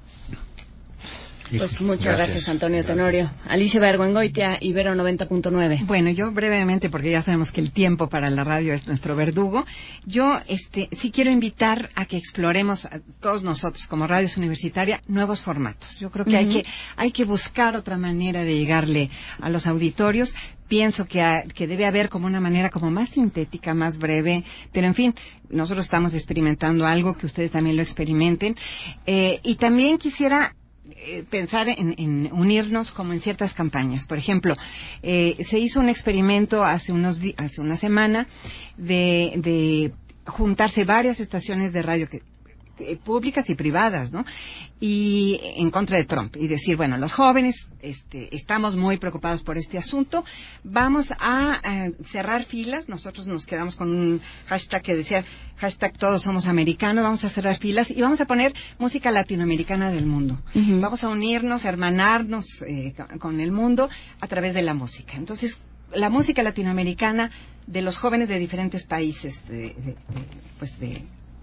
Pues muchas gracias, gracias Antonio gracias. Tenorio. Alicia Ibargüengoitia, Ibero noventa punto nueve. Bueno, yo brevemente, porque ya sabemos que el tiempo para la radio es nuestro verdugo, yo este, sí quiero invitar a que exploremos a todos nosotros como radios universitaria nuevos formatos. Yo creo que, uh-huh. hay que hay que buscar otra manera de llegarle a los auditorios. Pienso que, a, que debe haber como una manera como más sintética, más breve, pero en fin, nosotros estamos experimentando algo, que ustedes también lo experimenten. Eh, y también quisiera pensar en, en unirnos como en ciertas campañas. Por ejemplo, eh, se hizo un experimento hace unos di- hace una semana de, de juntarse varias estaciones de radio que eh, públicas y privadas, ¿no? Y en contra de Trump y decir, bueno, los jóvenes este, estamos muy preocupados por este asunto, vamos a, a cerrar filas. Nosotros nos quedamos con un hashtag que decía hashtag todos somos americanos, vamos a cerrar filas y vamos a poner música latinoamericana del mundo. Uh-huh. Vamos a unirnos, a hermanarnos eh, con el mundo a través de la música. Entonces, la música latinoamericana de los jóvenes de diferentes países de, de, de, pues de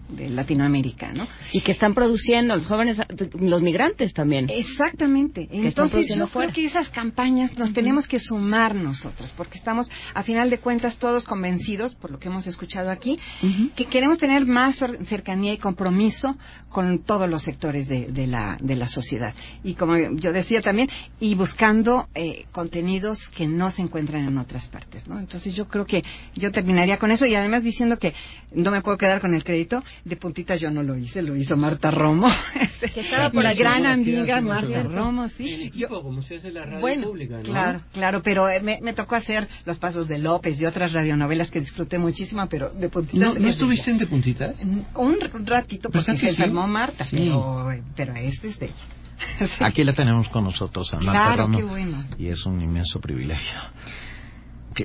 de Latinoamérica, ¿no? Y que están produciendo los jóvenes, los migrantes también. Exactamente. Entonces yo fuera. creo que esas campañas nos uh-huh. tenemos que sumar nosotros, porque estamos, a final de cuentas, todos convencidos, por lo que hemos escuchado aquí, uh-huh. que queremos tener más cercanía y compromiso con todos los sectores de, de la de la sociedad. Y como yo decía también, y buscando eh, contenidos que no se encuentran en otras partes, ¿no? Entonces yo creo que yo terminaría con eso, y además diciendo que no me puedo quedar con el crédito. De puntitas yo no lo hice, lo hizo Marta Romo. Que estaba por la aquí, gran amiga Marta Romo, sí. El equipo, yo, como se hace la radio bueno, pública, ¿no? Claro, claro, pero eh, me, me tocó hacer Los Pasos de López y otras radionovelas que disfruté muchísimo, pero de puntitas... ¿No, ¿no estuviste en de puntitas? Un ratito, porque se enfermó sí? Marta, sí. pero, pero este es de ella. Sí. Aquí la tenemos con nosotros, a Marta claro, Romo. Qué bueno. Y es un inmenso privilegio. ¿Qué?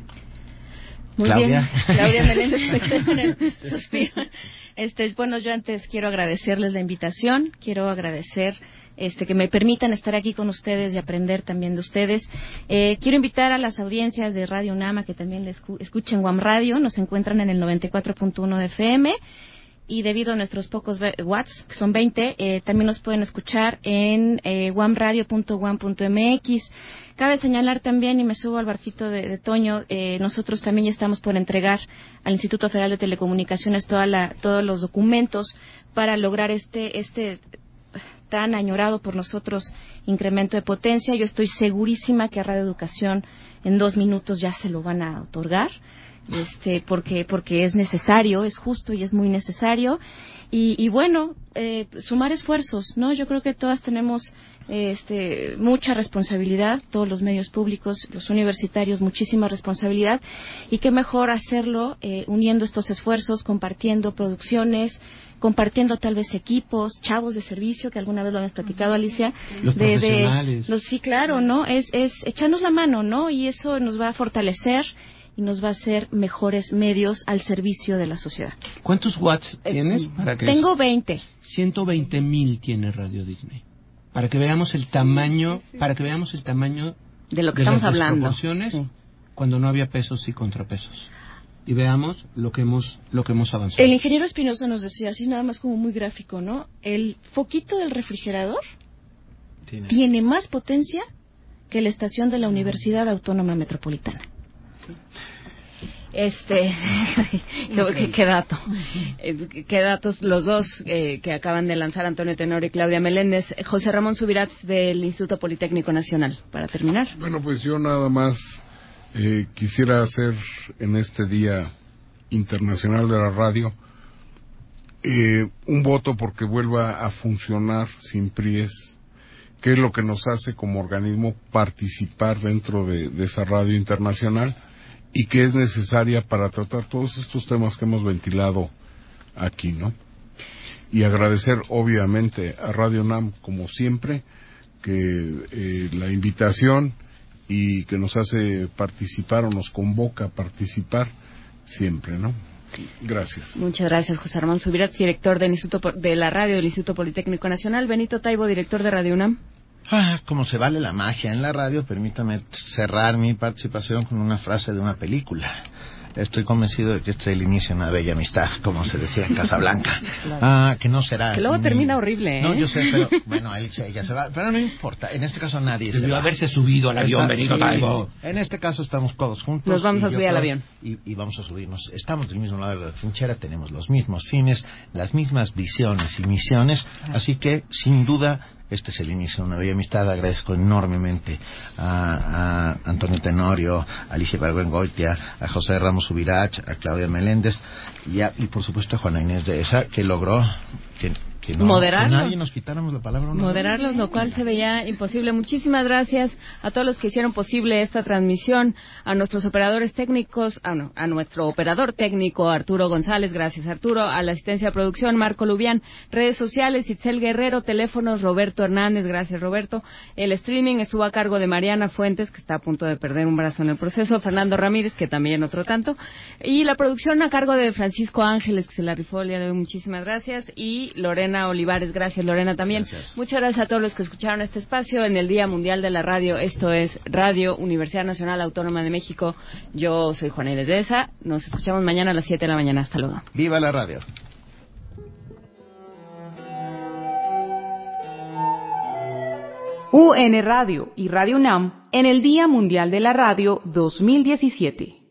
Muy Claudia. bien, Claudia Meléndez me quedé con el suspiro. Este, bueno, yo antes quiero agradecerles la invitación, quiero agradecer este que me permitan estar aquí con ustedes y aprender también de ustedes. Eh, quiero invitar a las audiencias de Radio UNAM a que también le escu- escuchen Guam Radio, nos encuentran en el noventa y cuatro punto uno de F M. Y debido a nuestros pocos watts, que son veinte, eh, también nos pueden escuchar en eh, guam radio punto guam punto m x. Cabe señalar también, y me subo al barquito de, de Toño, eh, nosotros también ya estamos por entregar al Instituto Federal de Telecomunicaciones toda la, todos los documentos para lograr este, este tan añorado por nosotros incremento de potencia. Yo estoy segurísima que a Radio Educación en dos minutos ya se lo van a otorgar. Este, porque porque es necesario, es justo y es muy necesario. Y, y bueno, eh, sumar esfuerzos, ¿no? Yo creo que todas tenemos eh, este, mucha responsabilidad, todos los medios públicos, los universitarios, muchísima responsabilidad. Y qué mejor hacerlo eh, uniendo estos esfuerzos, compartiendo producciones, compartiendo tal vez equipos, chavos de servicio, que alguna vez lo habíamos platicado, Alicia. Los de, profesionales. De, los, sí, claro, ¿no? Es, es echarnos la mano, ¿no? Y eso nos va a fortalecer y nos va a hacer mejores medios al servicio de la sociedad. ¿Cuántos watts tienes? Para que Tengo veinte. ciento veinte mil tiene Radio Disney. Para que veamos el tamaño, para que veamos el tamaño de lo que de estamos las hablando. Proporciones sí. Cuando no había pesos y contrapesos. Y veamos lo que hemos lo que hemos avanzado. El ingeniero Espinosa nos decía, así nada más como muy gráfico, ¿no? El foquito del refrigerador tiene, tiene más potencia que la estación de la Universidad Autónoma Metropolitana. Este, qué, qué dato, qué datos los dos eh, que acaban de lanzar Antonio Tenorio y Claudia Meléndez. José Ramón Subirats del Instituto Politécnico Nacional, para terminar. Bueno, pues yo nada más eh, quisiera hacer en este Día Internacional de la Radio eh, un voto porque vuelva a funcionar sin P R I E S, que es lo que nos hace como organismo participar dentro de, de esa radio internacional y que es necesaria para tratar todos estos temas que hemos ventilado aquí, ¿no? Y agradecer obviamente a Radio UNAM, como siempre, que eh, la invitación y que nos hace participar o nos convoca a participar siempre, ¿no? Gracias. Muchas gracias, José Ramón Subirats, director del Instituto de la Radio del Instituto Politécnico Nacional. Benito Taibo, director de Radio UNAM. Ah, como se vale la magia en la radio, permítame cerrar mi participación con una frase de una película. Estoy convencido de que este es el inicio de una bella amistad, como se decía en Casablanca. Claro. Ah, que no será... Que luego ni... termina horrible, ¿eh? No, yo sé, pero bueno, él ella se va. Pero no importa, en este caso nadie Debió se va. haberse subido al avión, Benito Taibo. En este caso estamos todos juntos. Nos vamos a subir al avión. Y, y vamos a subirnos. Estamos del mismo lado de la trinchera, tenemos los mismos fines, las mismas visiones y misiones, así que, sin duda... Este es el inicio de una bella amistad. Agradezco enormemente a, a Antonio Tenorio, a Alicia Ibargüengoitia, a José Ramos Subirats, a Claudia Meléndez y, a, y por supuesto a Juana Inés de Esa, que logró que, que, no, que nadie nos quitáramos la palabra. Una Moderarlos, vez. Lo cual se veía imposible. Muchísimas gracias a todos los que hicieron posible esta transmisión, a nuestros operadores técnicos, a, no, a nuestro operador técnico Arturo González, gracias Arturo, a la asistencia de producción Marco Lubián, redes sociales Itzel Guerrero, teléfonos Roberto Hernández, gracias Roberto, el streaming estuvo a cargo de Mariana Fuentes, que está a punto de perder un brazo en el proceso, Fernando Ramírez, que también otro tanto, y la producción a cargo de Francisco Ángeles, que se la rifó el día de hoy, muchísimas gracias, y Lorena Olivares, gracias Lorena también. Gracias. Muchas gracias a todos los que escucharon este espacio en el Día Mundial de la Radio. Esto es Radio Universidad Nacional Autónoma de México. Yo soy Juana Inés de Esa. Nos escuchamos mañana a las siete de la mañana. Hasta luego. ¡Viva la radio! U N Radio y Radio UNAM en el Día Mundial de la Radio dos mil diecisiete.